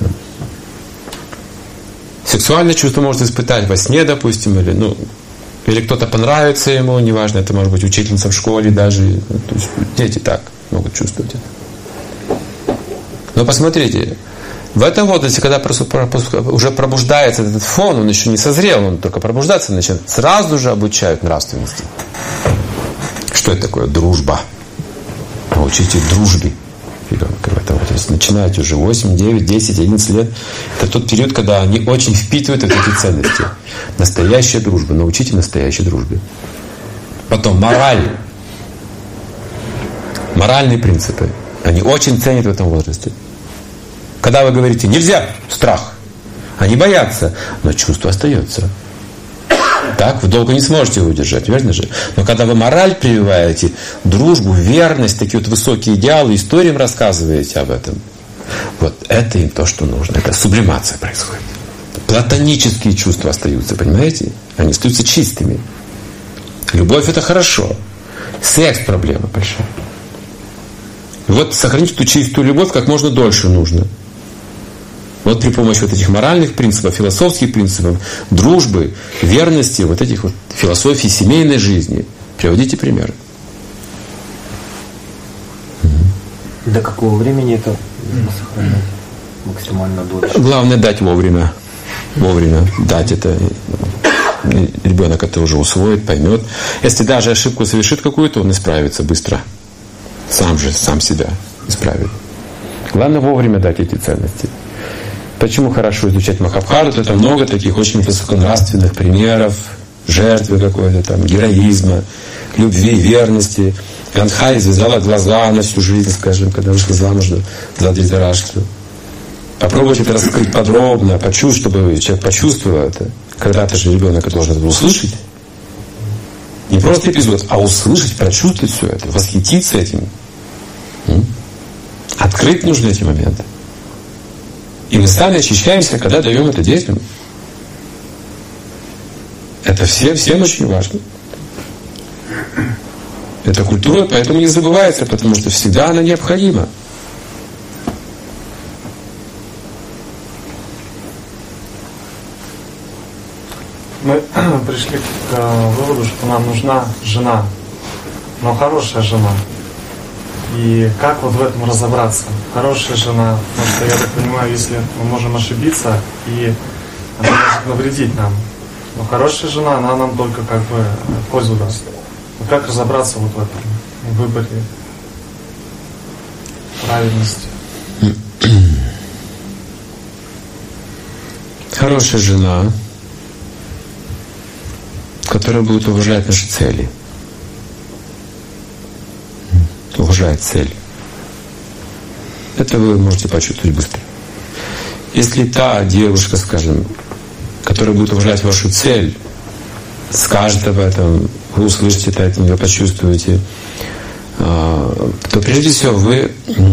Сексуальное чувство может испытать во сне, допустим, или кто-то понравится ему, неважно, это может быть учительница в школе даже. То есть дети так могут чувствовать это. Но посмотрите, в этом возрасте, когда уже пробуждается этот фон, он еще не созрел, он только пробуждаться начинает, сразу же обучают нравственности. Что это такое? Дружба. Научите дружбе ребенка в этом возрасте. Начинать уже 8, 9, 10, 11 лет. Это тот период, когда они очень впитывают вот эти ценности. Настоящая дружба. Научите настоящей дружбе. Потом мораль. Моральные принципы. Они очень ценят в этом возрасте. Когда вы говорите «нельзя», страх. Они боятся, но чувство остается. Так, вы долго не сможете его удержать, верно же? Но когда вы мораль прививаете, дружбу, верность, такие вот высокие идеалы, историям рассказываете об этом, вот это им то, что нужно. Это сублимация происходит. Платонические чувства остаются, понимаете? Они остаются чистыми. Любовь – это хорошо. Секс – проблема большая. И вот сохранить эту чистую любовь как можно дольше нужно. Вот при помощи вот этих моральных принципов, философских принципов, дружбы, верности, вот этих вот философий семейной жизни. Приводите примеры. До какого времени это нужно сохранять максимально дольше? Главное дать вовремя. Вовремя дать это. Ребенок это уже усвоит, поймет. Если даже ошибку совершит какую-то, он исправится быстро. Сам себя исправит. Главное вовремя дать эти ценности. Почему хорошо изучать Махабхарату? Это много таких очень высоконравственных примеров, жертвы какой-то там, героизма, любви, верности. Гандхай завязала глаза на всю жизнь, скажем, когда вышла замуж за Дритараштху. Попробуйте это раскрыть подробно, чтобы человек почувствовал это. Когда-то же ребенок должен это услышать. Не просто эпизод, а услышать, прочувствовать все это, восхититься этим. Открыть нужны эти моменты. И мы сами очищаемся, когда даем это детям. Это всем очень важно. Эта культура поэтому не забывается, потому что всегда она необходима. Мы пришли к выводу, что нам нужна жена, но хорошая жена. И как вот в этом разобраться? Хорошая жена, потому что, я так понимаю, если мы можем ошибиться, и она может навредить нам. Но хорошая жена, она нам только как бы пользу даст. Но как разобраться вот в этом выборе правильности? Хорошая жена, которая будет уважать наши цели. Уважает цель. Это вы можете почувствовать быстро. Если та девушка, скажем, которая будет уважать вашу цель, скажет об этом, вы услышите это от нее, почувствуете, то прежде всего вы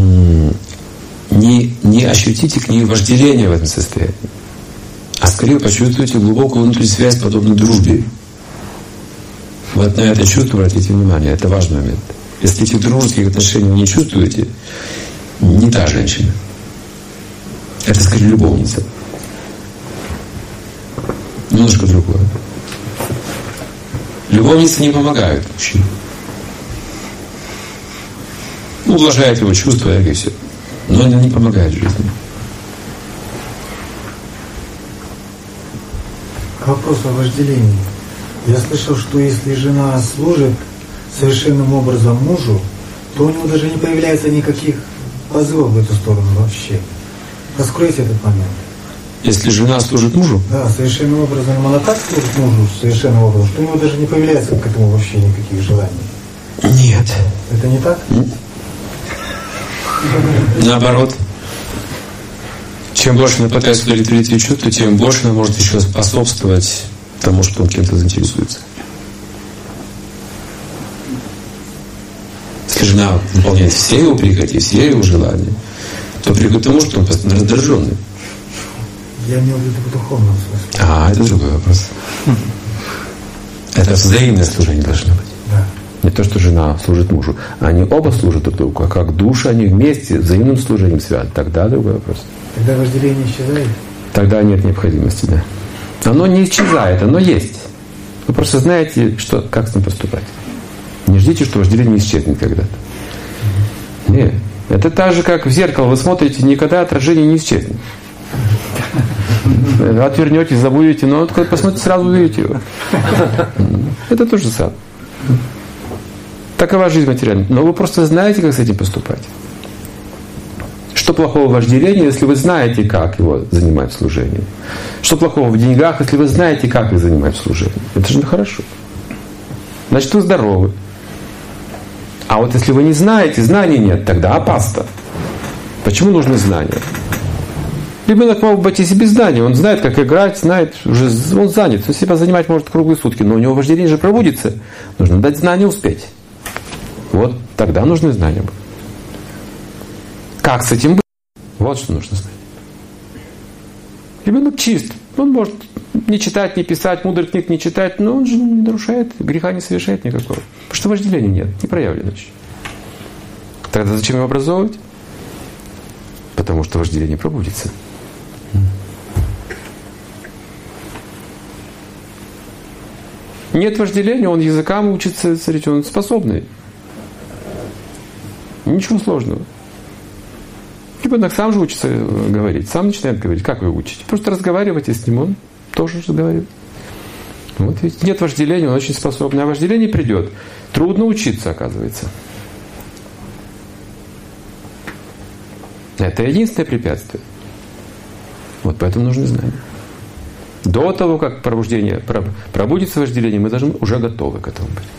не ощутите к ней вожделение в этом состоянии, а скорее почувствуете глубокую внутреннюю связь, подобную дружбе. Вот на это чувство обратите внимание, это важный момент. Если этих дружеских отношений вы не чувствуете, не та женщина. Это скорее любовница. Немножко другое. Любовницы не помогают мужчине. Ублажает его чувства, эго и все. Но они не помогают жизни. Вопрос о вожделении. Я слышал, что если жена служит совершенным образом мужу, то у него даже не появляется никаких позывов в эту сторону вообще. Раскройте этот момент. Если жена служит мужу? Да, совершенным образом. Она так служит мужу совершенным образом, что у него даже не появляется к этому вообще никаких желаний. Нет. Это не так? Наоборот. Чем больше она пытается удовлетворить ее чувства, тем больше она может еще способствовать тому, что он кем-то заинтересуется. Если жена выполняет все его прихоти, все его желания, то приходит к тому, что он постоянно раздраженный. Я имел в виду в духовном смысле. Это другой вопрос. Это взаимное служение должно быть. Да. Не то, что жена служит мужу. Они оба служат друг другу, а как души они вместе взаимным служением связаны. Тогда другой вопрос. Тогда вожделение исчезает? Тогда нет необходимости, да. Оно не исчезает, оно есть. Вы просто знаете, как с ним поступать. Не ждите, что вожделение исчезнет когда-то. Нет. Это так же, как в зеркало вы смотрите, никогда отражение не исчезнет. Отвернетесь, забудете, но когда посмотрите, сразу увидите его. Это то же самое. Такова жизнь материальная. Но вы просто знаете, как с этим поступать. Что плохого в вожделении, если вы знаете, как его занимать в служении? Что плохого в деньгах, если вы знаете, как их занимать в служении? Это же хорошо. Значит, вы здоровы. А вот если вы не знаете, знаний нет, тогда опасно. Почему нужны знания? Ребенок мог быть и без знаний. Он знает, как играть, знает, уже он занят. Он себя занимать может круглые сутки, но у него вожделение же пробудится. Нужно дать знания успеть. Вот тогда нужны знания. Как с этим быть? Вот что нужно знать. Ребенок чист. Он может не читать, не писать, мудрых книг не читать, но он же не нарушает, греха не совершает никакого. Потому что вожделения нет, не проявлено еще. Тогда зачем его образовывать? Потому что вожделение пробудится. Нет вожделения, он языкам учится, смотрите, он способный. Ничего сложного. Ребенок сам же учится говорить, сам начинает говорить. Как вы учите? Просто разговаривайте с ним, он тоже разговаривает. Вот ведь нет вожделения, он очень способный. А вожделение придет. Трудно учиться, оказывается. Это единственное препятствие. Вот поэтому нужны знания. До того, как пробудится вожделение, мы должны уже готовы к этому быть.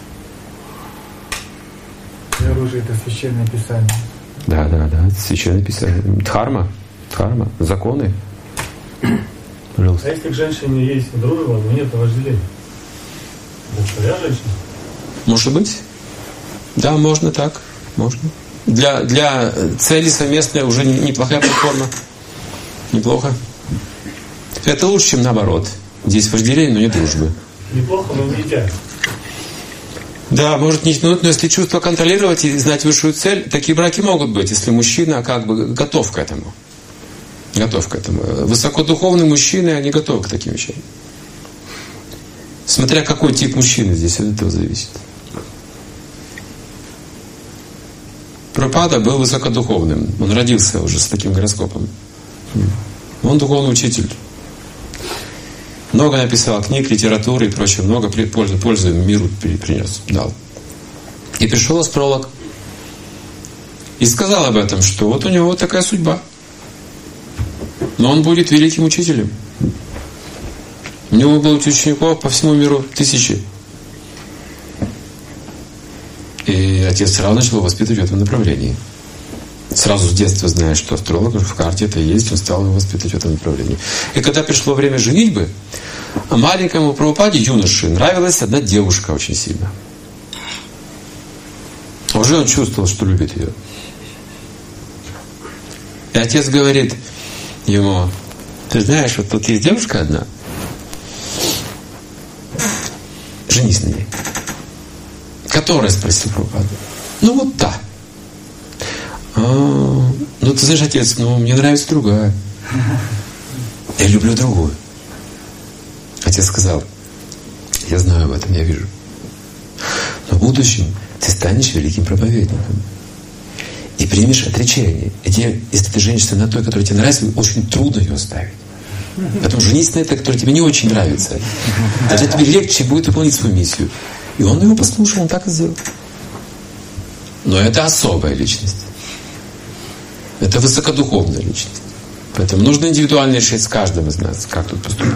Оружие — это священное писание. Да, священное писание. Дхарма, законы. Пожалуйста. А если к женщине есть дружба, но нет вожделения? Это я женщина? Может быть. Да, можно так. Можно. Для цели совместной уже неплохая платформа. Неплохо. Это лучше, чем наоборот. Здесь вожделение, но нет дружбы. Неплохо, но не идеально. Да, может не тянуть, но если чувство контролировать и знать высшую цель, такие браки могут быть, если мужчина как бы готов к этому. Готов к этому. Высокодуховные мужчины, они готовы к таким вещам. Смотря какой тип мужчины здесь, от этого зависит. Прабхупада был высокодуховным. Он родился уже с таким гороскопом. Он духовный учитель. Много написал книг, литературы и прочее. Много пользы миру принес, дал. И пришел астролог. И сказал об этом, что вот у него вот такая судьба. Но он будет великим учителем. У него было учеников по всему миру 1000. И отец сразу начал его воспитывать в этом направлении. Сразу с детства зная, что астролог в карте это есть, он стал его воспитывать в этом направлении. И когда пришло время женитьбы, маленькому Прабхупаде, юноше, нравилась одна девушка очень сильно. Уже он чувствовал, что любит ее. И отец говорит ему: ты знаешь, вот тут есть девушка одна, женись на ней. Которая, спросил Прабхупада. Ну вот та. Ну ты знаешь, отец, мне нравится другая. Я люблю другую. Отец сказал: Я знаю об этом, я вижу. Но в будущем ты станешь великим проповедником. И примешь отречение. И тебе, если ты женишься на той, которая тебе нравится, очень трудно ее оставить. Поэтому женись на этой, которая тебе не очень нравится. Тогда тебе легче будет выполнить свою миссию. И он его послушал, он так и сделал. Но это особая личность. Это высокодуховная личность. Поэтому нужно индивидуально решить с каждым из нас, как тут поступать.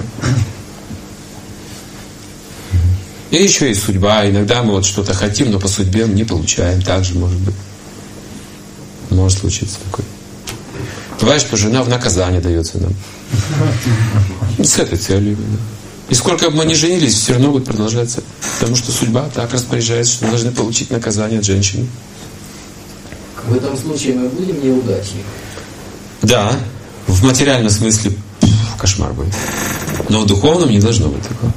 И еще есть судьба. Иногда мы вот что-то хотим, но по судьбе не получаем. Так же может быть. Может случиться такое. Бывает, что жена в наказание дается нам. С этой целью. И сколько бы мы ни женились, все равно будет продолжаться. Потому что судьба так распоряжается, что мы должны получить наказание от женщины. В этом случае мы будем неудачниками? Да. В материальном смысле кошмар будет. Но в духовном не должно быть такого.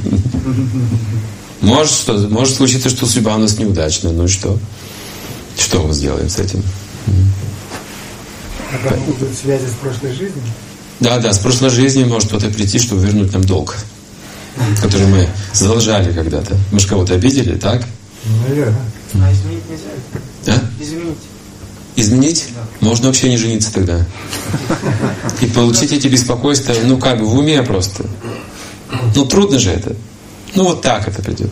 Может случиться, что судьба у нас неудачная. Ну и что? Что мы сделаем с этим? Это будут связи с прошлой жизнью? Да, с прошлой жизни может кто-то прийти, чтобы вернуть нам долг, который мы задолжали когда-то. Мы же кого-то обидели, так? Наверное. А изменить нельзя? А? Изменить. Изменить? Да. Можно вообще не жениться тогда. И получить эти беспокойства, в уме просто. Трудно же это. Вот так это придет.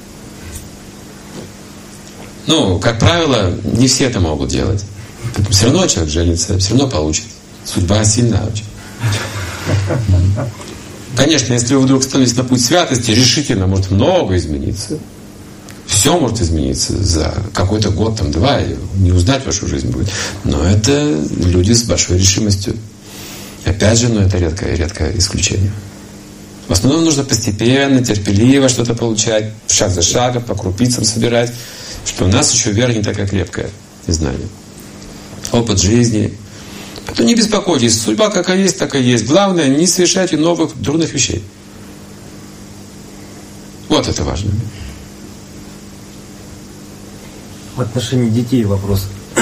Как правило, не все это могут делать. Поэтому все равно человек женится, все равно получит. Судьба сильна очень. Конечно, если вы вдруг становитесь на путь святости, решительно может много измениться. Все может измениться за какой-то год, два, не узнать вашу жизнь будет. Но это люди с большой решимостью. Опять же, это редкое исключение. В основном нужно постепенно, терпеливо что-то получать, шаг за шагом, по крупицам собирать, что у нас еще вера не такая крепкая, и знание. Опыт жизни. Поэтому не беспокойтесь, судьба какая есть, так и есть. Главное, не совершайте новых дурных вещей. Вот это важно. В отношении детей вопрос.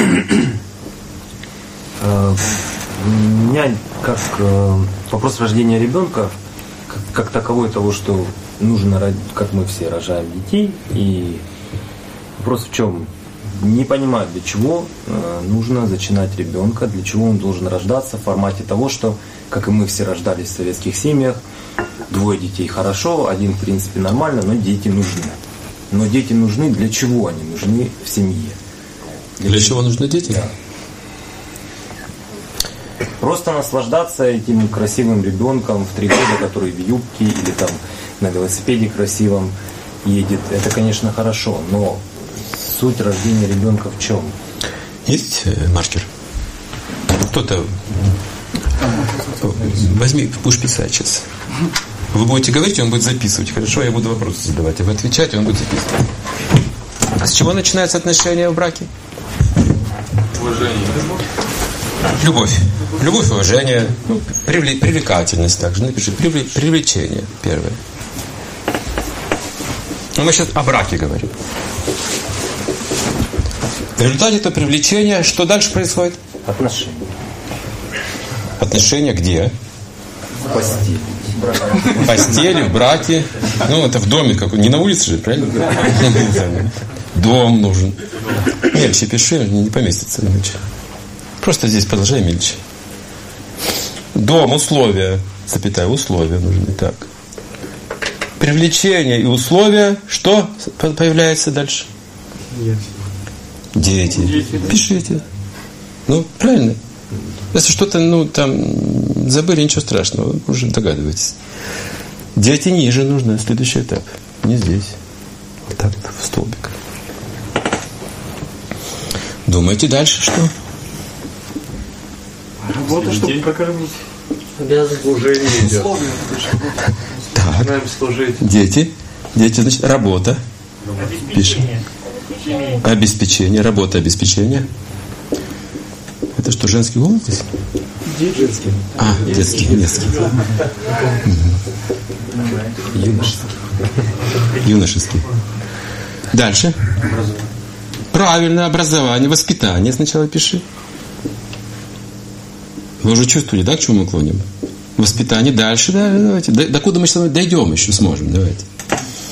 У меня как вопрос рождения ребенка, как таковой того, что нужно, как мы все рожаем детей, и вопрос в чем? Не понимаю, для чего нужно зачинать ребенка, для чего он должен рождаться в формате того, что, как и мы все рождались в советских семьях, 2 детей хорошо, 1 в принципе нормально, но дети нужны. Но дети нужны, для чего они нужны в семье? Для чего нужны дети? Да. Просто наслаждаться этим красивым ребенком в 3 года, который в юбке или там на велосипеде красивом едет. Это, конечно, хорошо, но суть рождения ребенка в чем? Есть маркер? Кто-то возьми, будешь писать сейчас. Вы будете говорить, он будет записывать. Хорошо, я буду вопросы задавать. А вы отвечаете, он будет записывать. А с чего начинаются отношения в браке? Уважение. Любовь. Любовь, уважение, привлекательность также. Напиши, привлечение первое. Мы сейчас о браке говорим. В результате этого привлечения, что дальше происходит? Отношения. Отношения где? В постели. В постели, в браке. Это в доме, не на улице же, правильно? Дом нужен. Мельче пиши, не поместится иначе. Просто здесь продолжай мельче. Дом, условия. Запятая, условия нужны. Так. Привлечение и условия. Что появляется дальше? Дети. Пишите. Правильно. Если что-то, забыли, ничего страшного. Вы уже догадываетесь. Дети ниже нужны. Следующий этап. Не здесь. Вот так, в столбик. Думаете дальше, что? Работа, чтобы прокормить. Обязан. Служение идет. Так. Начинаем служить. Дети, значит, работа. Пишем. Обеспечение. Работа, обеспечение. Это что, женский голос здесь? Детский. Детский. Юношеский. Дальше. Правильно, образование, воспитание сначала пиши. Вы уже чувствовали, да, к чему мы клоним? Воспитание дальше, да, давайте. Докуда мы с вами дойдем еще, сможем, давайте.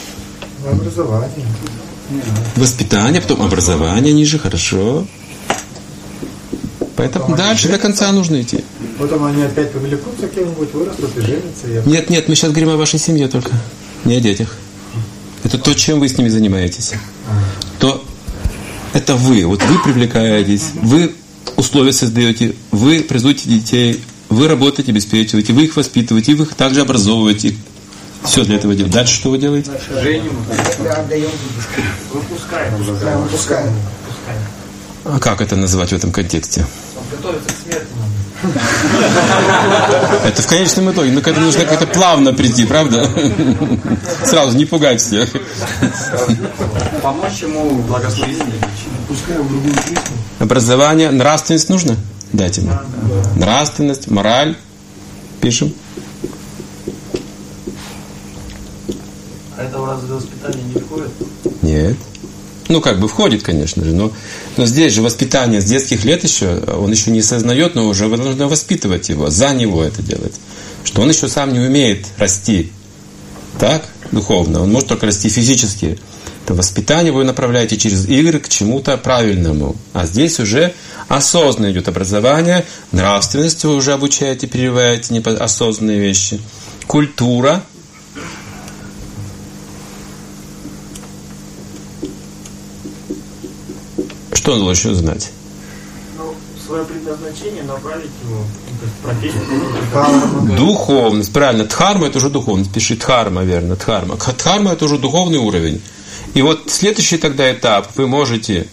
Образование. Воспитание, потом образование ниже, хорошо. Поэтому потом дальше до конца нужно идти. Потом они опять повлекутся кем-нибудь, вырастут и женятся. Нет, мы сейчас говорим о вашей семье только, не о детях. Это то, чем вы с ними занимаетесь. То это вы. Вот вы привлекаетесь, вы условия создаете, вы производите детей, вы работаете, обеспечиваете, вы их воспитываете, вы их также образовываете. Все для этого делаете. Дальше что вы делаете? Выпускаем. А как это называть в этом контексте? Готовиться к смерти. Это в конечном итоге. Но к этому нужно как-то плавно прийти, правда? Сразу не пугать всех. Помочь ему благословить. Образование, нравственность нужно? Дайте ему. Нравственность, мораль. Пишем. А это в разве воспитание не входит? Нет. Ну, как бы входит, конечно же, но здесь же воспитание с детских лет еще, он еще не сознает, но уже вы должны воспитывать его, за него это делать. Что он еще сам не умеет расти, так, духовно, он может только расти физически. Это воспитание вы направляете через игры к чему-то правильному. А здесь уже осознанно идет образование, нравственность вы уже обучаете, переживаете осознанные вещи. Культура. Что он должен знать? Ну, свое предназначение, направить его, то есть профессию. Духовность, правильно. Дхарма — это уже духовность. Пиши дхарма, верно, дхарма. Дхарма — это уже духовный уровень. И вот следующий тогда этап. Вы можете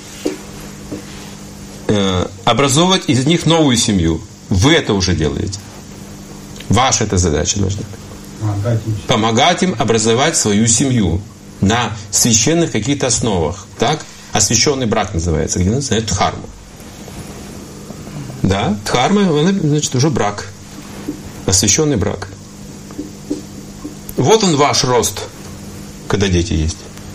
образовывать из них новую семью. Вы это уже делаете. Ваша эта задача должна быть. Помогать им образовать свою семью на священных каких-то основах. Так? Освященный брак называется, где называют дхарму. Да, дхарма, значит, уже брак. Освященный брак. Вот он ваш рост, когда дети есть.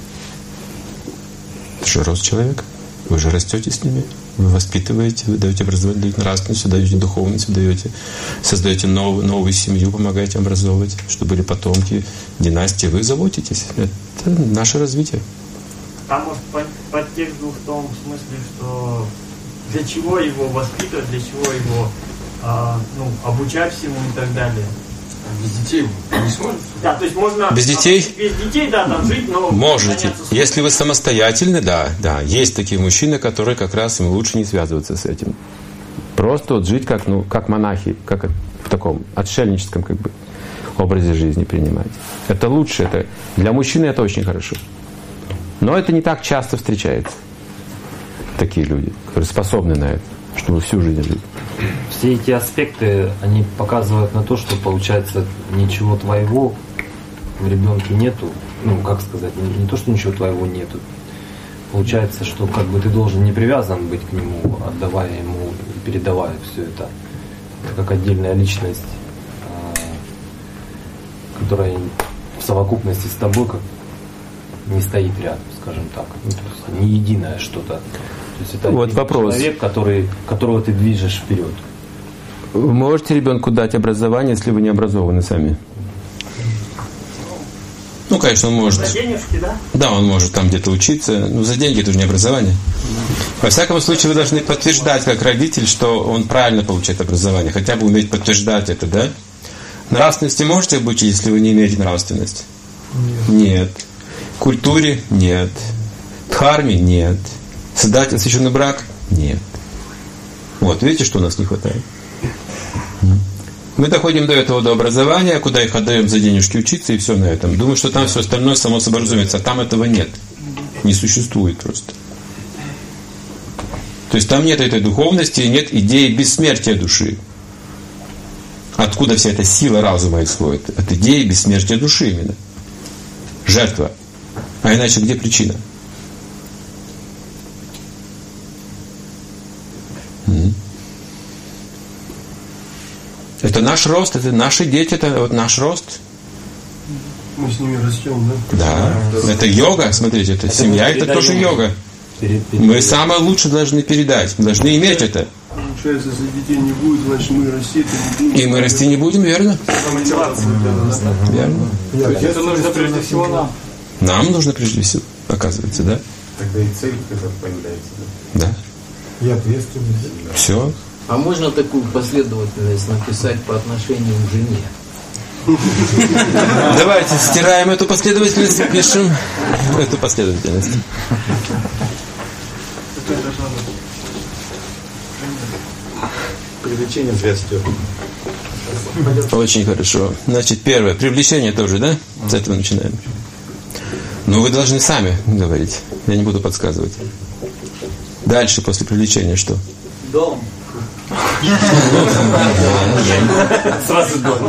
Это же рост человека. Вы же растете с ними. Вы воспитываете, вы даете образование, даете нравственность, вы даете духовность, вы даете, создаете новую семью, помогаете образовывать, чтобы были потомки, династии. Вы заботитесь. Это наше развитие. Там может подтекст был в том смысле, что для чего его воспитывать, для чего его обучать всему и так далее. Без детей не сможете? Да, то есть можно... Без детей? Без детей, да, там жить, но... Можете. Если вы самостоятельны, да. Есть такие мужчины, которые как раз им лучше не связываться с этим. Просто вот жить как монахи, как в таком отшельническом образе жизни принимать. Это лучше. Это, для мужчины это очень хорошо. Но это не так часто встречается. Такие люди, которые способны на это, чтобы всю жизнь жить. Все эти аспекты, они показывают на то, что, получается, ничего твоего в ребенке нету. Ну, как сказать, не то, что ничего твоего нету. Получается, что как бы ты должен не привязан быть к нему, отдавая ему и передавая все это. Это как отдельная личность, которая в совокупности с тобой как не стоит рядом, скажем так. Ну, то есть не единое что-то. То есть это вот вопрос. Человек, которого ты движешь вперед. Вы можете ребенку дать образование, если вы не образованы сами? Ну, конечно, он может. За денежки, да? Да, он может там где-то учиться. Но за деньги это уже не образование. Во всяком случае, вы должны подтверждать, как родитель, что он правильно получает образование. Хотя бы уметь подтверждать это, да? Нравственности можете обучить, если вы не имеете нравственность? Нет. Культуре? Нет. Дхарме? Нет. Создать освященный брак? Нет. Вот, видите, что у нас не хватает? Мы доходим до этого, до образования, куда их отдаем за денежки учиться, и все на этом. Думаю, что там все остальное само собой разумеется, а там этого нет. Не существует просто. То есть там нет этой духовности, нет идеи бессмертия души. Откуда вся эта сила разума исходит? От идеи бессмертия души именно. Жертва. А иначе где причина? Это наш рост, это наши дети, это вот наш рост. Мы с ними растем, да? Да. Это йога, смотрите, это семья, это тоже йога. Мы самое лучшее должны передать, должны иметь это. Получается, если детей не будет, значит мы расти не будем. И мы расти не будем, верно? Мотивация для нас. Верно. Это нужно прежде всего нам. Нам нужно прежде всего, оказывается, да? Тогда и цель когда появляется, да? И ответственность. Все. А можно такую последовательность написать по отношению к жене? Давайте стираем эту последовательность, пишем эту последовательность. Привлечение зря стер. Очень хорошо. Значит, первое. Привлечение тоже, да? С этого начинаем. Но вы должны сами говорить. Я не буду подсказывать. Дальше, после привлечения, что? Дом. Сразу дом.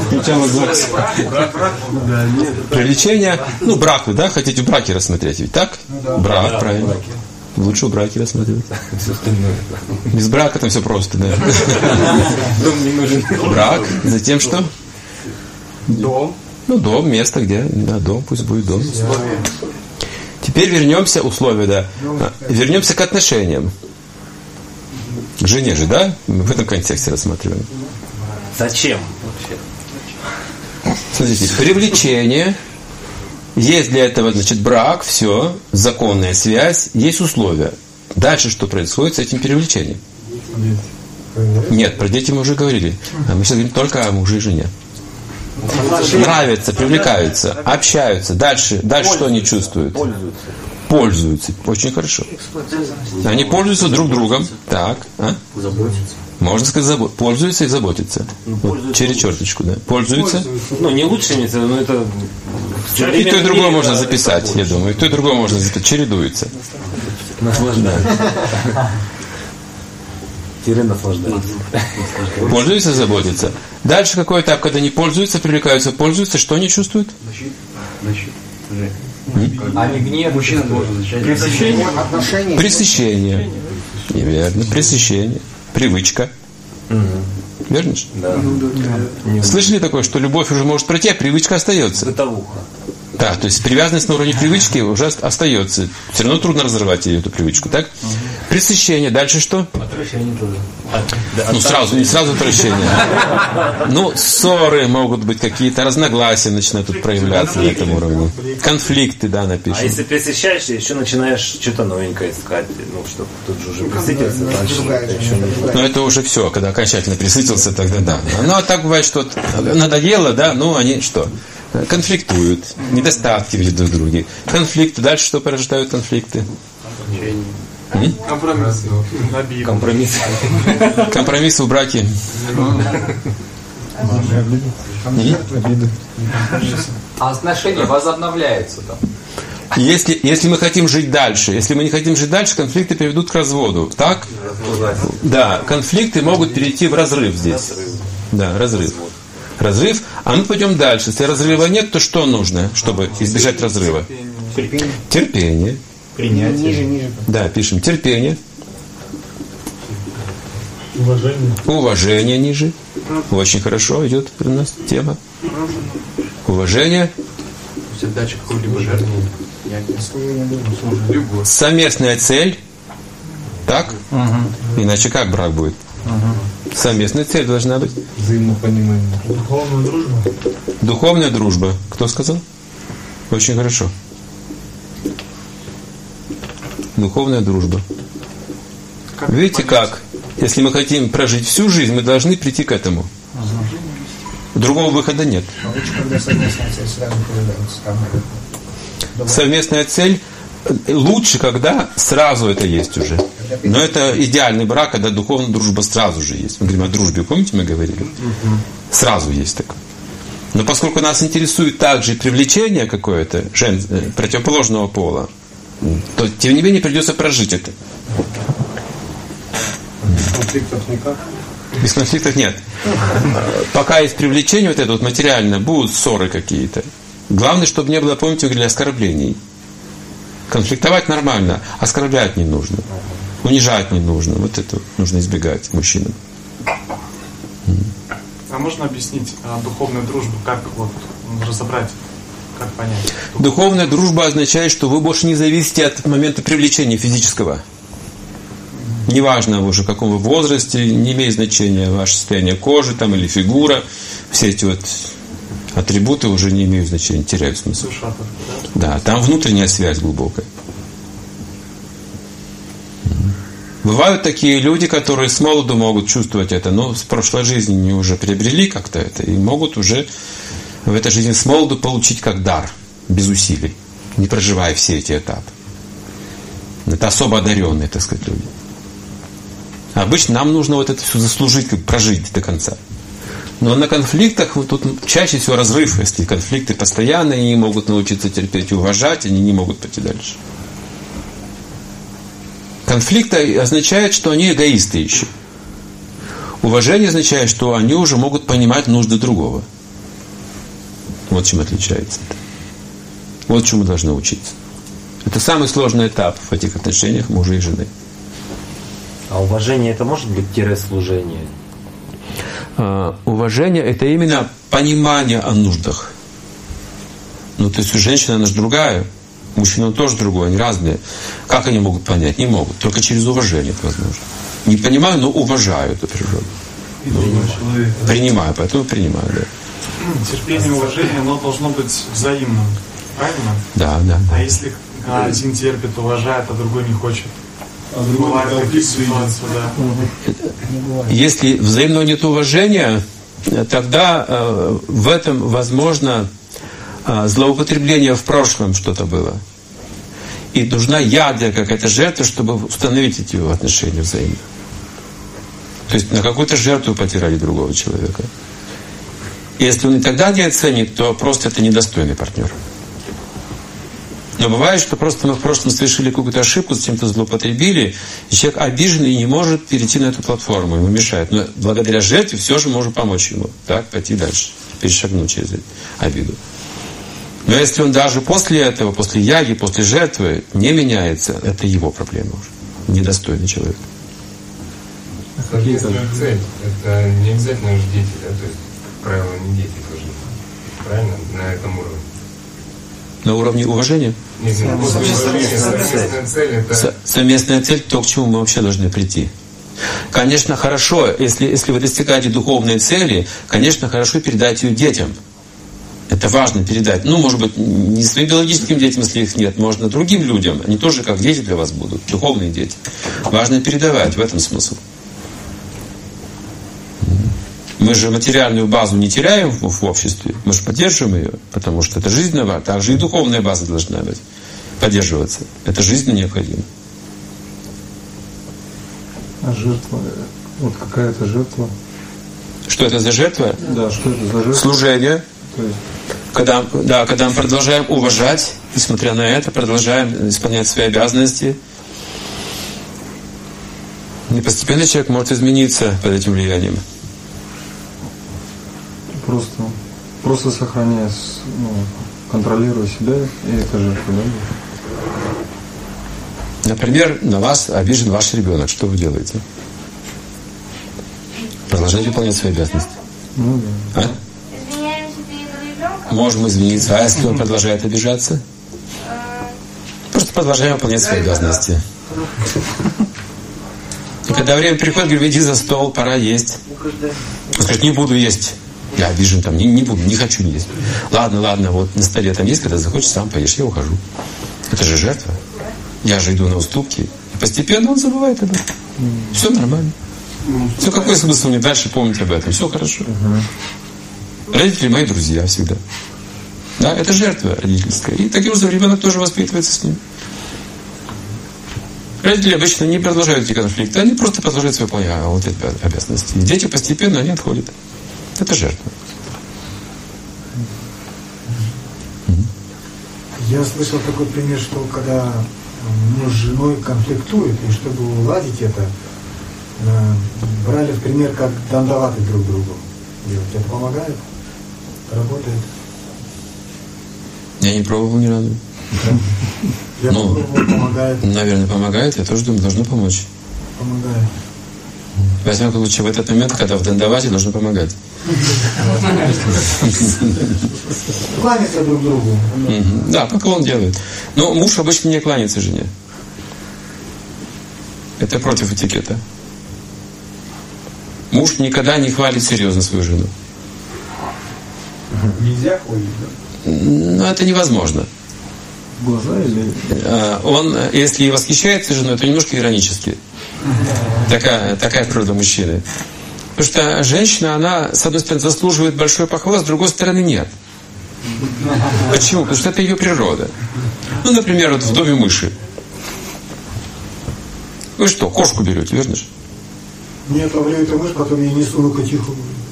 Привлечение, брак, да? Хотите в браке рассмотреть, ведь так? Брак, правильно. Лучше в браке рассматривать. Без брака там все просто, да. Дом не нужен. Брак, затем что? Дом. Дом, место, где, да, дом, пусть будет дом. Теперь вернемся, условия, да. Вернемся к отношениям. К жене же, да? Мы в этом контексте рассматриваем. Зачем? Смотрите, привлечение. Есть для этого, значит, брак, все, законная связь, есть условия. Дальше что происходит с этим привлечением? Нет, про дети мы уже говорили. А мы сейчас говорим только о муже и жене. Нравятся, привлекаются, общаются. Дальше что они чувствуют? Пользуются. Очень хорошо. Они пользуются друг другом. Так. Заботятся. Можно сказать, пользуются и заботятся. Вот, через черточку, да. Пользуются. Не лучше, но это... И то, и другое можно записать, я думаю. И то, и другое можно записать. Чередуется. Наслаждаются. Наслаждаются. Пользуются, заботятся. Дальше какой этап, когда они пользуются, привлекаются, пользуются, что они чувствуют? Они гнев, мужчина должен начать. Пресыщение. Пресыщение. Неверно. Пресыщение. Привычка. Верно? Да. Слышали такое, что любовь уже может пройти, а привычка остается? Бытовуха. Да, то есть привязанность на уровне привычки уже остается. Все равно трудно разорвать ее, эту привычку, так? Пресыщение. Дальше что? Отвращение тоже. Не сразу отвращение. Ссоры могут быть, какие-то разногласия начинают тут проявляться на этом уровне. Конфликты, да, напишем. А если пресыщаешься, еще начинаешь что-то новенькое искать. Чтобы тут же уже присытился, дальше еще не... Но это уже все, когда окончательно присытился, тогда да. А так бывает, что надоело, да, они что? Конфликтуют, недостатки видят друг в друге. Конфликты. Дальше что порождают конфликты? Компромиссы. Компромиссы в браке. А отношения возобновляются там. Если мы хотим жить дальше, конфликты приведут к разводу. Так? Да, конфликты могут перейти в разрыв здесь. Да, разрыв. А мы пойдем дальше. Если разрыва нет, то что нужно, чтобы избежать разрыва? Терпение. Принятие. Ниже. Да, пишем терпение. Уважение ниже. Очень хорошо идет у нас тема. Уважение. Всегда какую-либо жертву. Совместная цель. Так? Иначе как брак будет? Совместная цель должна быть. Взаимопонимание. Духовная дружба. Духовная дружба. Кто сказал? Очень хорошо. Духовная дружба. Видите как? Если мы хотим прожить всю жизнь, мы должны прийти к этому. Другого выхода нет. Совместная цель лучше, когда сразу это есть уже. Но это идеальный брак, когда духовная дружба сразу же есть. Мы говорим о дружбе, помните, мы говорили? Сразу есть такое. Но поскольку нас интересует также привлечение какое-то противоположного пола, то тем не менее придется прожить это. Конфликтов никак? Без конфликтов нет. Пока есть привлечение вот это вот материально, будут ссоры какие-то. Главное, чтобы не было, помните, мы говорили, оскорблений. Конфликтовать нормально, оскорблять не нужно. Унижать не нужно. Вот это нужно избегать мужчинам. А можно объяснить духовную дружбу, как разобрать, как понять? Духовная дружба означает, что вы больше не зависите от момента привлечения физического. Неважно уже в каком вы возрасте, не имеет значения ваше состояние кожи там, или фигура, все эти вот Атрибуты уже не имеют значения, теряют смысл. Да, там внутренняя связь глубокая. Бывают такие люди, которые с молоду могут чувствовать это, но с прошлой жизни они уже приобрели как-то это и могут уже в этой жизни с молоду получить как дар, без усилий, не проживая все эти этапы. Это особо одаренные, так сказать, люди. Обычно нам нужно вот это все заслужить, как прожить до конца. Но на конфликтах вот тут чаще всего разрыв. Если конфликты постоянные, они не могут научиться терпеть и уважать, они не могут пойти дальше. Конфликт означает, что они эгоисты еще. Уважение означает, что они уже могут понимать нужды другого. Вот чем отличается это. Вот чему мы должны учиться. Это самый сложный этап в этих отношениях мужа и жены. А уважение это может быть служение? Уважение это именно понимание о нуждах. Ну, то есть у женщины она же другая, у мужчины он тоже другой, они разные. Как они могут понять? Не могут. Только через уважение это возможно. Не понимаю, но уважаю эту природу. Принимаю, поэтому принимаю, да. Терпение и уважение, оно должно быть взаимным. Правильно? Да, да. А если один терпит, уважает, а другой не хочет? Бывают такие ситуации, да. Если взаимного нет уважения, тогда в этом возможно злоупотребление в прошлом что-то было. И нужна ядля, какая-то жертва, чтобы установить эти отношения взаимно. То есть на какую-то жертву потеряли другого человека. И если он и тогда не оценит, то просто это недостойный партнер. Но бывает, что просто мы в прошлом совершили какую-то ошибку, с чем-то злоупотребили, и человек обиженный и не может перейти на эту платформу, ему мешает. Но благодаря жертве все же можем помочь ему, так, пойти дальше, перешагнуть через обиду. Но если он даже после этого, после яги, после жертвы не меняется, это его проблема уже. Недостойный человек. Совместная цель. Это не обязательно же дети, да? То есть, правило, не дети тоже. Правильно? На этом уровне. На уровне уважения? Нет, совместная цель это... Совместная цель — то, к чему мы вообще должны прийти. Конечно, хорошо, если вы достигаете духовной цели, конечно, хорошо передать ее детям. Это важно передать. Ну, может быть, не своим биологическим детям, если их нет, можно другим людям. Они тоже как дети для вас будут, духовные дети. Важно передавать, в этом смысл. Мы же материальную базу не теряем в обществе, мы же поддерживаем ее, потому что это жизненно, также и духовная база должна быть, поддерживаться. Это жизненно необходимо. А жертва? Вот какая-то жертва? Что это за жертва? Да, что это за жертва? Служение. То есть... Когда мы продолжаем уважать, несмотря на это, продолжаем исполнять свои обязанности, и постепенно человек может измениться под этим влиянием. Просто сохраняя, контролируя себя, и это жертва, да? Например, на вас обижен ваш ребенок. Что вы делаете? Продолжаете выполнять свои обязанности. Ну да. Можем извиниться. А если он продолжает обижаться? Просто продолжаем выполнять свои обязанности. И когда время приходит, говорю, иди за стол, пора есть. Он скажет, не буду есть. Я обижен, там, не буду, не хочу есть. Ладно, вот на столе там есть, когда захочешь, сам поешь, я ухожу. Это же жертва. Я же иду на уступки. И постепенно он забывает об этом. Все нормально. Все, какой смысл мне дальше помнить об этом? Все хорошо. Родители мои друзья всегда. Да, это жертва родительская. И таким образом ребенок тоже воспитывается с ним. Родители обычно не продолжают эти конфликты, они просто продолжают свои обязанности. И дети постепенно они отходят. Это жертва. Я слышал такой пример, что когда муж с женой конфликтуют, и чтобы уладить это, брали в пример, как дандаваты друг другу делать. Это помогает? Работает? Я не пробовал ни разу. Я попробовал, помогает. Наверное, помогает. Я тоже думаю, должно помочь. Помогает. Во всяком случае, в этот момент, когда в дандавате, должно помогать. Кланяться друг другу. Да, как он делает. Но муж обычно не кланяется жене. Это против этикета. Муж никогда не хвалит серьезно свою жену. Нельзя хвалить, да? Ну, это невозможно. Глаза или... Он, если и восхищается женой, то немножко иронически. Такая природа мужчины. Потому что женщина, она, с одной стороны, заслуживает большой похвалы, с другой стороны, нет. Почему? Потому что это ее природа. Ну, например, вот в доме мыши. Вы что, кошку берете, верно же? Нет, ловлю эту мышь, потом я несу на котиху.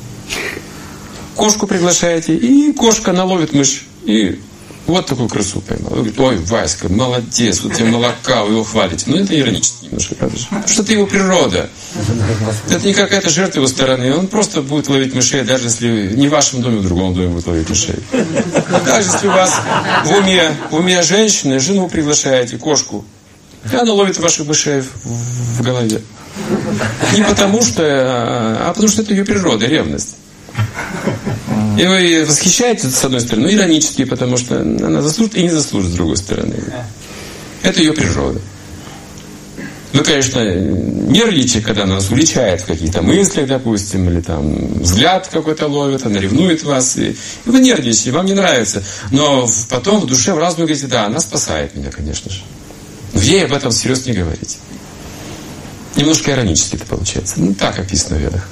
Кошку приглашаете, и кошка наловит мышь. И вот такую красу поймал. Вы говорите: ой, Васька, молодец, вот тебе молока, вы его хвалите. Ну, это иронически немножко, правда же? Потому что это его природа. Это не какая-то жертва его стороны. Он просто будет ловить мышей, даже если не в вашем доме, в другом доме будет ловить мышей. Даже если у вас в уме женщины, жену приглашаете, кошку, и она ловит ваших мышей в голове. Не потому что, а потому что это ее природа, ревность. И вы восхищаетесь, с одной стороны, но иронически, потому что она заслужит и не заслужит, с другой стороны. Это ее природа. Вы, конечно, нервничаете, когда она вас уличает в каких-то мыслях, допустим, или там взгляд какой-то ловит, она ревнует вас, и вы нервничаете, вам не нравится. Но потом в душе в разум говорите: да, она спасает меня, конечно же. Но ей об этом всерьез не говорите. Немножко иронически это получается. Ну, так описано в Ведах.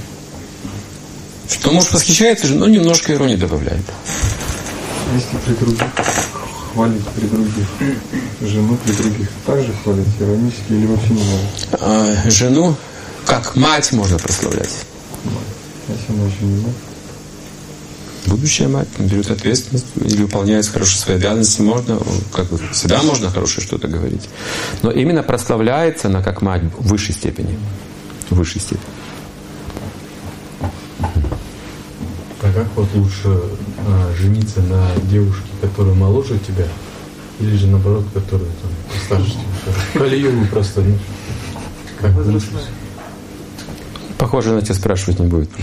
Что муж восхищается же, но немножко иронии добавляет. Если при других хвалить, при других жену, при других также хвалить иронически или вообще не надо? Жену как мать можно прославлять. Если она еще не мать. Будущая мать берет ответственность или выполняет хорошо свои обязанности, можно, как бы, всегда можно хорошее что-то говорить. Но именно прославляется она как мать в высшей степени. В высшей степени. А как вот лучше жениться на девушке, которая моложе тебя, или же наоборот, которая там старше тебя? Кальюму просто, ну, как лучше? Похоже, она тебя спрашивать не будет.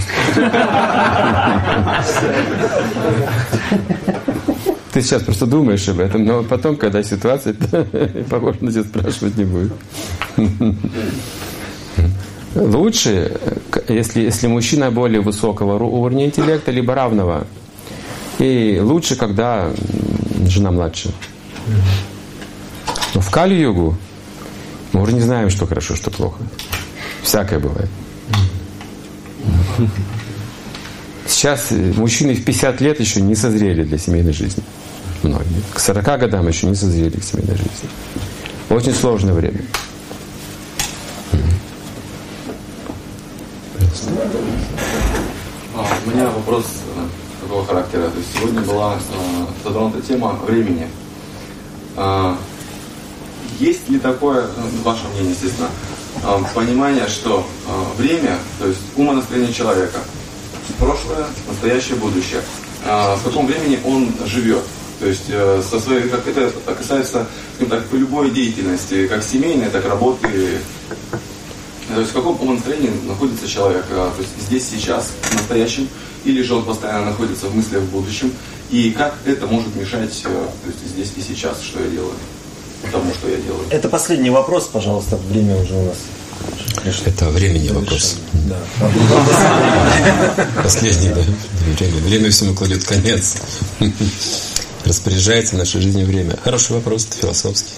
Ты сейчас просто думаешь об этом, но потом, когда ситуация, похоже, она тебя спрашивать не будет. Лучше, если мужчина более высокого уровня интеллекта, либо равного. И лучше, когда жена младше. Но в Кали-югу мы уже не знаем, что хорошо, что плохо. Всякое бывает. Сейчас мужчины в 50 лет еще не созрели для семейной жизни. Многие. К 40 годам еще не созрели к семейной жизни. Очень сложное время. У меня вопрос такого характера. То есть сегодня была затронута тема времени. Есть ли такое, ваше мнение, естественно, понимание, что время, то есть умонастроение человека, прошлое, настоящее, будущее, в каком времени он живет? То есть со своей, как это касается, скажем так, любой деятельности, как семейной, так и работы. То есть в каком умонастроении находится человек? То есть здесь, сейчас, в настоящем, или же он постоянно находится в мыслях в будущем? И как это может мешать, то есть здесь и сейчас, что я делаю, тому, что я делаю? Это последний вопрос, пожалуйста, время уже у нас. Это времени вопрос. Да. Последний, да. Время всему кладет конец. Распоряжается нашей жизнью время. Хороший вопрос, это философский.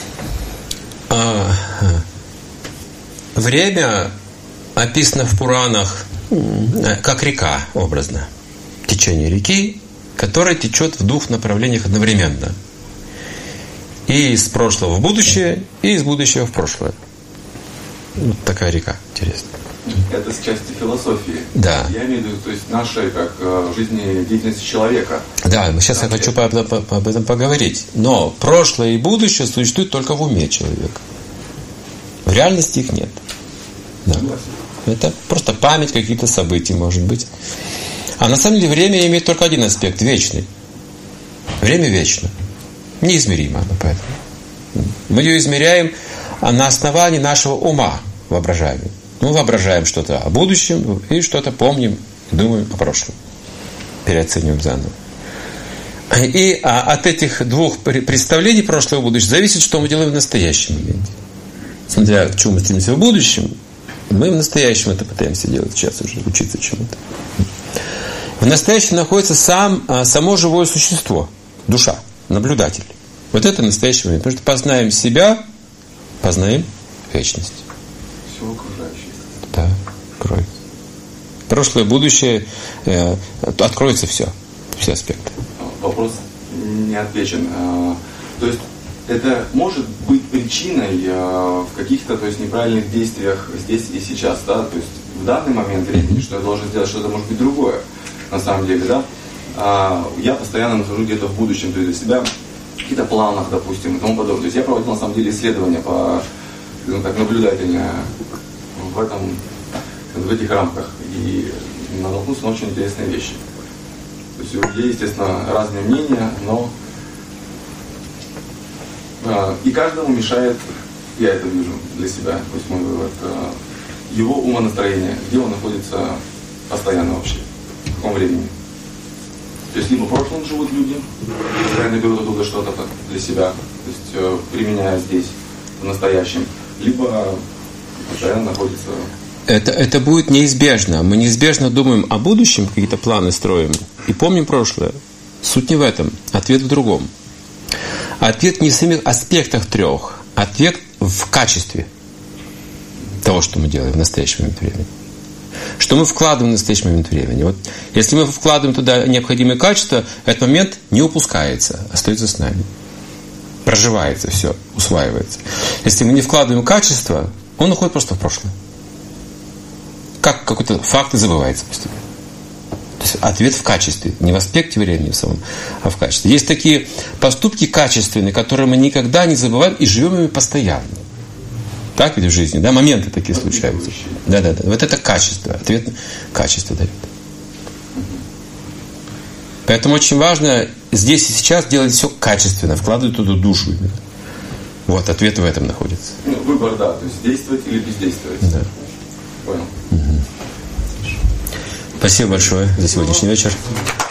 Время описано в Пуранах как река, образно. Течение реки, которая течет в двух направлениях одновременно. И из прошлого в будущее, и из будущего в прошлое. Вот такая река, интересно. Это с части философии. Да. Я имею в виду, то есть нашей как жизнедеятельности человека. Да, сейчас я хочу об этом поговорить. Но прошлое и будущее существуют только в уме человека. В реальности их нет. Да. Это просто память каких-то событий, может быть. А на самом деле время имеет только один аспект – вечный. Время вечно. Неизмеримо оно поэтому. Мы ее измеряем на основании нашего ума воображаемого. Мы воображаем что-то о будущем и что-то помним, думаем о прошлом. Переоцениваем заново. И от этих двух представлений прошлого и будущего зависит, что мы делаем в настоящем моменте. Смотря к чему мы стремимся в будущем, мы в настоящем это пытаемся делать сейчас уже, учиться чему-то. В настоящем находится само живое существо, душа, наблюдатель. Вот это настоящий момент. Потому что познаем себя, познаем вечность. Все окружающее. Да, откроется. Прошлое, будущее, откроется все аспекты. Вопрос не отвечен. То есть это может быть причиной в каких-то, то есть, неправильных действиях здесь и сейчас, да? То есть в данный момент времени, что я должен сделать, что-то может быть другое, на самом деле, да? Я постоянно нахожу где-то в будущем, то есть для себя, в каких-то планах, допустим, и тому подобное. То есть я проводил, на самом деле, исследования по, скажем так, наблюдательные в этих рамках. И натолкнулся на очень интересные вещи. То есть у людей, естественно, разные мнения, но и каждому мешает, я это вижу для себя, то есть мой вывод, его умонастроение, где он находится постоянно вообще, в каком времени. То есть либо в прошлом живут люди, постоянно берут оттуда что-то для себя, то есть применяя здесь, в настоящем, либо постоянно находится... Это будет неизбежно. Мы неизбежно думаем о будущем, какие-то планы строим, и помним прошлое. Суть не в этом, ответ в другом. Ответ не в самих аспектах трех, ответ в качестве того, что мы делаем в настоящий момент времени. Что мы вкладываем в настоящий момент времени. Вот если мы вкладываем туда необходимые качества, этот момент не упускается, остается с нами. Проживается все, усваивается. Если мы не вкладываем качество, он уходит просто в прошлое. Как какой-то факт и забывается постепенно. То есть ответ в качестве, не в аспекте времени самом, а в качестве. Есть такие поступки качественные, которые мы никогда не забываем и живем ими постоянно. Так ведь в жизни, да? Моменты такие случаются. Да. Вот это качество. Ответ качество дает. Поэтому очень важно здесь и сейчас делать все качественно, вкладывать туда душу именно. Вот, ответ в этом находится. Выбор, да, то есть действовать или бездействовать. Да. Понял. Спасибо большое за сегодняшний вечер.